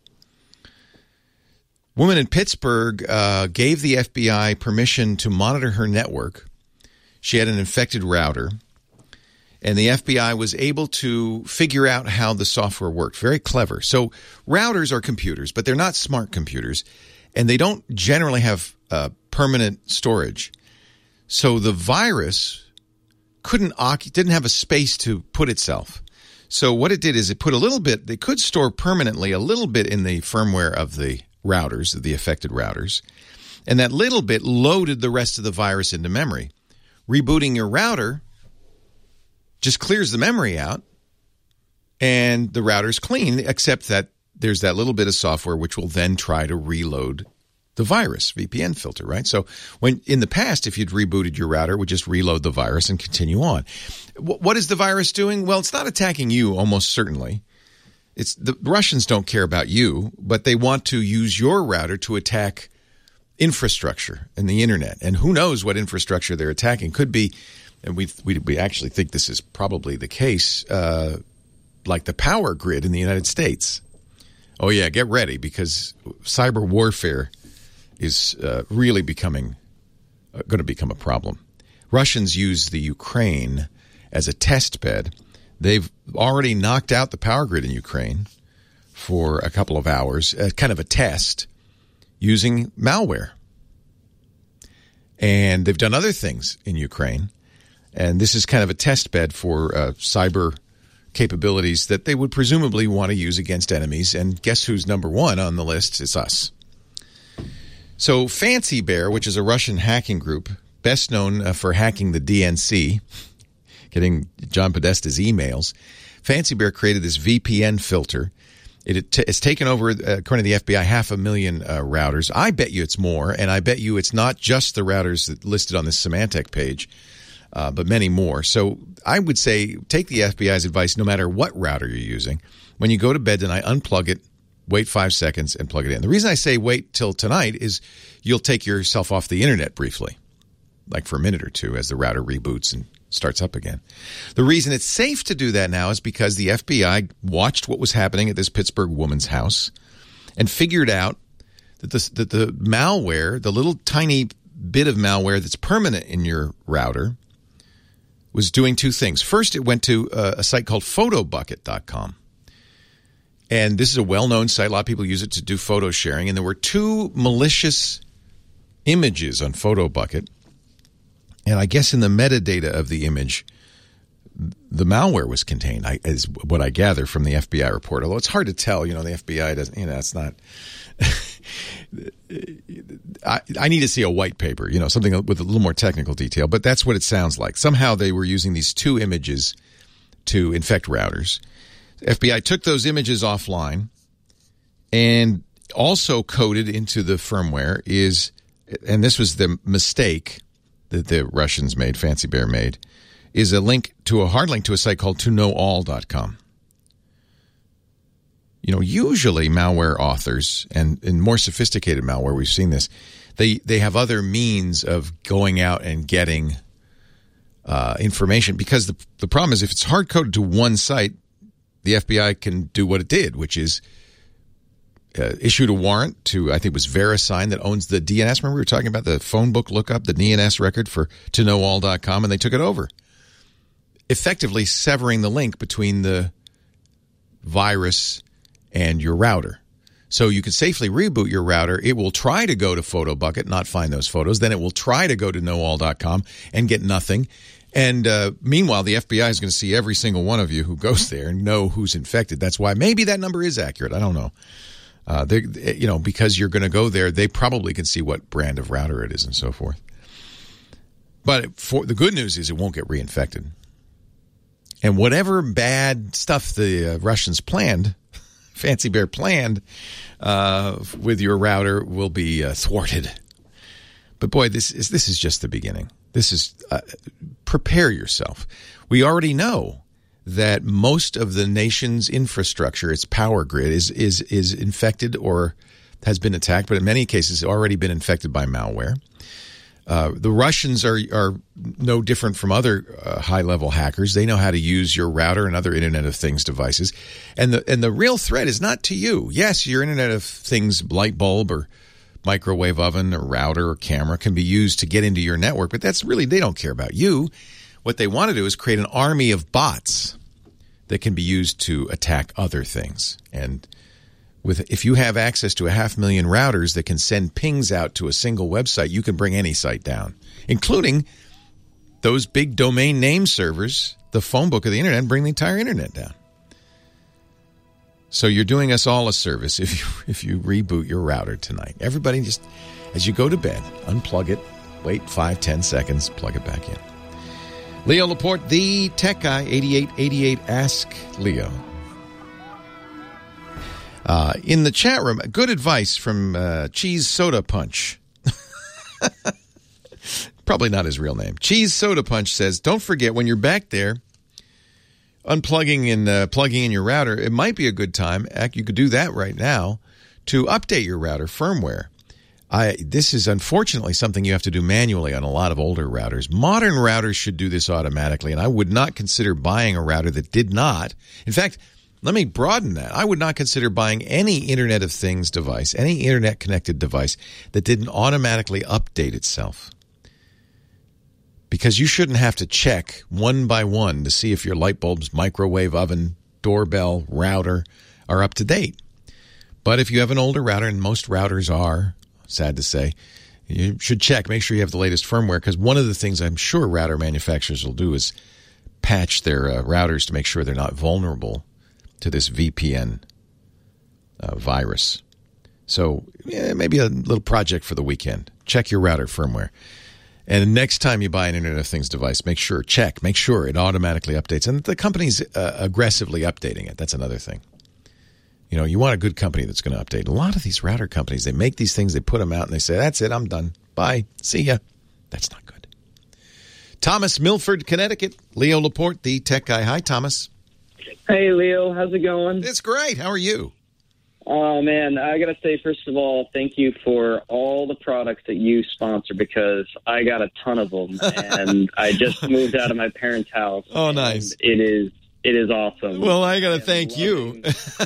Woman in Pittsburgh uh, gave the F B I permission to monitor her network. She had an infected router. And the F B I was able to figure out how the software worked. Very clever. So routers are computers, but they're not smart computers. And they don't generally have uh, permanent storage. So the virus couldn't occup- didn't have a space to put itself. So what it did is it put a little bit, they could store permanently a little bit in the firmware of the routers, the affected routers, and that little bit loaded the rest of the virus into memory. Rebooting your router just clears the memory out, and the router's clean, except that there's that little bit of software which will then try to reload the virus, V P N filter, right? So when in the past, if you'd rebooted your router, it would just reload the virus and continue on. What is the virus doing? Well, it's not attacking you, almost certainly. It's the Russians don't care about you, but they want to use your router to attack infrastructure and the internet. And who knows what infrastructure they're attacking? Could be, and we we, we actually think this is probably the case, uh, like the power grid in the United States. Oh, yeah, get ready, because cyber warfare is uh, really becoming uh, going to become a problem. Russians use the Ukraine as a test bed. They've already knocked out the power grid in Ukraine for a couple of hours, uh, kind of a test, using malware. And they've done other things in Ukraine, and this is kind of a test bed for uh, cyber capabilities that they would presumably want to use against enemies. And guess who's number one on the list? It's us. So Fancy Bear, which is a Russian hacking group, best known uh, for hacking the D N C, getting John Podesta's emails, Fancy Bear created this V P N filter. It, t- it's taken over, uh, according to the F B I, half a million uh, routers. I bet you it's more, and I bet you it's not just the routers that listed on this Symantec page, uh, but many more. So I would say take the F B I's advice no matter what router you're using. When you go to bed tonight, unplug it, wait five seconds, and plug it in. The reason I say wait till tonight is you'll take yourself off the internet briefly, like for a minute or two as the router reboots and starts up again. The reason it's safe to do that now is because the F B I watched what was happening at this Pittsburgh woman's house and figured out that, this, that the malware, the little tiny bit of malware that's permanent in your router, was doing two things. First, it went to a, a site called photobucket dot com. And this is a well-known site. A lot of people use it to do photo sharing. And there were two malicious images on PhotoBucket. And I guess in the metadata of the image, the malware was contained, I, is what I gather from the F B I report. Although it's hard to tell, you know, the F B I doesn't, you know, it's not. I, I need to see a white paper, you know, something with a little more technical detail. But that's what it sounds like. Somehow they were using these two images to infect routers. The F B I took those images offline, and also coded into the firmware is, and this was the mistake that the Russians made, Fancy Bear made, is a link to a hard link to a site called to know all dot com. You know, usually malware authors, and in more sophisticated malware, we've seen this, they, they have other means of going out and getting uh, information, because the, the problem is if it's hard-coded to one site, the F B I can do what it did, which is Uh, issued a warrant to, I think it was VeriSign, that owns the D N S. Remember we were talking about the phone book lookup, the D N S record for to know all dot com, and they took it over, effectively severing the link between the virus and your router. So you can safely reboot your router. It will try to go to PhotoBucket, not find those photos. Then it will try to go to know all dot com and get nothing. And uh, meanwhile, the F B I is going to see every single one of you who goes there and know who's infected. That's why maybe that number is accurate. I don't know. Uh, they, you know, because you're going to go there, they probably can see what brand of router it is and so forth. But for, the good news is it won't get reinfected. And whatever bad stuff the uh, Russians planned, Fancy Bear planned, uh, with your router will be uh, thwarted. But boy, this is this is just the beginning. This is uh, prepare yourself. We already know that most of the nation's infrastructure, its power grid, is is is infected or has been attacked, but in many cases already been infected by malware. Uh, the Russians are are no different from other uh, high-level hackers. They know how to use your router and other Internet of Things devices. And the and the real threat is not to you. Yes, your Internet of Things light bulb or microwave oven or router or camera can be used to get into your network, but that's really, they don't care about you. What they want to do is create an army of bots that can be used to attack other things. And with if you have access to a half million routers that can send pings out to a single website, you can bring any site down, including those big domain name servers, the phone book of the internet, and bring the entire internet down. So you're doing us all a service if you if you reboot your router tonight. Everybody just, as you go to bed, unplug it, wait five, ten seconds, plug it back in. Leo Laporte, the tech guy, eighty-eight eighty-eight, Ask Leo. Uh, in the chat room, good advice from uh, Cheese Soda Punch. Probably not his real name. Cheese Soda Punch says, don't forget when you're back there, unplugging and uh, plugging in your router, it might be a good time, you could do that right now, to update your router firmware. I, this is unfortunately something you have to do manually on a lot of older routers. Modern routers should do this automatically, and I would not consider buying a router that did not. In fact, let me broaden that. I would not consider buying any Internet of Things device, any Internet-connected device that didn't automatically update itself. Because you shouldn't have to check one by one to see if your light bulbs, microwave oven, doorbell, router are up to date. But if you have an older router, and most routers are, sad to say, you should check, make sure you have the latest firmware, because one of the things I'm sure router manufacturers will do is patch their uh, routers to make sure they're not vulnerable to this V P N uh, virus. So yeah, maybe a little project for the weekend. Check your router firmware. And next time you buy an Internet of Things device, make sure, check, make sure it automatically updates. And the company's uh, aggressively updating it. That's another thing. You know, you want a good company that's going to update. A lot of these router companies, they make these things, they put them out, and they say, that's it, I'm done. Bye. See ya. That's not good. Thomas, Milford, Connecticut. Leo Laporte, the tech guy. Hi, Thomas. Hey, Leo. How's it going? It's great. How are you? Oh, man, I got to say, first of all, thank you for all the products that you sponsor, because I got a ton of them, and I just moved out of my parents' house. Oh, nice. It is it is awesome. Well, I got to thank you.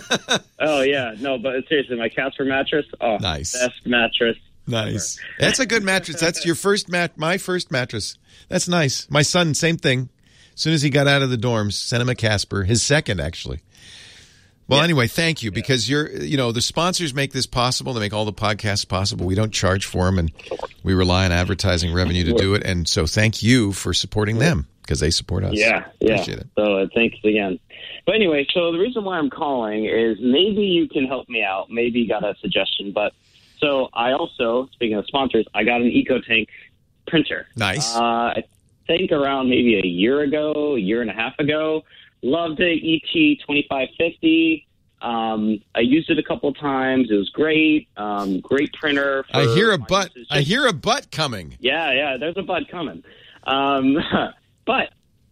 Oh, yeah. No, but seriously, my Casper mattress, oh, nice. Best mattress. Nice. Ever. That's a good mattress. That's your first mat, my first mattress. That's nice. My son, same thing. As soon as he got out of the dorms, sent him a Casper, his second, actually. Well, yeah. Anyway, thank you, because you're, you know, the sponsors make this possible. They make all the podcasts possible. We don't charge for them, and we rely on advertising revenue to do it. And so thank you for supporting them, because they support us. Yeah, yeah. Appreciate it. So uh, thanks again. But anyway, so the reason why I'm calling is maybe you can help me out. Maybe you got a suggestion. But so I also, speaking of sponsors, I got an EcoTank printer. Nice. Uh, I think around maybe a year ago, a year and a half ago. Loved it, E T twenty-five fifty. Um, I used it a couple of times. It was great. Um, great printer. For I hear a butt. Just, I hear a butt coming. Yeah, yeah, there's a butt coming. Um, but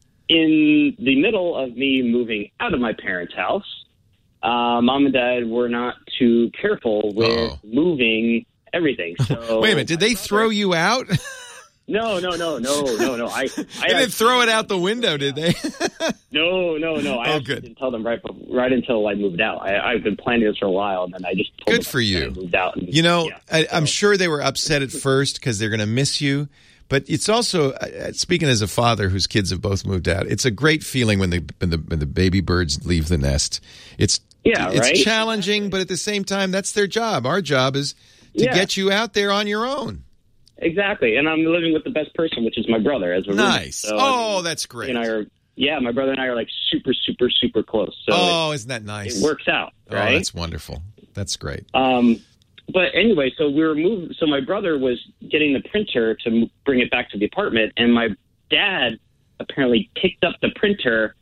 in the middle of me moving out of my parents' house, uh, mom and dad were not too careful with oh. moving everything. So wait a minute. Did they brother, throw you out? No, no, no, no, no, no. I, I they didn't throw it out the window, did they? no, no, no. I oh, good. didn't tell them right, right until I moved out. I, I've been planning this for a while, and then I just told good them for you. I moved out. And, you know, yeah, I, so. I'm sure they were upset at first because they're going to miss you. But it's also, uh, speaking as a father whose kids have both moved out, it's a great feeling when the when the, when the baby birds leave the nest. It's yeah, it's right? challenging, but at the same time, that's their job. Our job is to yeah. get you out there on your own. Exactly, and I'm living with the best person, which is my brother. As a nice. So, oh, I mean, that's great. And I are, yeah, my brother and I are like super, super, super close. So oh, it, isn't that nice? It works out, right? Oh, that's wonderful. That's great. Um, but anyway, so we were moving. So my brother was getting the printer to bring it back to the apartment, and my dad apparently picked up the printer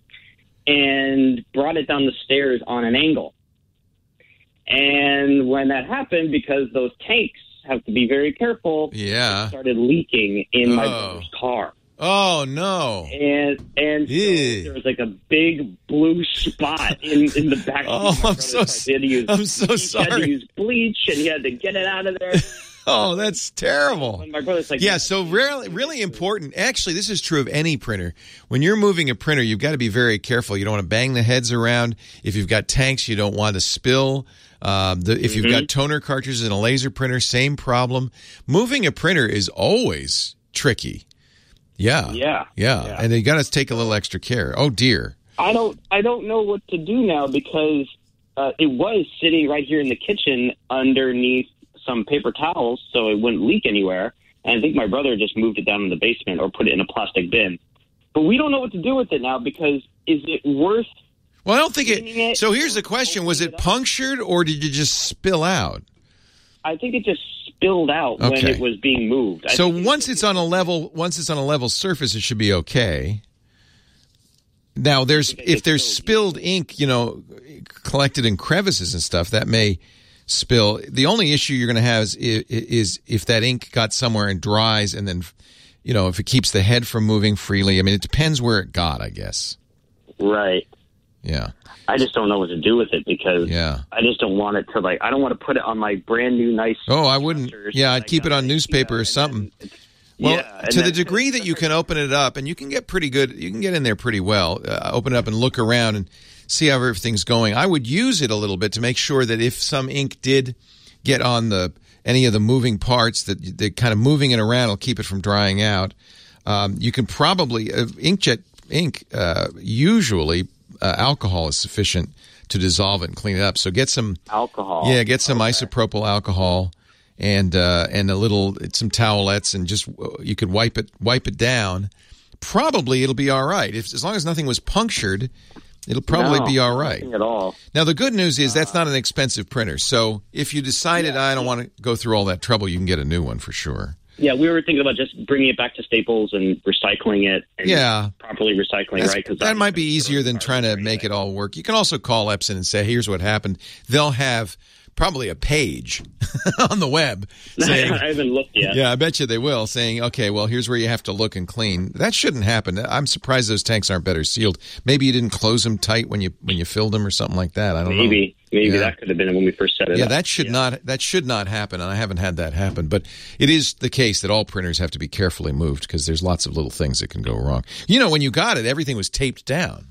and brought it down the stairs on an angle. And when that happened, because those tanks have to be very careful. Yeah. It started leaking in oh. my brother's car. Oh, no. And and so there was like a big blue spot in, in the back oh, of my I'm so, car. He had to use, I'm so he sorry. He had to use bleach, and he had to get it out of there. Oh, that's terrible. And my brother's like, yeah, so really, really important. Actually, this is true of any printer. When you're moving a printer, you've got to be very careful. You don't want to bang the heads around. If you've got tanks, you don't want to spill. Um, the, if you've mm-hmm. got toner cartridges in a laser printer, same problem. Moving a printer is always tricky. Yeah. Yeah. Yeah. yeah. And you got to take a little extra care. Oh, dear. I don't, I don't know what to do now, because uh, it was sitting right here in the kitchen underneath some paper towels so it wouldn't leak anywhere. And I think my brother just moved it down in the basement or put it in a plastic bin. But we don't know what to do with it now because is it worth... Well, I don't think it... it so here's the question. Was it punctured or did you just spill out? I think it just spilled out okay. when it was being moved. I so once it's on a level, once it's on a level surface, it should be okay. Now, there's if there's spilled ink, you know, collected in crevices and stuff, that may spill. The only issue you're going to have is, is if that ink got somewhere and dries, and then, you know, if it keeps the head from moving freely. I mean, it depends where it got, I guess. Right. Yeah. I just don't know what to do with it because yeah. I just don't want it to, like, I don't want to put it on my brand new nice... Oh, I wouldn't. Yeah, I'd keep it on newspaper or something. Well, yeah, to the degree that you can open it up, and you can get pretty good, you can get in there pretty well, uh, open it up and look around and see how everything's going. I would use it a little bit to make sure that if some ink did get on the any of the moving parts, that the kind of moving it around will keep it from drying out. Um, you can probably, uh, inkjet ink, uh, usually uh, alcohol is sufficient to dissolve it and clean it up. So get some... Alcohol. Yeah, get some okay. isopropyl alcohol. And uh, and a little some towelettes, and just you could wipe it wipe it down. Probably it'll be all right. If as long as nothing was punctured, it'll probably no, be all right. Nothing at all. Now the good news is that's not an expensive printer. So if you decided yeah, I don't want to go through all that trouble, you can get a new one for sure. Yeah, we were thinking about just bringing it back to Staples and recycling it. And yeah, properly recycling, that's, right? Because that might be easier than trying to make it all work. You can also call Epson and say, "Here's what happened." They'll have probably a page on the web saying, I haven't looked yet. Yeah, I bet you they will, saying, okay, well, here's where you have to look and clean. That shouldn't happen. I'm surprised those tanks aren't better sealed. Maybe you didn't close them tight when you when you filled them or something like that. I don't maybe, know. Maybe. Maybe yeah. that could have been when we first set it yeah, up. That should yeah, not, that should not happen, and I haven't had that happen. But it is the case that all printers have to be carefully moved because there's lots of little things that can go wrong. You know, when you got it, everything was taped down.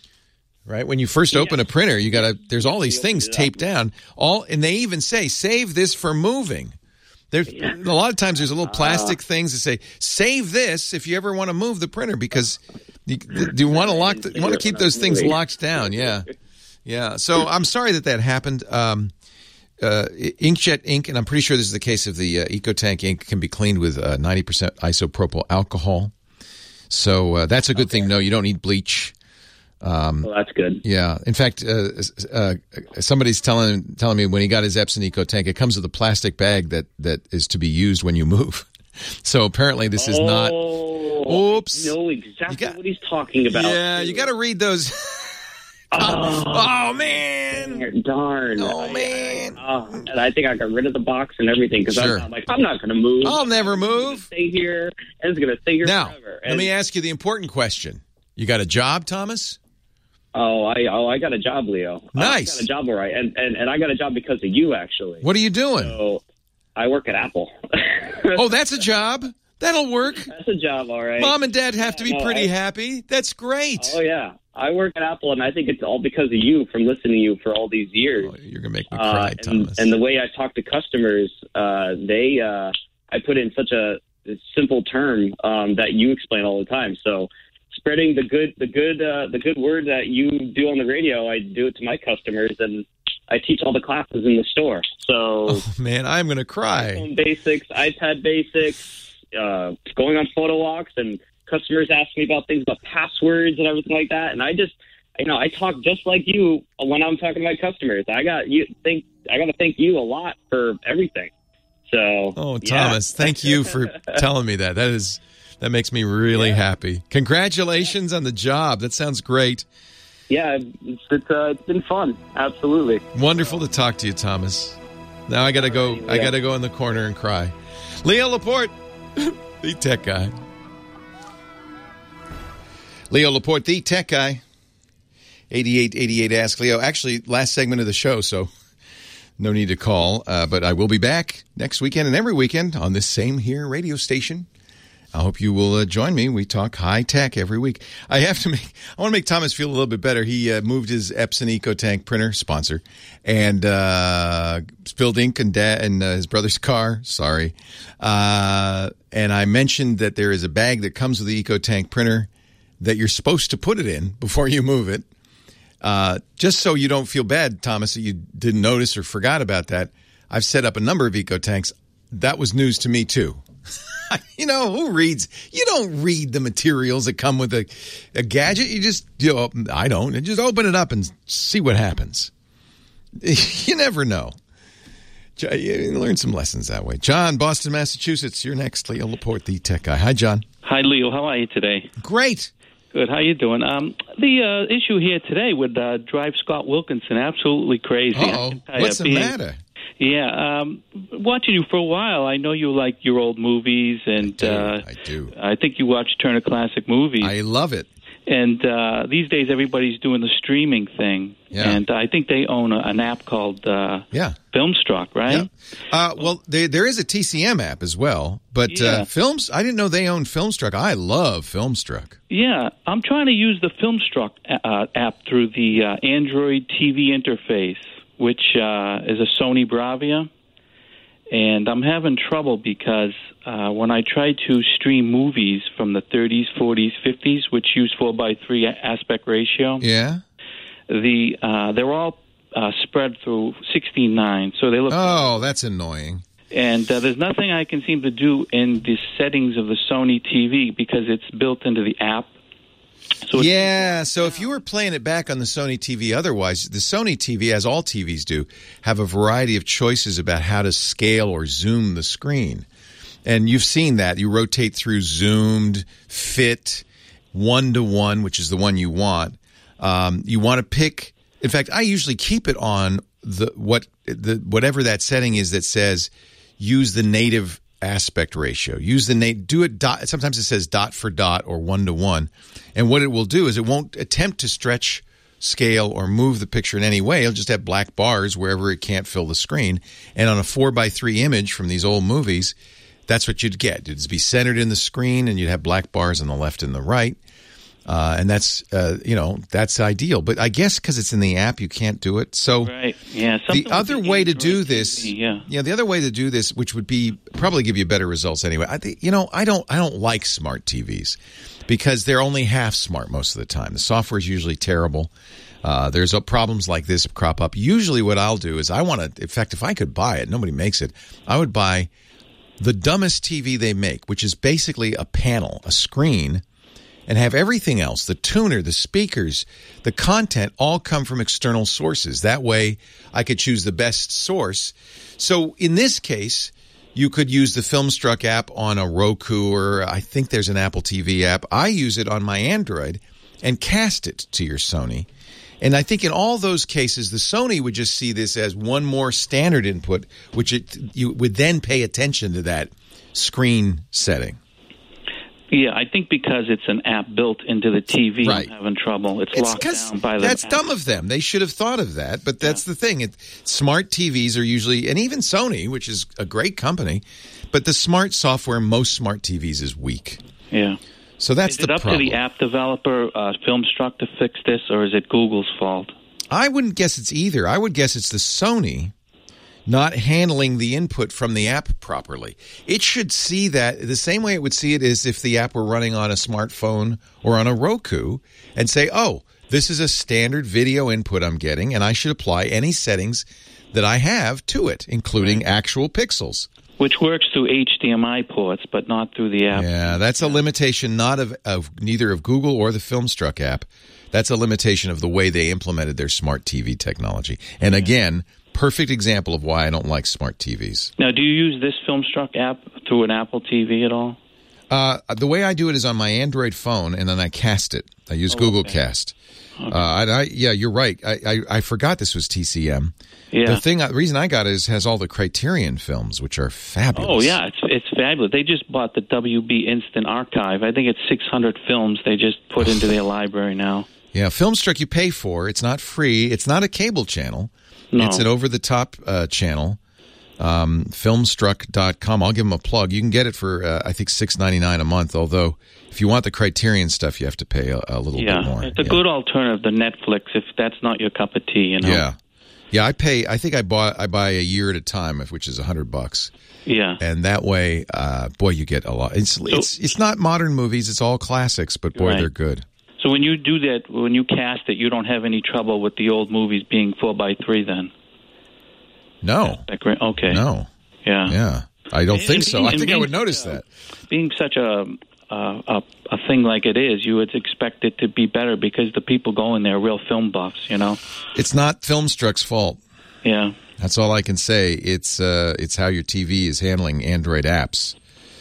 Right? When you first open yeah. a printer, you got to there's all these things taped down. All and they even say save this for moving. There's yeah. a lot of times there's a little plastic uh, things that say save this if you ever want to move the printer because you, do you want to lock the, you want to keep those things locked down. Yeah. Yeah. So I'm sorry that that happened. Um, uh, inkjet ink, and I'm pretty sure this is the case of the uh, EcoTank ink, can be cleaned with uh, ninety percent isopropyl alcohol. So uh, that's a good okay. thing. No, you don't need bleach. Um, well, that's good. Yeah. In fact, uh, uh, somebody's telling telling me when he got his Epson EcoTank, it comes with a plastic bag that, that is to be used when you move. So apparently this is oh, not... Oops. I know exactly got, what he's talking about. Yeah, too. you got to read those... oh, oh, man. Darn. Oh, I, man. I, uh, and I think I got rid of the box and everything because sure. I'm like, I'm not going to move. I'll never move. Stay here. And it's going to stay here now, forever. Now, let me ask you the important question. You got a job, Thomas? Oh, I oh I got a job, Leo. Nice. I got a job, all right, and, and and I got a job because of you, actually. What are you doing? So, I work at Apple. Oh, that's a job. That'll work. That's a job, all right. Mom and Dad have to be no, pretty I, happy. That's great. Oh yeah, I work at Apple, and I think it's all because of you, from listening to you for all these years. Oh, you're gonna make me cry, uh, Thomas. And, and the way I talk to customers, uh, they uh, I put in such a simple term um, that you explain all the time. So. Spreading the good, the good, uh, the good word that you do on the radio, I do it to my customers, and I teach all the classes in the store. So, oh, man, I'm going to cry. iPhone basics, iPad basics, uh, going on photo walks, and customers ask me about things about passwords and everything like that. And I just, you know, I talk just like you when I'm talking to my customers. I got you think I got to thank you a lot for everything. So, oh, yeah. Thomas, thank you for telling me that. That is. That makes me really yeah. happy. Congratulations on the job. That sounds great. Yeah, it's it's, uh, it's been fun. Absolutely. Wonderful to talk to you, Thomas. Now I got to go. Yeah. I got to go in the corner and cry. Leo Laporte, the tech guy. Leo Laporte, the tech guy. eighty-eight eighty-eight Ask Leo. Actually, last segment of the show, so no need to call. Uh, but I will be back next weekend and every weekend on this same here radio station. I hope you will uh, join me. We talk high tech every week. I have to make, I want to make Thomas feel a little bit better. He uh, moved his Epson EcoTank printer, sponsor, and uh, spilled ink in, da- in uh, his brother's car. Sorry. Uh, and I mentioned that there is a bag that comes with the EcoTank printer that you're supposed to put it in before you move it. Uh, just so you don't feel bad, Thomas, that you didn't notice or forgot about that. I've set up a number of EcoTanks. That was news to me, too. You know, who reads? You don't read the materials that come with a, a gadget. You just, you know, I don't. You just open it up and see what happens. You never know. You learn some lessons that way. John, Boston, Massachusetts. You're next. Leo Laporte, the tech guy. Hi, John. Hi, Leo. How are you today? Great. Good. How you doing? Um, the uh, issue here today with uh, Drive Scott Wilkinson, absolutely crazy. Uh-oh. What's the being, matter? Yeah, um, watching you for a while, I know you like your old movies, and I do. Uh, I do. I think you watch Turner Classic Movies. I love it. And uh, these days, everybody's doing the streaming thing. Yeah. And I think they own a, an app called uh, yeah. Filmstruck, right? Yeah. Uh, well, they, there is a T C M app as well, but Yeah. uh, Films. I didn't know they owned Filmstruck. I love Filmstruck. Yeah, I'm trying to use the Filmstruck uh, app through the uh, Android T V interface, which uh, is a Sony Bravia. And I'm having trouble because uh, when I try to stream movies from the thirties, forties, fifties, which use four by three aspect ratio, Yeah. the uh, they're all uh, spread through sixteen nine, so they look. Oh, that's annoying. And uh, there's nothing I can seem to do in the settings of the Sony T V because it's built into the app. So yeah, so if you were playing it back on the Sony T V otherwise, the Sony T V, as all T Vs do, have a variety of choices about how to scale or zoom the screen. And you've seen that. You rotate through zoomed, fit, one-to-one, which is the one you want. Um, you want to pick... In fact, I usually keep it on the what the whatever that setting is that says use the native aspect ratio. Use the nat- do it dot. Sometimes it says dot for dot or one to one, and what it will do is it won't attempt to stretch, scale, or move the picture in any way. It'll just have black bars wherever it can't fill the screen. And on a four by three image from these old movies, that's what you'd get. It'd be centered in the screen, and you'd have black bars on the left and the right. Uh, and that's, uh, you know, that's ideal. But I guess because it's in the app, you can't do it. So right. Yeah, the other way to do this, yeah. yeah, the other way to do this, which would be probably give you better results anyway. I think, you know, I don't, I don't like smart T Vs because they're only half smart most of the time. The software is usually terrible. Uh, there's uh, problems like this crop up. Usually, what I'll do is I want to. In fact, if I could buy it, nobody makes it. I would buy the dumbest T V they make, which is basically a panel, a screen. And have everything else, the tuner, the speakers, the content, all come from external sources. That way, I could choose the best source. So in this case, you could use the Filmstruck app on a Roku, or I think there's an Apple T V app. I use it on my Android and cast it to your Sony. And I think in all those cases, the Sony would just see this as one more standard input, which it, you would then pay attention to that screen setting. Yeah, I think because it's an app built into the T V, right. I'm having trouble. It's, it's locked down by the That's app. dumb of them. They should have thought of that, but that's yeah. the thing. It, smart T Vs are usually, and even Sony, which is a great company, but the smart software, most smart T Vs is weak. Yeah. So that's is the it up problem. to the app developer, uh, Filmstruck, to fix this, or is it Google's fault? I wouldn't guess it's either. I would guess it's the Sony not handling the input from the app properly. It should see that the same way it would see it is if the app were running on a smartphone or on a Roku and say, oh, this is a standard video input I'm getting, and I should apply any settings that I have to it, including actual pixels. Which works through H D M I ports, but not through the app. Yeah, that's a limitation not of, of neither of Google or the Filmstruck app. That's a limitation of the way they implemented their smart T V technology. And again, perfect example of why I don't like smart T Vs. Now, do you use this Filmstruck app through an Apple T V at all? Uh, the way I do it is on my Android phone, and then I cast it. I use oh, Google okay. Cast. Okay. Uh, I, I, yeah, you're right. I, I, I forgot this was T C M. Yeah. The thing, the reason I got it is has all the Criterion films, which are fabulous. Oh yeah, it's it's fabulous. They just bought the W B Instant Archive. I think it's six hundred films they just put into their library now. Yeah, Filmstruck you pay for. It's not free. It's not a cable channel. No. It's an over-the-top uh, channel. Um, filmstruck dot com. I'll give them a plug. You can get it for, uh, I think, six ninety-nine a month, although if you want the Criterion stuff, you have to pay a, a little yeah, bit more. It's a yeah. good alternative to Netflix if that's not your cup of tea, you know? Yeah. Yeah, I pay, I think I bought, I buy a year at a time, which is a hundred bucks. Yeah. And that way, uh, boy, you get a lot. It's, so, it's, it's not modern movies. It's all classics, but boy, right. they're good. So when you do that, when you cast it, you don't have any trouble with the old movies being four by three then? No. That great? Okay. No. Yeah. Yeah. I don't think And so. being- I and think I being would notice such a- that. Being such a, uh, a a thing like it is, you would expect it to be better because the people going there are real film buffs, you know? It's not Filmstruck's fault. Yeah. That's all I can say. It's uh, it's how your T V is handling Android apps.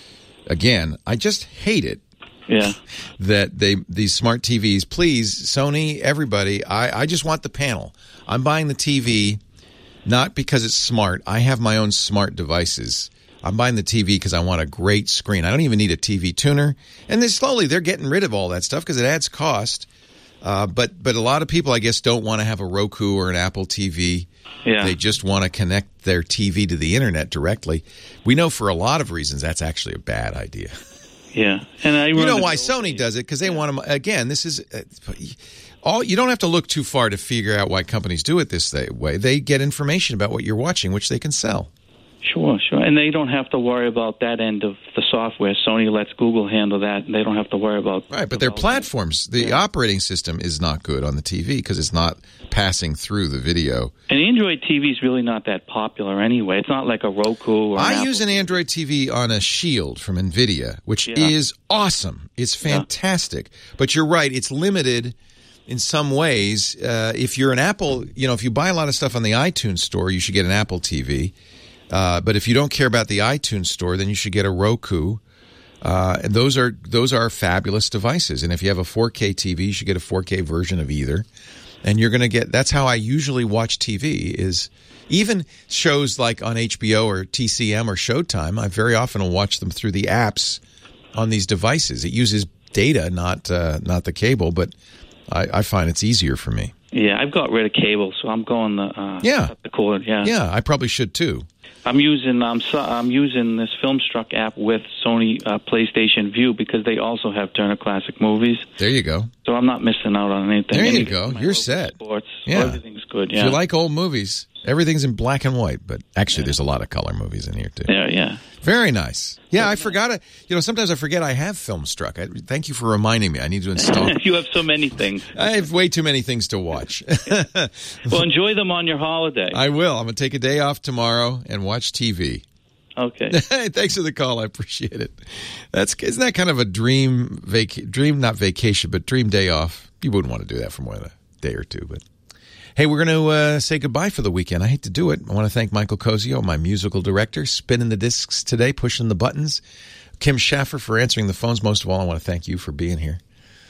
Again, I just hate it. Yeah. That they these smart T Vs, please, Sony, everybody, I, I just want the panel. I'm buying the T V not because it's smart. I have my own smart devices. I'm buying the T V because I want a great screen. I don't even need a T V tuner. And then slowly they're getting rid of all that stuff because it adds cost. Uh, but but a lot of people, I guess, don't want to have a Roku or an Apple T V. Yeah. They just want to connect their T V to the internet directly. We know for a lot of reasons that's actually a bad idea. Yeah. And I You know remember- why Sony does it? Because they want them. Again, this is uh, all. You don't have to look too far to figure out why companies do it this way. They get information about what you're watching, which they can sell. Sure, sure. And they don't have to worry about that end of the software. Sony lets Google handle that, and they don't have to worry about... Right, but their platforms, the operating system is not good on the T V because it's not passing through the video. And Android T V is really not that popular anyway. It's not like a Roku or an I Apple. use an Android T V on a Shield from NVIDIA, which Yeah. is awesome. It's fantastic. But you're right, it's limited in some ways. Uh, if you're an Apple, you know, if you buy a lot of stuff on the iTunes store, you should get an Apple T V. Uh, but if you don't care about the iTunes store, then you should get a Roku. Uh, and those are those are fabulous devices. And if you have a four K T V, you should get a four K version of either. And you're going to get – that's how I usually watch T V is even shows like on H B O or T C M or Showtime, I very often will watch them through the apps on these devices. It uses data, not uh, not the cable, but I, I find it's easier for me. Yeah, I've got rid of cable, so I'm going the uh, Yeah. the cord. Yeah, Yeah, I probably should too. I'm using I'm so, I'm using this Filmstruck app with Sony uh, PlayStation View because they also have Turner Classic Movies. There you go. So I'm not missing out on anything. There you Anything go. for my You're local set. Sports, so Yeah. everything's good. If Yeah, you like old movies, everything's in black and white. But actually, there's a lot of color movies in here too. yeah, yeah. Very nice. Yeah, I forgot it. You know, sometimes I forget I have Filmstruck. I, thank you for reminding me. I need to install. You have so many things. I have way too many things to watch. Well, enjoy them on your holiday. I will. I'm going to take a day off tomorrow and watch T V. Okay. Thanks for the call. I appreciate it. That's isn't that kind of a dream vac dream not vacation, but dream day off. You wouldn't want to do that for more than a day or two, but hey, we're going to uh, say goodbye for the weekend. I hate to do it. I want to thank Michael Cozio, my musical director, spinning the discs today, pushing the buttons. Kim Schaffer for answering the phones. Most of all, I want to thank you for being here.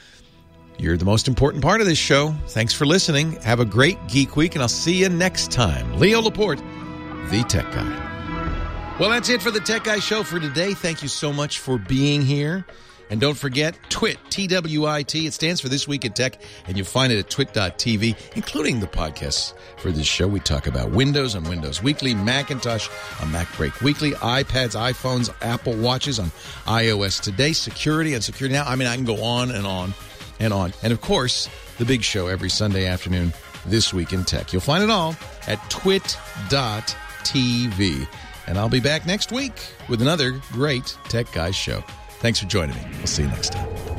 You're the most important part of this show. Thanks for listening. Have a great Geek Week, and I'll see you next time. Leo Laporte, the Tech Guy. Well, that's it for the Tech Guy Show for today. Thank you so much for being here. And don't forget, Twit, T W I T. It stands for This Week in Tech, and you'll find it at twit dot t v, including the podcasts for this show. We talk about Windows on Windows Weekly, Macintosh on Mac Break Weekly, iPads, iPhones, Apple Watches on iOS Today, security on Security Now. I mean, I can go on and on and on. And, of course, the big show every Sunday afternoon, This Week in Tech. You'll find it all at twit dot t v. And I'll be back next week with another great Tech Guys show. Thanks for joining me. We'll see you next time.